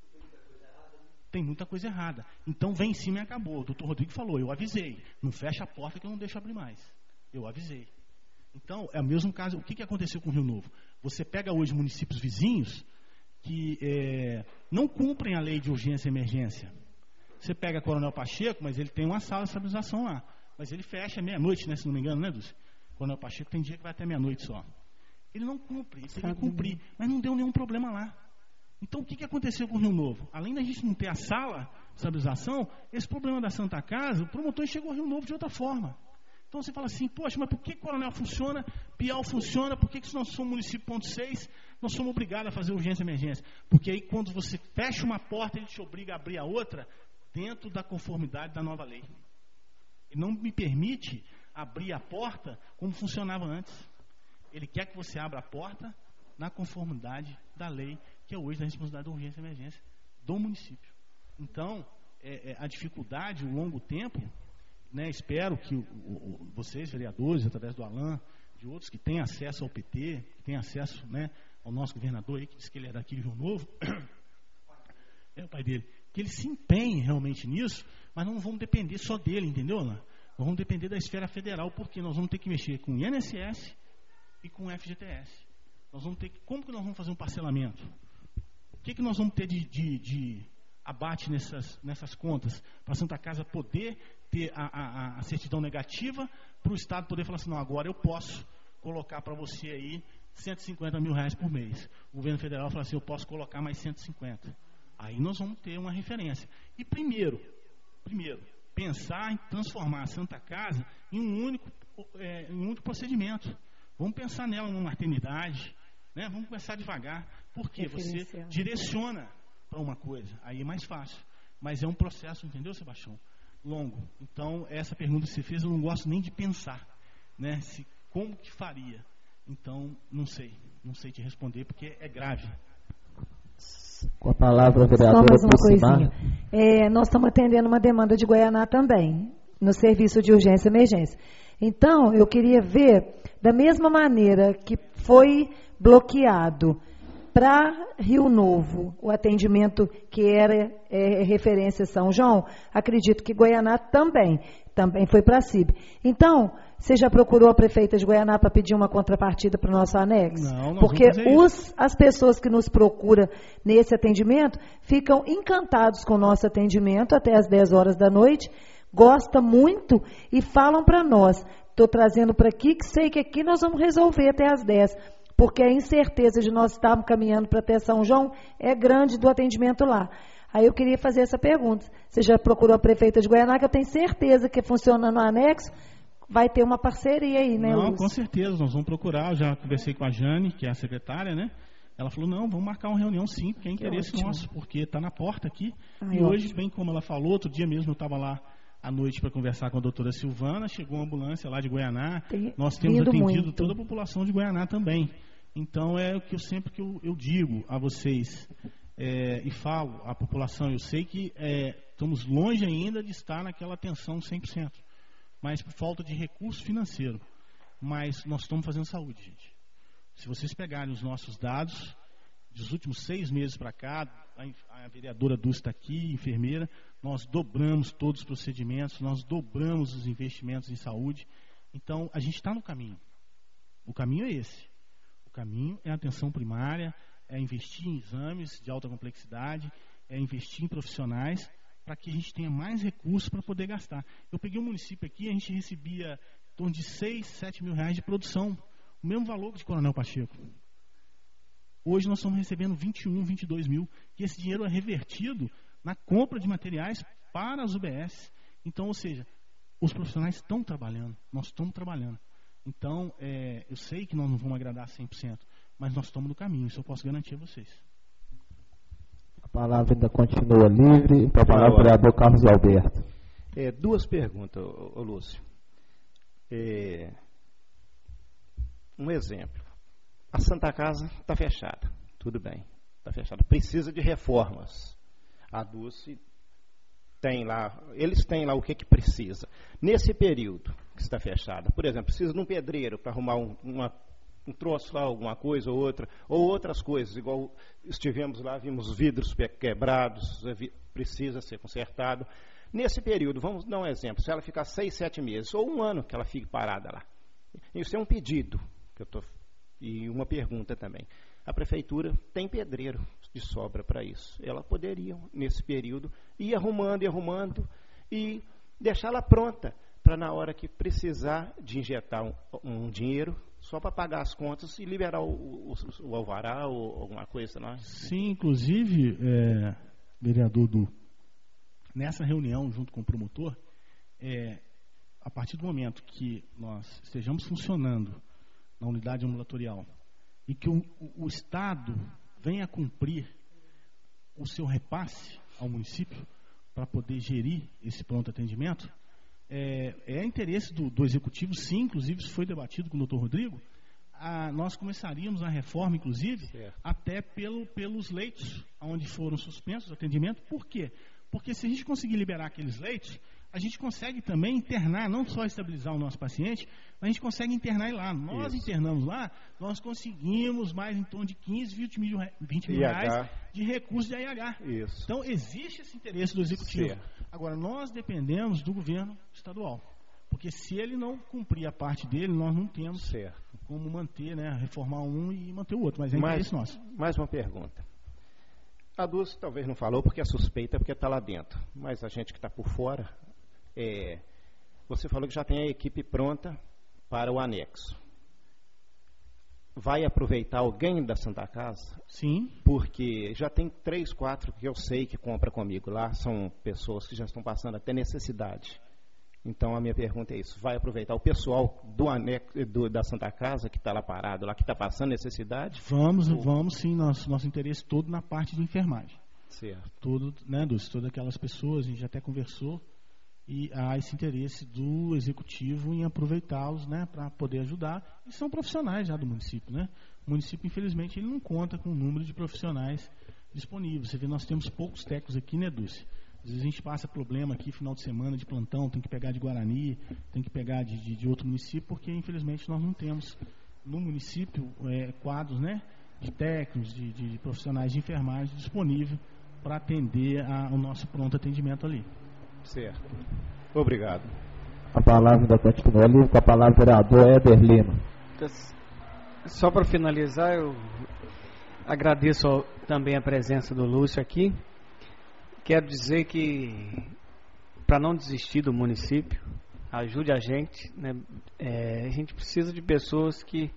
Tem muita coisa errada. Então vem em cima e acabou. O doutor Rodrigo falou, eu avisei. Não fecha a porta que eu não deixo abrir mais. Eu avisei. Então, é o mesmo caso. O que aconteceu com o Rio Novo? Você pega hoje municípios vizinhos que não cumprem a lei de urgência e emergência. Você pega Coronel Pacheco, mas ele tem uma sala de estabilização lá. Mas ele fecha meia-noite, né, se não me engano, né, Dulce? Coronel Pacheco tem dia que vai até meia-noite só. Ele não cumpre, ele tem que cumprir. Mas não deu nenhum problema lá. Então, o que aconteceu com o Rio Novo? Além da gente não ter a sala de estabilização, esse problema da Santa Casa, o promotor chegou ao Rio Novo de outra forma. Então você fala assim, poxa, mas por que Coronel funciona, Piau funciona, por que se nós somos município ponto 6, nós somos obrigados a fazer urgência e emergência? Porque aí quando você fecha uma porta, ele te obriga a abrir a outra dentro da conformidade da nova lei. Ele não me permite abrir a porta como funcionava antes. Ele quer que você abra a porta na conformidade da lei, que é hoje a responsabilidade da urgência e emergência do município. Então, a dificuldade, o longo tempo, né, espero que vocês, vereadores, através do Alain, de outros que têm acesso ao PT, que têm acesso, né, ao nosso governador aí, que disse que ele é daqui de Rio Novo, é o pai dele, que ele se empenhe realmente nisso, mas não vamos depender só dele, entendeu, Alain? Nós vamos depender da esfera federal, porque nós vamos ter que mexer com o INSS e com o FGTS. Nós vamos ter que, como que nós vamos fazer um parcelamento? O que nós vamos ter de abate nessas contas, para a Santa Casa poder ter a certidão negativa, para o Estado poder falar assim, não, agora eu posso colocar para você aí 150 mil reais por mês. O governo federal fala assim, eu posso colocar mais 150. Aí nós vamos ter uma referência. E primeiro, pensar em transformar a Santa Casa em um único procedimento. Vamos pensar nela numa maternidade, né? Vamos começar devagar, porque você direciona para uma coisa, aí é mais fácil. Mas é um processo, entendeu, Sebastião? Longo. Então, essa pergunta que você fez, eu não gosto nem de pensar, né? Como que faria? Então, não sei te responder, porque é grave. Com a palavra, a vereadora. Só mais uma coisinha. Nós estamos atendendo uma demanda de Goianá também, no serviço de urgência e emergência. Então, eu queria ver, da mesma maneira que foi bloqueado para Rio Novo, o atendimento que era referência São João, acredito que Goianá também foi para a CIB. Então, você já procurou a prefeita de Goianá para pedir uma contrapartida para o nosso anexo? Não, porque as pessoas que nos procuram nesse atendimento ficam encantados com o nosso atendimento até as 10 horas da noite, gostam muito e falam para nós, estou trazendo para aqui, que sei que aqui nós vamos resolver até as 10, porque a incerteza de nós estarmos caminhando para até São João é grande do atendimento lá. Aí eu queria fazer essa pergunta. Você já procurou a prefeita de Goianá, que eu tenho certeza que funcionando no anexo, vai ter uma parceria aí, né, Não, Lúcio? com certeza, nós vamos procurar. Eu já conversei com a Jane, que é a secretária, né? Ela falou, não, vamos marcar uma reunião sim, porque é interesse nosso, porque está na porta aqui. E hoje, bem como ela falou, outro dia mesmo eu estava lá à noite para conversar com a doutora Silvana, chegou uma ambulância lá de Goianá, nós temos atendido toda a população de Goianá também. Então é o que eu digo a vocês e falo à população, eu sei que estamos longe ainda de estar naquela atenção 100%, mas por falta de recurso financeiro, mas nós estamos fazendo saúde, gente. Se vocês pegarem os nossos dados dos últimos 6 meses para cá, a vereadora Dulce está aqui, enfermeira, nós dobramos todos os procedimentos, nós dobramos os investimentos em saúde. Então, a gente está no caminho. O caminho é esse. O caminho é a atenção primária, é investir em exames de alta complexidade, é investir em profissionais para que a gente tenha mais recursos para poder gastar. Eu peguei um município aqui, a gente recebia em torno de 6, 7 mil reais de produção, o mesmo valor de Coronel Pacheco. Hoje nós estamos recebendo 21, 22 mil, e esse dinheiro é revertido na compra de materiais para as UBS. Então, ou seja, os profissionais estão trabalhando, nós estamos trabalhando. Então, eu sei que nós não vamos agradar 100%, mas nós estamos no caminho, isso eu posso garantir a vocês. A palavra ainda continua livre, para a palavra o vereador Carlos Alberto. Duas perguntas, Lúcio. Um exemplo. A Santa Casa está fechada, tudo bem, está fechada. Precisa de reformas. A Dulce tem lá, eles têm lá o que precisa. Nesse período que está fechada, por exemplo, precisa de um pedreiro para arrumar um troço lá, alguma coisa ou outra, ou outras coisas, igual estivemos lá, vimos vidros quebrados, precisa ser consertado. Nesse período, vamos dar um exemplo, se ela ficar 6, 7 meses, ou um ano que ela fique parada lá. Isso é um pedido que eu estou. E uma pergunta também. A prefeitura tem pedreiro de sobra para isso. Ela poderia, nesse período, ir arrumando e deixá-la pronta para na hora que precisar de injetar um dinheiro, só para pagar as contas e liberar o alvará ou alguma coisa, não é? Sim, inclusive, vereador Du, nessa reunião junto com o promotor, a partir do momento que nós estejamos funcionando na unidade ambulatorial e que o Estado venha cumprir o seu repasse ao município para poder gerir esse pronto atendimento, é interesse do Executivo, sim, inclusive isso foi debatido com o doutor Rodrigo, nós começaríamos a reforma, inclusive, até pelos leitos onde foram suspensos o atendimento. Por quê? Porque se a gente conseguir liberar aqueles leitos, a gente consegue também internar, não só estabilizar o nosso paciente, mas a gente consegue internar ele lá. Nós internamos lá, nós conseguimos mais em torno de 15, 20 mil reais de recursos de AIH. Isso. Então, existe esse interesse do Executivo. Certo. Agora, nós dependemos do governo estadual. Porque se ele não cumprir a parte dele, nós não temos como manter, reformar um e manter o outro. Mas é interesse nosso. Mais uma pergunta. A Dulce talvez não falou porque é suspeita, porque está lá dentro. Mas a gente que está por fora... você falou que já tem a equipe pronta para o anexo. Vai aproveitar alguém da Santa Casa? Sim. Porque já tem 3, 4 que eu sei que compra comigo lá, são pessoas que já estão passando até necessidade. Então a minha pergunta é isso, vai aproveitar o pessoal do anexo, da Santa Casa que está lá parado, lá que está passando necessidade? Vamos sim, nosso interesse todo na parte de enfermagem. Certo. Todo, Dulce, todas aquelas pessoas, a gente já até conversou, e há esse interesse do Executivo em aproveitá-los, para poder ajudar. E são profissionais já do município, O município, infelizmente, ele não conta com o número de profissionais disponíveis. Você vê, nós temos poucos técnicos aqui, Dulce? Às vezes a gente passa problema aqui, final de semana, de plantão, tem que pegar de Guarani, tem que pegar de outro município, porque, infelizmente, nós não temos no município quadros, de técnicos, de profissionais de enfermagem disponíveis para atender o nosso pronto atendimento ali. Certo. Obrigado. A palavra ainda continua ali com a palavra do vereador Éder Lima. Só para finalizar, eu agradeço também a presença do Lúcio aqui. Quero dizer que, para não desistir do município, ajude a gente. A gente precisa de pessoas que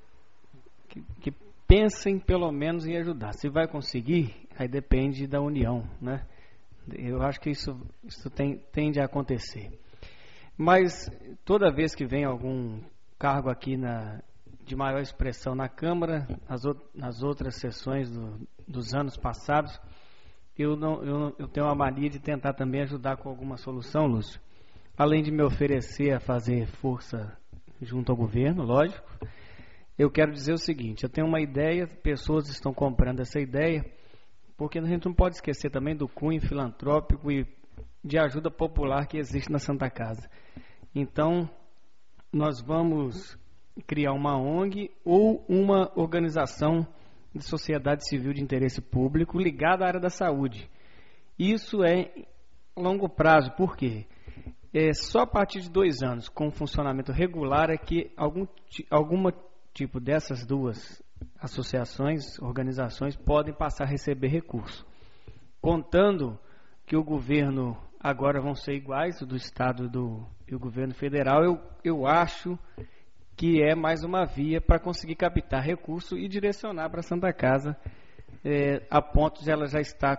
pensem pelo menos em ajudar. Se vai conseguir, aí depende da união, Eu acho que isso tende a acontecer. Mas toda vez que vem algum cargo aqui de maior expressão na Câmara, nas outras sessões dos anos passados, eu tenho uma mania de tentar também ajudar com alguma solução, Lúcio. Além de me oferecer a fazer força junto ao governo, lógico, eu quero dizer o seguinte, eu tenho uma ideia, pessoas estão comprando essa ideia, porque a gente não pode esquecer também do cunho filantrópico e de ajuda popular que existe na Santa Casa. Então, nós vamos criar uma ONG ou uma organização de sociedade civil de interesse público ligada à área da saúde. Isso é longo prazo, por quê? Só a partir de 2 anos, com funcionamento regular, é que algum tipo dessas duas associações, organizações, podem passar a receber recurso. Contando que o governo agora vão ser iguais, o do Estado e o governo federal, eu acho que é mais uma via para conseguir captar recurso e direcionar para a Santa Casa, a ponto de ela já estar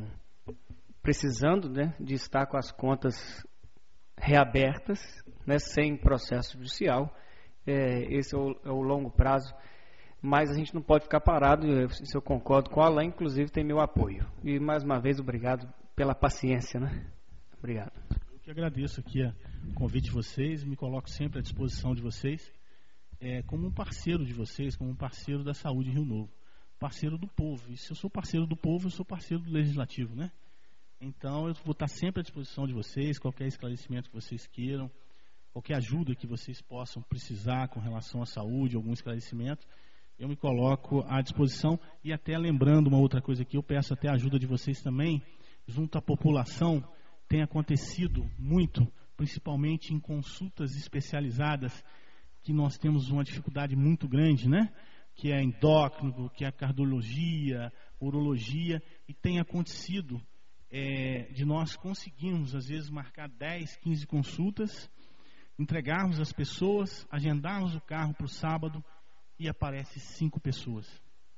precisando, né, de estar com as contas reabertas, né, sem processo judicial. Esse é o longo prazo, mas a gente não pode ficar parado. Isso eu concordo com a Alain, inclusive tem meu apoio. E mais uma vez, obrigado pela paciência, né? Obrigado. Eu que agradeço aqui o convite de vocês, me coloco sempre à disposição de vocês, como um parceiro de vocês, como um parceiro da saúde em Rio Novo, parceiro do povo. E se eu sou parceiro do povo, eu sou parceiro do legislativo, né? Então eu vou estar sempre à disposição de vocês, qualquer esclarecimento que vocês queiram, qualquer ajuda que vocês possam precisar com relação à saúde, algum esclarecimento, eu me coloco à disposição. E até lembrando uma outra coisa aqui, eu peço até a ajuda de vocês também, junto à população. Tem acontecido muito, principalmente em consultas especializadas, que nós temos uma dificuldade muito grande, né? Que é endócrino, que é cardiologia, urologia, e tem acontecido de nós conseguirmos, às vezes, marcar 10, 15 consultas, entregarmos as pessoas, agendarmos o carro para o sábado e aparece 5 pessoas.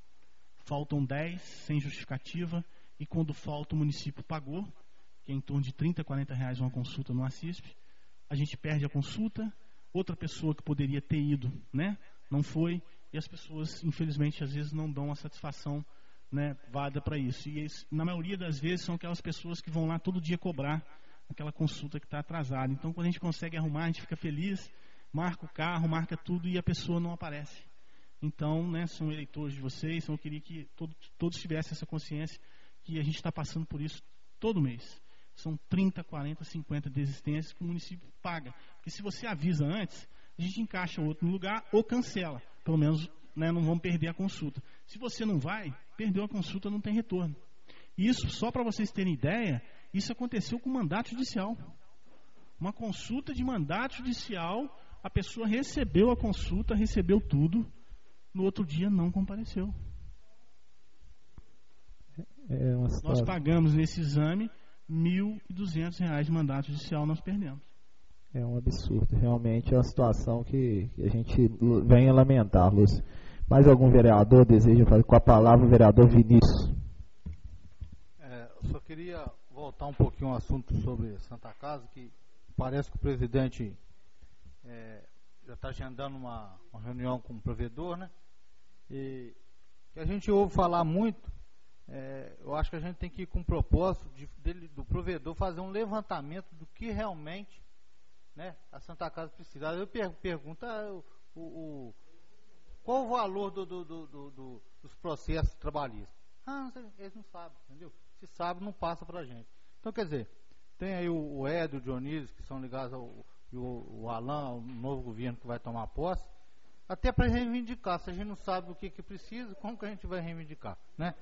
Faltam 10, sem justificativa, e quando falta o município pagou, que é em torno de 30, 40 reais uma consulta no Assisp, a gente perde a consulta, outra pessoa que poderia ter ido, né, não foi, e as pessoas, infelizmente, às vezes não dão a satisfação, né, válida para isso. E na maioria das vezes são aquelas pessoas que vão lá todo dia cobrar aquela consulta que está atrasada. Então, quando a gente consegue arrumar, a gente fica feliz, marca o carro, marca tudo e a pessoa não aparece. Então, né, são eleitores de vocês, então eu queria que todos tivessem essa consciência que a gente está passando por isso todo mês. São 30, 40, 50 desistências que o município paga. Porque se você avisa antes, a gente encaixa outro no lugar ou cancela. Pelo menos, né, não vamos perder a consulta. Se você não vai, perdeu a consulta, não tem retorno. Isso, só para vocês terem ideia, isso aconteceu com mandato judicial. Uma consulta de mandato judicial, a pessoa recebeu a consulta, recebeu tudo, no outro dia não compareceu. Nós pagamos nesse exame R$ 1.200 de mandato judicial, nós perdemos. É um absurdo, realmente é uma situação que a gente vem a lamentar, Lúcio. Mais algum vereador deseja fazer com a palavra o vereador Vinícius? Eu só queria voltar um pouquinho ao assunto sobre Santa Casa, que parece que o presidente já está agendando uma reunião com o provedor, né? E que a gente ouve falar muito. Eu acho que a gente tem que ir com o propósito do provedor fazer um levantamento do que realmente, né, a Santa Casa precisa. Eu pergunto qual o valor dos processos trabalhistas. Eles não sabem, entendeu? Se sabe, não passa para a gente. Então, quer dizer, tem aí o Édio, o Dionísio, que são ligados o Alain, o novo governo que vai tomar posse, até para reivindicar. Se a gente não sabe o que precisa, como que a gente vai reivindicar, né?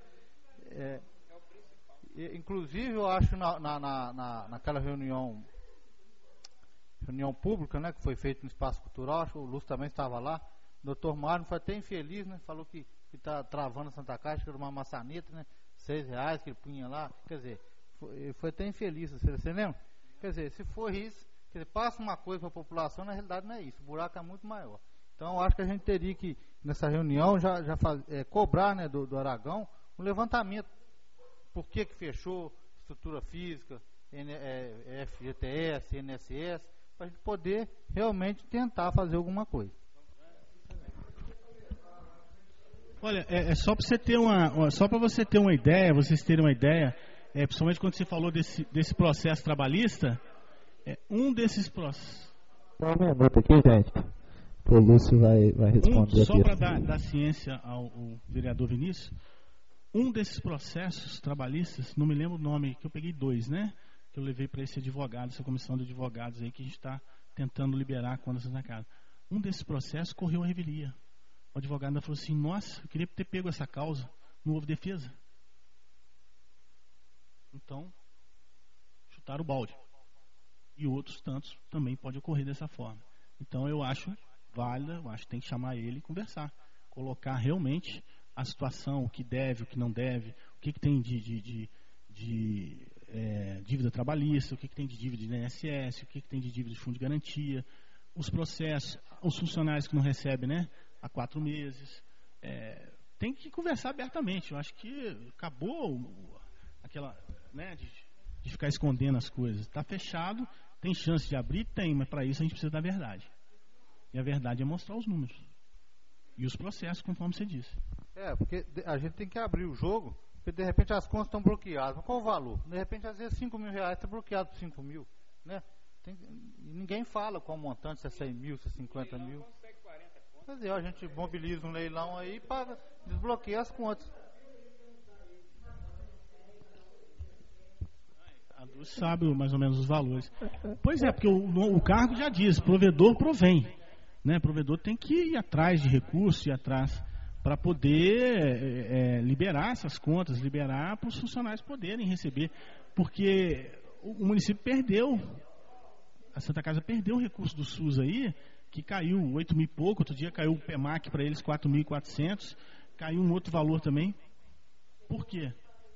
Inclusive, eu acho naquela reunião pública, né, que foi feita no Espaço Cultural, acho que o Lúcio também estava lá, o Dr. Mário foi até infeliz, né, falou que está travando a Santa Casa, que era uma maçaneta, né, R$6 que ele punha lá, quer dizer, foi até infeliz, você lembra? Quer dizer, se for isso, quer dizer, passa uma coisa para a população, na realidade não é isso, o buraco é muito maior. Então, eu acho que a gente teria que, nessa reunião, já cobrar, né, do Aragão um levantamento. Por que fechou estrutura física, FGTS, INSS, para a gente poder realmente tentar fazer alguma coisa. Olha, só para você ter uma ideia, vocês terem uma ideia, principalmente quando você falou desse processo trabalhista, um desses processos. Só um minuto aqui, gente. O Lúcio vai responder. Só para dar ciência ao vereador Vinícius, um desses processos trabalhistas, não me lembro o nome, que eu peguei 2, né? Que eu levei para esse advogado, essa comissão de advogados aí que a gente está tentando liberar quando na casa. Um desses processos correu a revelia. O advogado ainda falou assim: nossa, eu queria ter pego essa causa, não houve defesa. Então, chutaram o balde. E outros tantos também pode ocorrer dessa forma. Então eu acho válida, eu acho que tem que chamar ele e conversar. Colocar realmente a situação, o que deve, o que não deve, o que tem de dívida trabalhista, o que tem de dívida de INSS, o que tem de dívida de fundo de garantia, os processos, os funcionários que não recebem, né, há 4 meses. Tem que conversar abertamente. Eu acho que acabou aquela, né, de ficar escondendo as coisas. Está fechado, tem chance de abrir? Tem, mas para isso a gente precisa da verdade. E a verdade é mostrar os números e os processos, conforme você disse. Porque a gente tem que abrir o jogo, porque de repente as contas estão bloqueadas. Mas qual o valor? De repente, às vezes, R$5.000 está bloqueado por 5 mil. Né? Ninguém fala qual montante, se é 100 mil, se é 50 mil. Quer dizer, a gente mobiliza um leilão aí para desbloquear as contas. A Dulce sabe mais ou menos os valores. Pois é, porque o cargo já diz, provedor provém. Né? Provedor tem que ir atrás de recursos, ir atrás para poder liberar essas contas, liberar para os funcionários poderem receber, porque o município perdeu, a Santa Casa perdeu o recurso do SUS aí, que caiu 8 mil e pouco, outro dia caiu o PEMAC para eles 4.400, caiu um outro valor também. Por quê?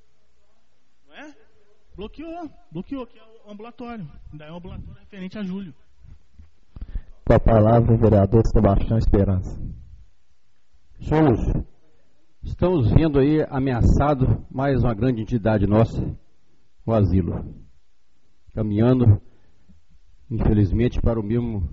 Não é? Bloqueou, que é o ambulatório, ainda é o ambulatório referente a julho. Com a palavra, o vereador Sebastião Esperança. Senhor Lúcio, estamos vendo aí ameaçado mais uma grande entidade nossa, o asilo, caminhando, infelizmente, para o mesmo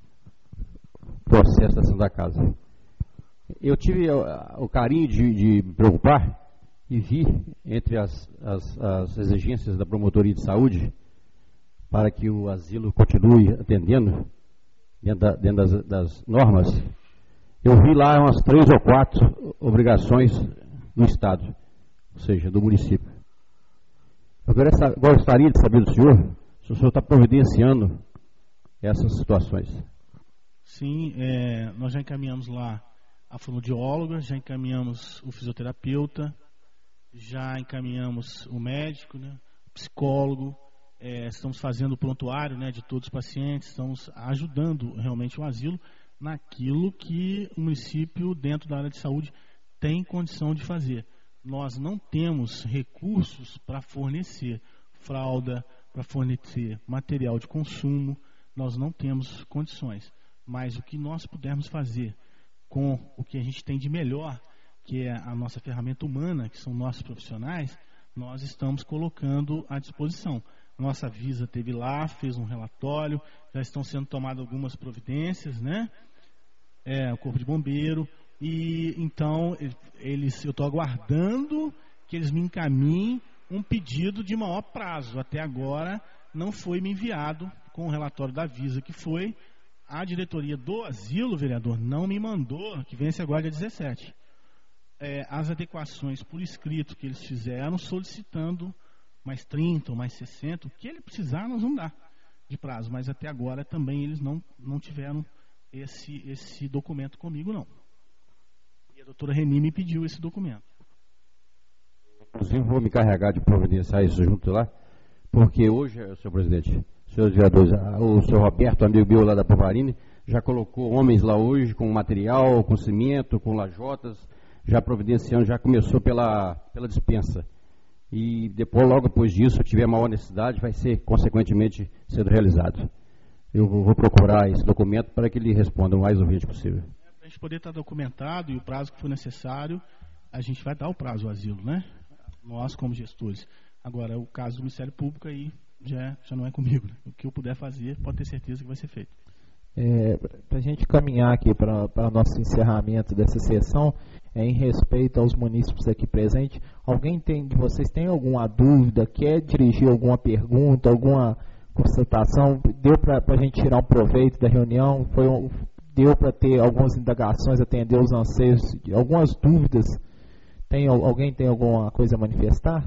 processo da Santa Casa. Eu tive o carinho de me preocupar e vi entre as exigências da Promotoria de Saúde para que o asilo continue atendendo dentro das normas. Eu vi lá umas 3 ou 4 obrigações do Estado, ou seja, do município. Eu gostaria de saber do senhor se o senhor está providenciando essas situações. Sim, nós já encaminhamos lá a fonoaudióloga, já encaminhamos o fisioterapeuta, já encaminhamos o médico, né, o psicólogo, estamos fazendo o prontuário, né, de todos os pacientes, estamos ajudando realmente o asilo naquilo que o município, dentro da área de saúde, tem condição de fazer. Nós não temos recursos para fornecer fralda, para fornecer material de consumo, nós não temos condições. Mas o que nós pudermos fazer com o que a gente tem de melhor, que é a nossa ferramenta humana, que são nossos profissionais, nós estamos colocando à disposição. A nossa Visa esteve lá, fez um relatório, já estão sendo tomadas algumas providências, né? O Corpo de Bombeiro, e então eu estou aguardando que eles me encaminhem um pedido de maior prazo. Até agora não foi me enviado com o relatório da Visa, que foi a diretoria do asilo, vereador, não me mandou, que vence agora dia 17. As adequações por escrito que eles fizeram, solicitando mais 30 ou mais 60, o que ele precisar nós vamos dar de prazo, mas até agora também eles não tiveram esse documento comigo, não. E a doutora Reni me pediu esse documento. Inclusive vou me carregar de providenciar isso junto lá, porque hoje, senhor presidente, senhores vereadores, o senhor Roberto, amigo meu lá da Povarine, já colocou homens lá hoje com material, com cimento, com lajotas, já providenciando, já começou pela dispensa. E depois, logo depois disso, se tiver maior necessidade, vai ser, consequentemente, sendo realizado. Eu vou procurar esse documento para que ele responda o mais urgente possível. Para a gente poder estar documentado e o prazo que for necessário, a gente vai dar o prazo ao asilo, né? Nós, como gestores. Agora, o caso do Ministério Público aí já não é comigo. Né? O que eu puder fazer, pode ter certeza que vai ser feito. Para a gente caminhar aqui para o nosso encerramento dessa sessão, em respeito aos munícipes aqui presentes, alguém de vocês tem alguma dúvida, quer dirigir alguma pergunta, alguma constatação? Deu para a gente tirar um proveito da reunião? Deu para ter algumas indagações, atender os anseios, algumas dúvidas? Alguém tem alguma coisa a manifestar?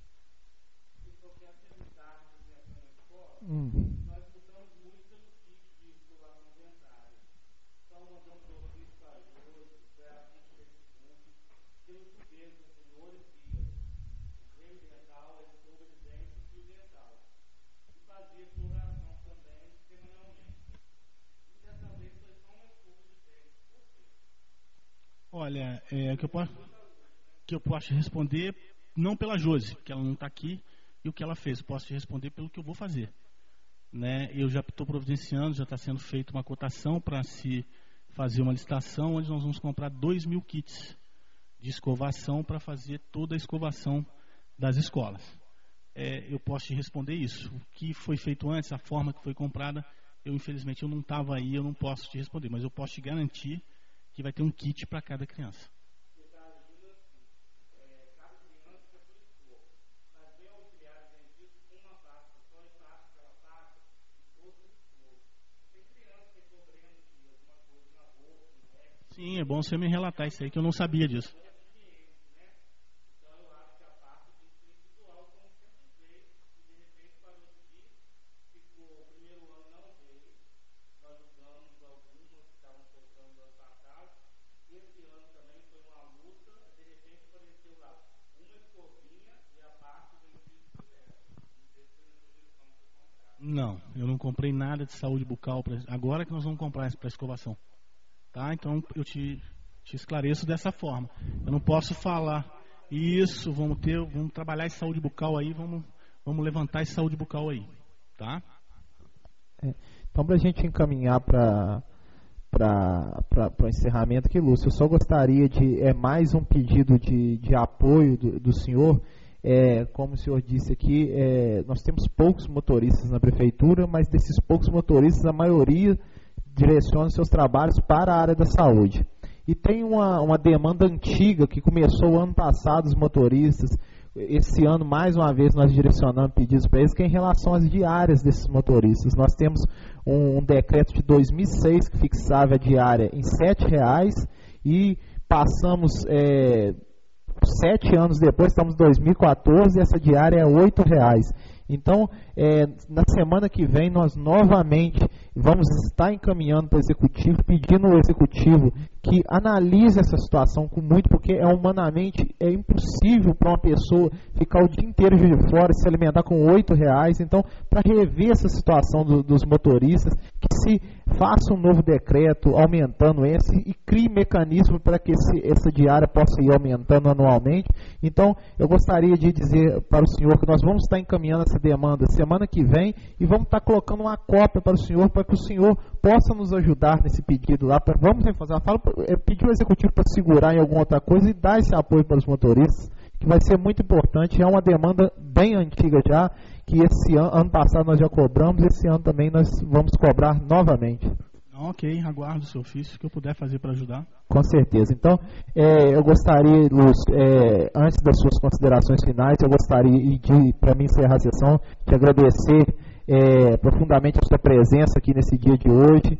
Olha, que eu posso responder, não pela Josi, que ela não está aqui. e o que ela fez. Eu posso te responder pelo que eu vou fazer. Né? Eu já estou providenciando, já está sendo feita uma cotação para se fazer uma licitação, onde nós vamos comprar 2.000 kits de escovação para fazer toda a escovação das escolas. Eu posso te responder isso. O que foi feito antes, a forma que foi comprada, infelizmente eu não estava aí, eu não posso te responder, mas eu posso te garantir que vai ter um kit para cada criança. Sim, é bom você me relatar isso aí, que eu não sabia disso. Não, eu não comprei nada de saúde bucal. Agora que nós vamos comprar para escovação. Tá? Então eu te esclareço dessa forma. Eu não posso falar isso, vamos trabalhar esse saúde bucal aí, vamos levantar esse saúde bucal aí. Tá? Então, para a gente encaminhar para o encerramento aqui, Lúcio, eu só gostaria de mais um pedido de apoio do senhor. Como o senhor disse aqui, nós temos poucos motoristas na prefeitura, mas desses poucos motoristas, a maioria direciona seus trabalhos para a área da saúde. E tem uma demanda antiga que começou o ano passado, os motoristas. Esse ano, mais uma vez, nós direcionamos pedidos para eles, que é em relação às diárias desses motoristas. Nós temos um decreto de 2006 que fixava a diária em R$ 7 e passamos 7 anos depois, estamos em 2014, e essa diária é R$ 8. Então, na semana que vem, nós novamente vamos estar encaminhando para o Executivo, pedindo ao Executivo que analise essa situação com muito, porque humanamente é impossível para uma pessoa ficar o dia inteiro de fora e se alimentar com R$ 8. Então, para rever essa situação dos motoristas, que se faça um novo decreto aumentando esse e crie mecanismo para que essa diária possa ir aumentando anualmente. Então, eu gostaria de dizer para o senhor que nós vamos estar encaminhando essa demanda semana que vem e vamos estar colocando uma cópia para o senhor, para que o senhor possa nos ajudar nesse pedido lá. Vamos refazer a fala, pedir ao Executivo para segurar em alguma outra coisa e dar esse apoio para os motoristas, que vai ser muito importante. É uma demanda bem antiga já, que esse ano passado nós já cobramos, esse ano também nós vamos cobrar novamente. Ok, aguardo o seu ofício, que eu puder fazer para ajudar. Com certeza. Então, eu gostaria, Lúcio, antes das suas considerações finais, eu gostaria de, para mim encerrar a sessão, de agradecer profundamente a sua presença aqui nesse dia de hoje,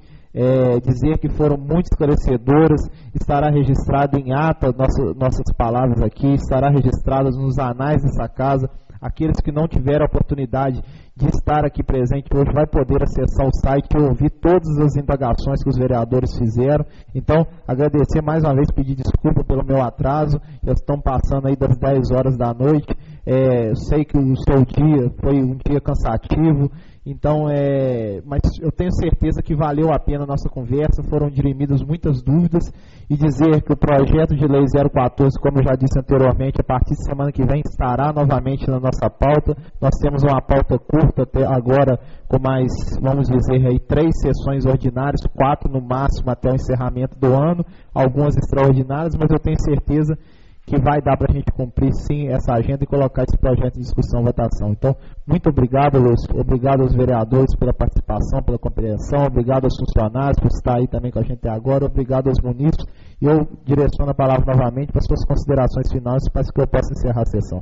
dizer que foram muito esclarecedoras, estará registrado em ata nossas palavras aqui, estará registradas nos anais dessa casa. Aqueles que não tiveram a oportunidade de estar aqui presente hoje vai poder acessar o site e ouvir todas as indagações que os vereadores fizeram. Então, agradecer mais uma vez, pedir desculpa pelo meu atraso. Eles estão passando aí das 10 horas da noite. Eu sei que o seu dia foi um dia cansativo. Então, mas eu tenho certeza que valeu a pena a nossa conversa, foram dirimidas muitas dúvidas, e dizer que o projeto de lei 014, como eu já disse anteriormente, a partir de semana que vem estará novamente na nossa pauta. Nós temos uma pauta curta até agora, com mais, vamos dizer, aí 3 sessões ordinárias, 4 no máximo até o encerramento do ano, algumas extraordinárias, mas eu tenho certeza que vai dar para a gente cumprir sim essa agenda e colocar esse projeto em discussão e votação. Então, muito obrigado, Lúcio, obrigado aos vereadores pela participação, pela compreensão, obrigado aos funcionários por estar aí também com a gente até agora, obrigado aos munícipes, e eu direciono a palavra novamente para suas considerações finais, para que eu possa encerrar a sessão.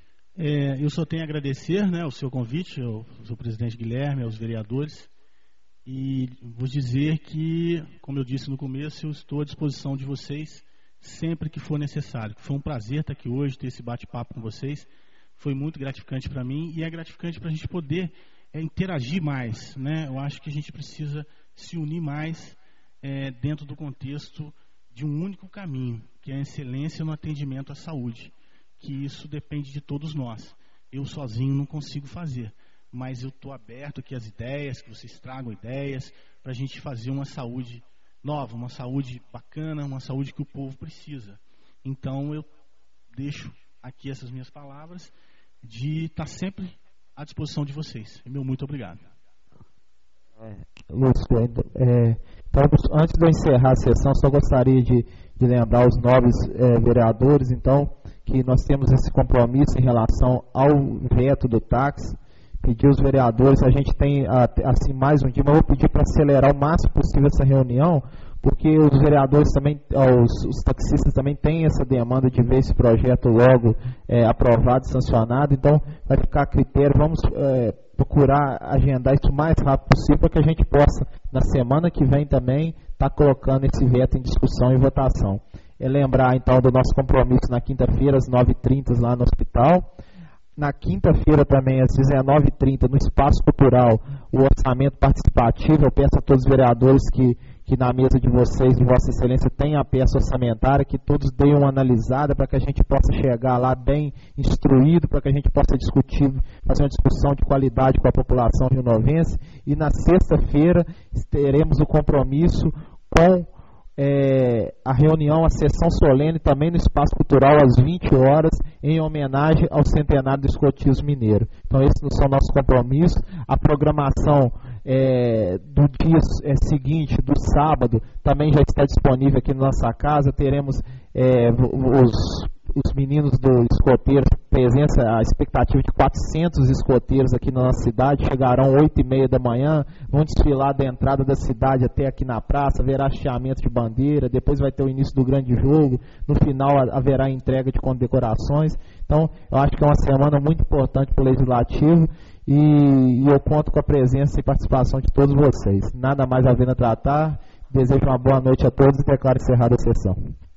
Eu só tenho a agradecer, o seu convite, ao seu presidente Guilherme, aos vereadores, e vou dizer que, como eu disse no começo, eu estou à disposição de vocês sempre que for necessário. Foi um prazer estar aqui hoje, ter esse bate-papo com vocês. Foi muito gratificante para mim e é gratificante para a gente poder interagir mais, Eu acho que a gente precisa se unir mais dentro do contexto de um único caminho, que é a excelência no atendimento à saúde, que isso depende de todos nós. Eu sozinho não consigo fazer, mas eu estou aberto aqui às ideias, que vocês tragam ideias, para a gente fazer uma saúde nova, uma saúde bacana, uma saúde que o povo precisa. Então eu deixo aqui essas minhas palavras, de estar sempre à disposição de vocês. Meu muito obrigado. Lúcio, então, antes de eu encerrar a sessão, só gostaria de lembrar os novos vereadores, então, que nós temos esse compromisso em relação ao veto do táxi. Pedir aos vereadores, a gente tem assim mais um dia, mas eu vou pedir para acelerar o máximo possível essa reunião, porque os vereadores também, os taxistas também têm essa demanda de ver esse projeto logo aprovado e sancionado, então vai ficar a critério, vamos procurar agendar isso o mais rápido possível para que a gente possa, na semana que vem também, estar colocando esse veto em discussão e votação. Lembrar então do nosso compromisso na quinta-feira, às 9h30 lá no hospital. Na quinta-feira também, às 19h30, no Espaço Cultural, o orçamento participativo. Eu peço a todos os vereadores que na mesa de vocês, de Vossa Excelência, tenham a peça orçamentária, que todos deem uma analisada para que a gente possa chegar lá bem instruído, para que a gente possa discutir, fazer uma discussão de qualidade com a população rionovense. E na sexta-feira teremos o compromisso com a reunião, a sessão solene também no Espaço Cultural às 20 horas, em homenagem ao centenário do escotismo mineiro. Então esses são nossos compromissos. A programação do dia seguinte, do sábado, também já está disponível aqui na nossa casa. Teremos os meninos do escoteiro, presença, a expectativa de 400 escoteiros aqui na nossa cidade, chegarão 8h30 da manhã, vão desfilar da entrada da cidade até aqui na praça, haverá hasteamento de bandeira, depois vai ter o início do grande jogo, no final haverá entrega de condecorações. Então, eu acho que é uma semana muito importante para o Legislativo e eu conto com a presença e participação de todos vocês. Nada mais havendo a tratar, desejo uma boa noite a todos e declaro encerrada a sessão.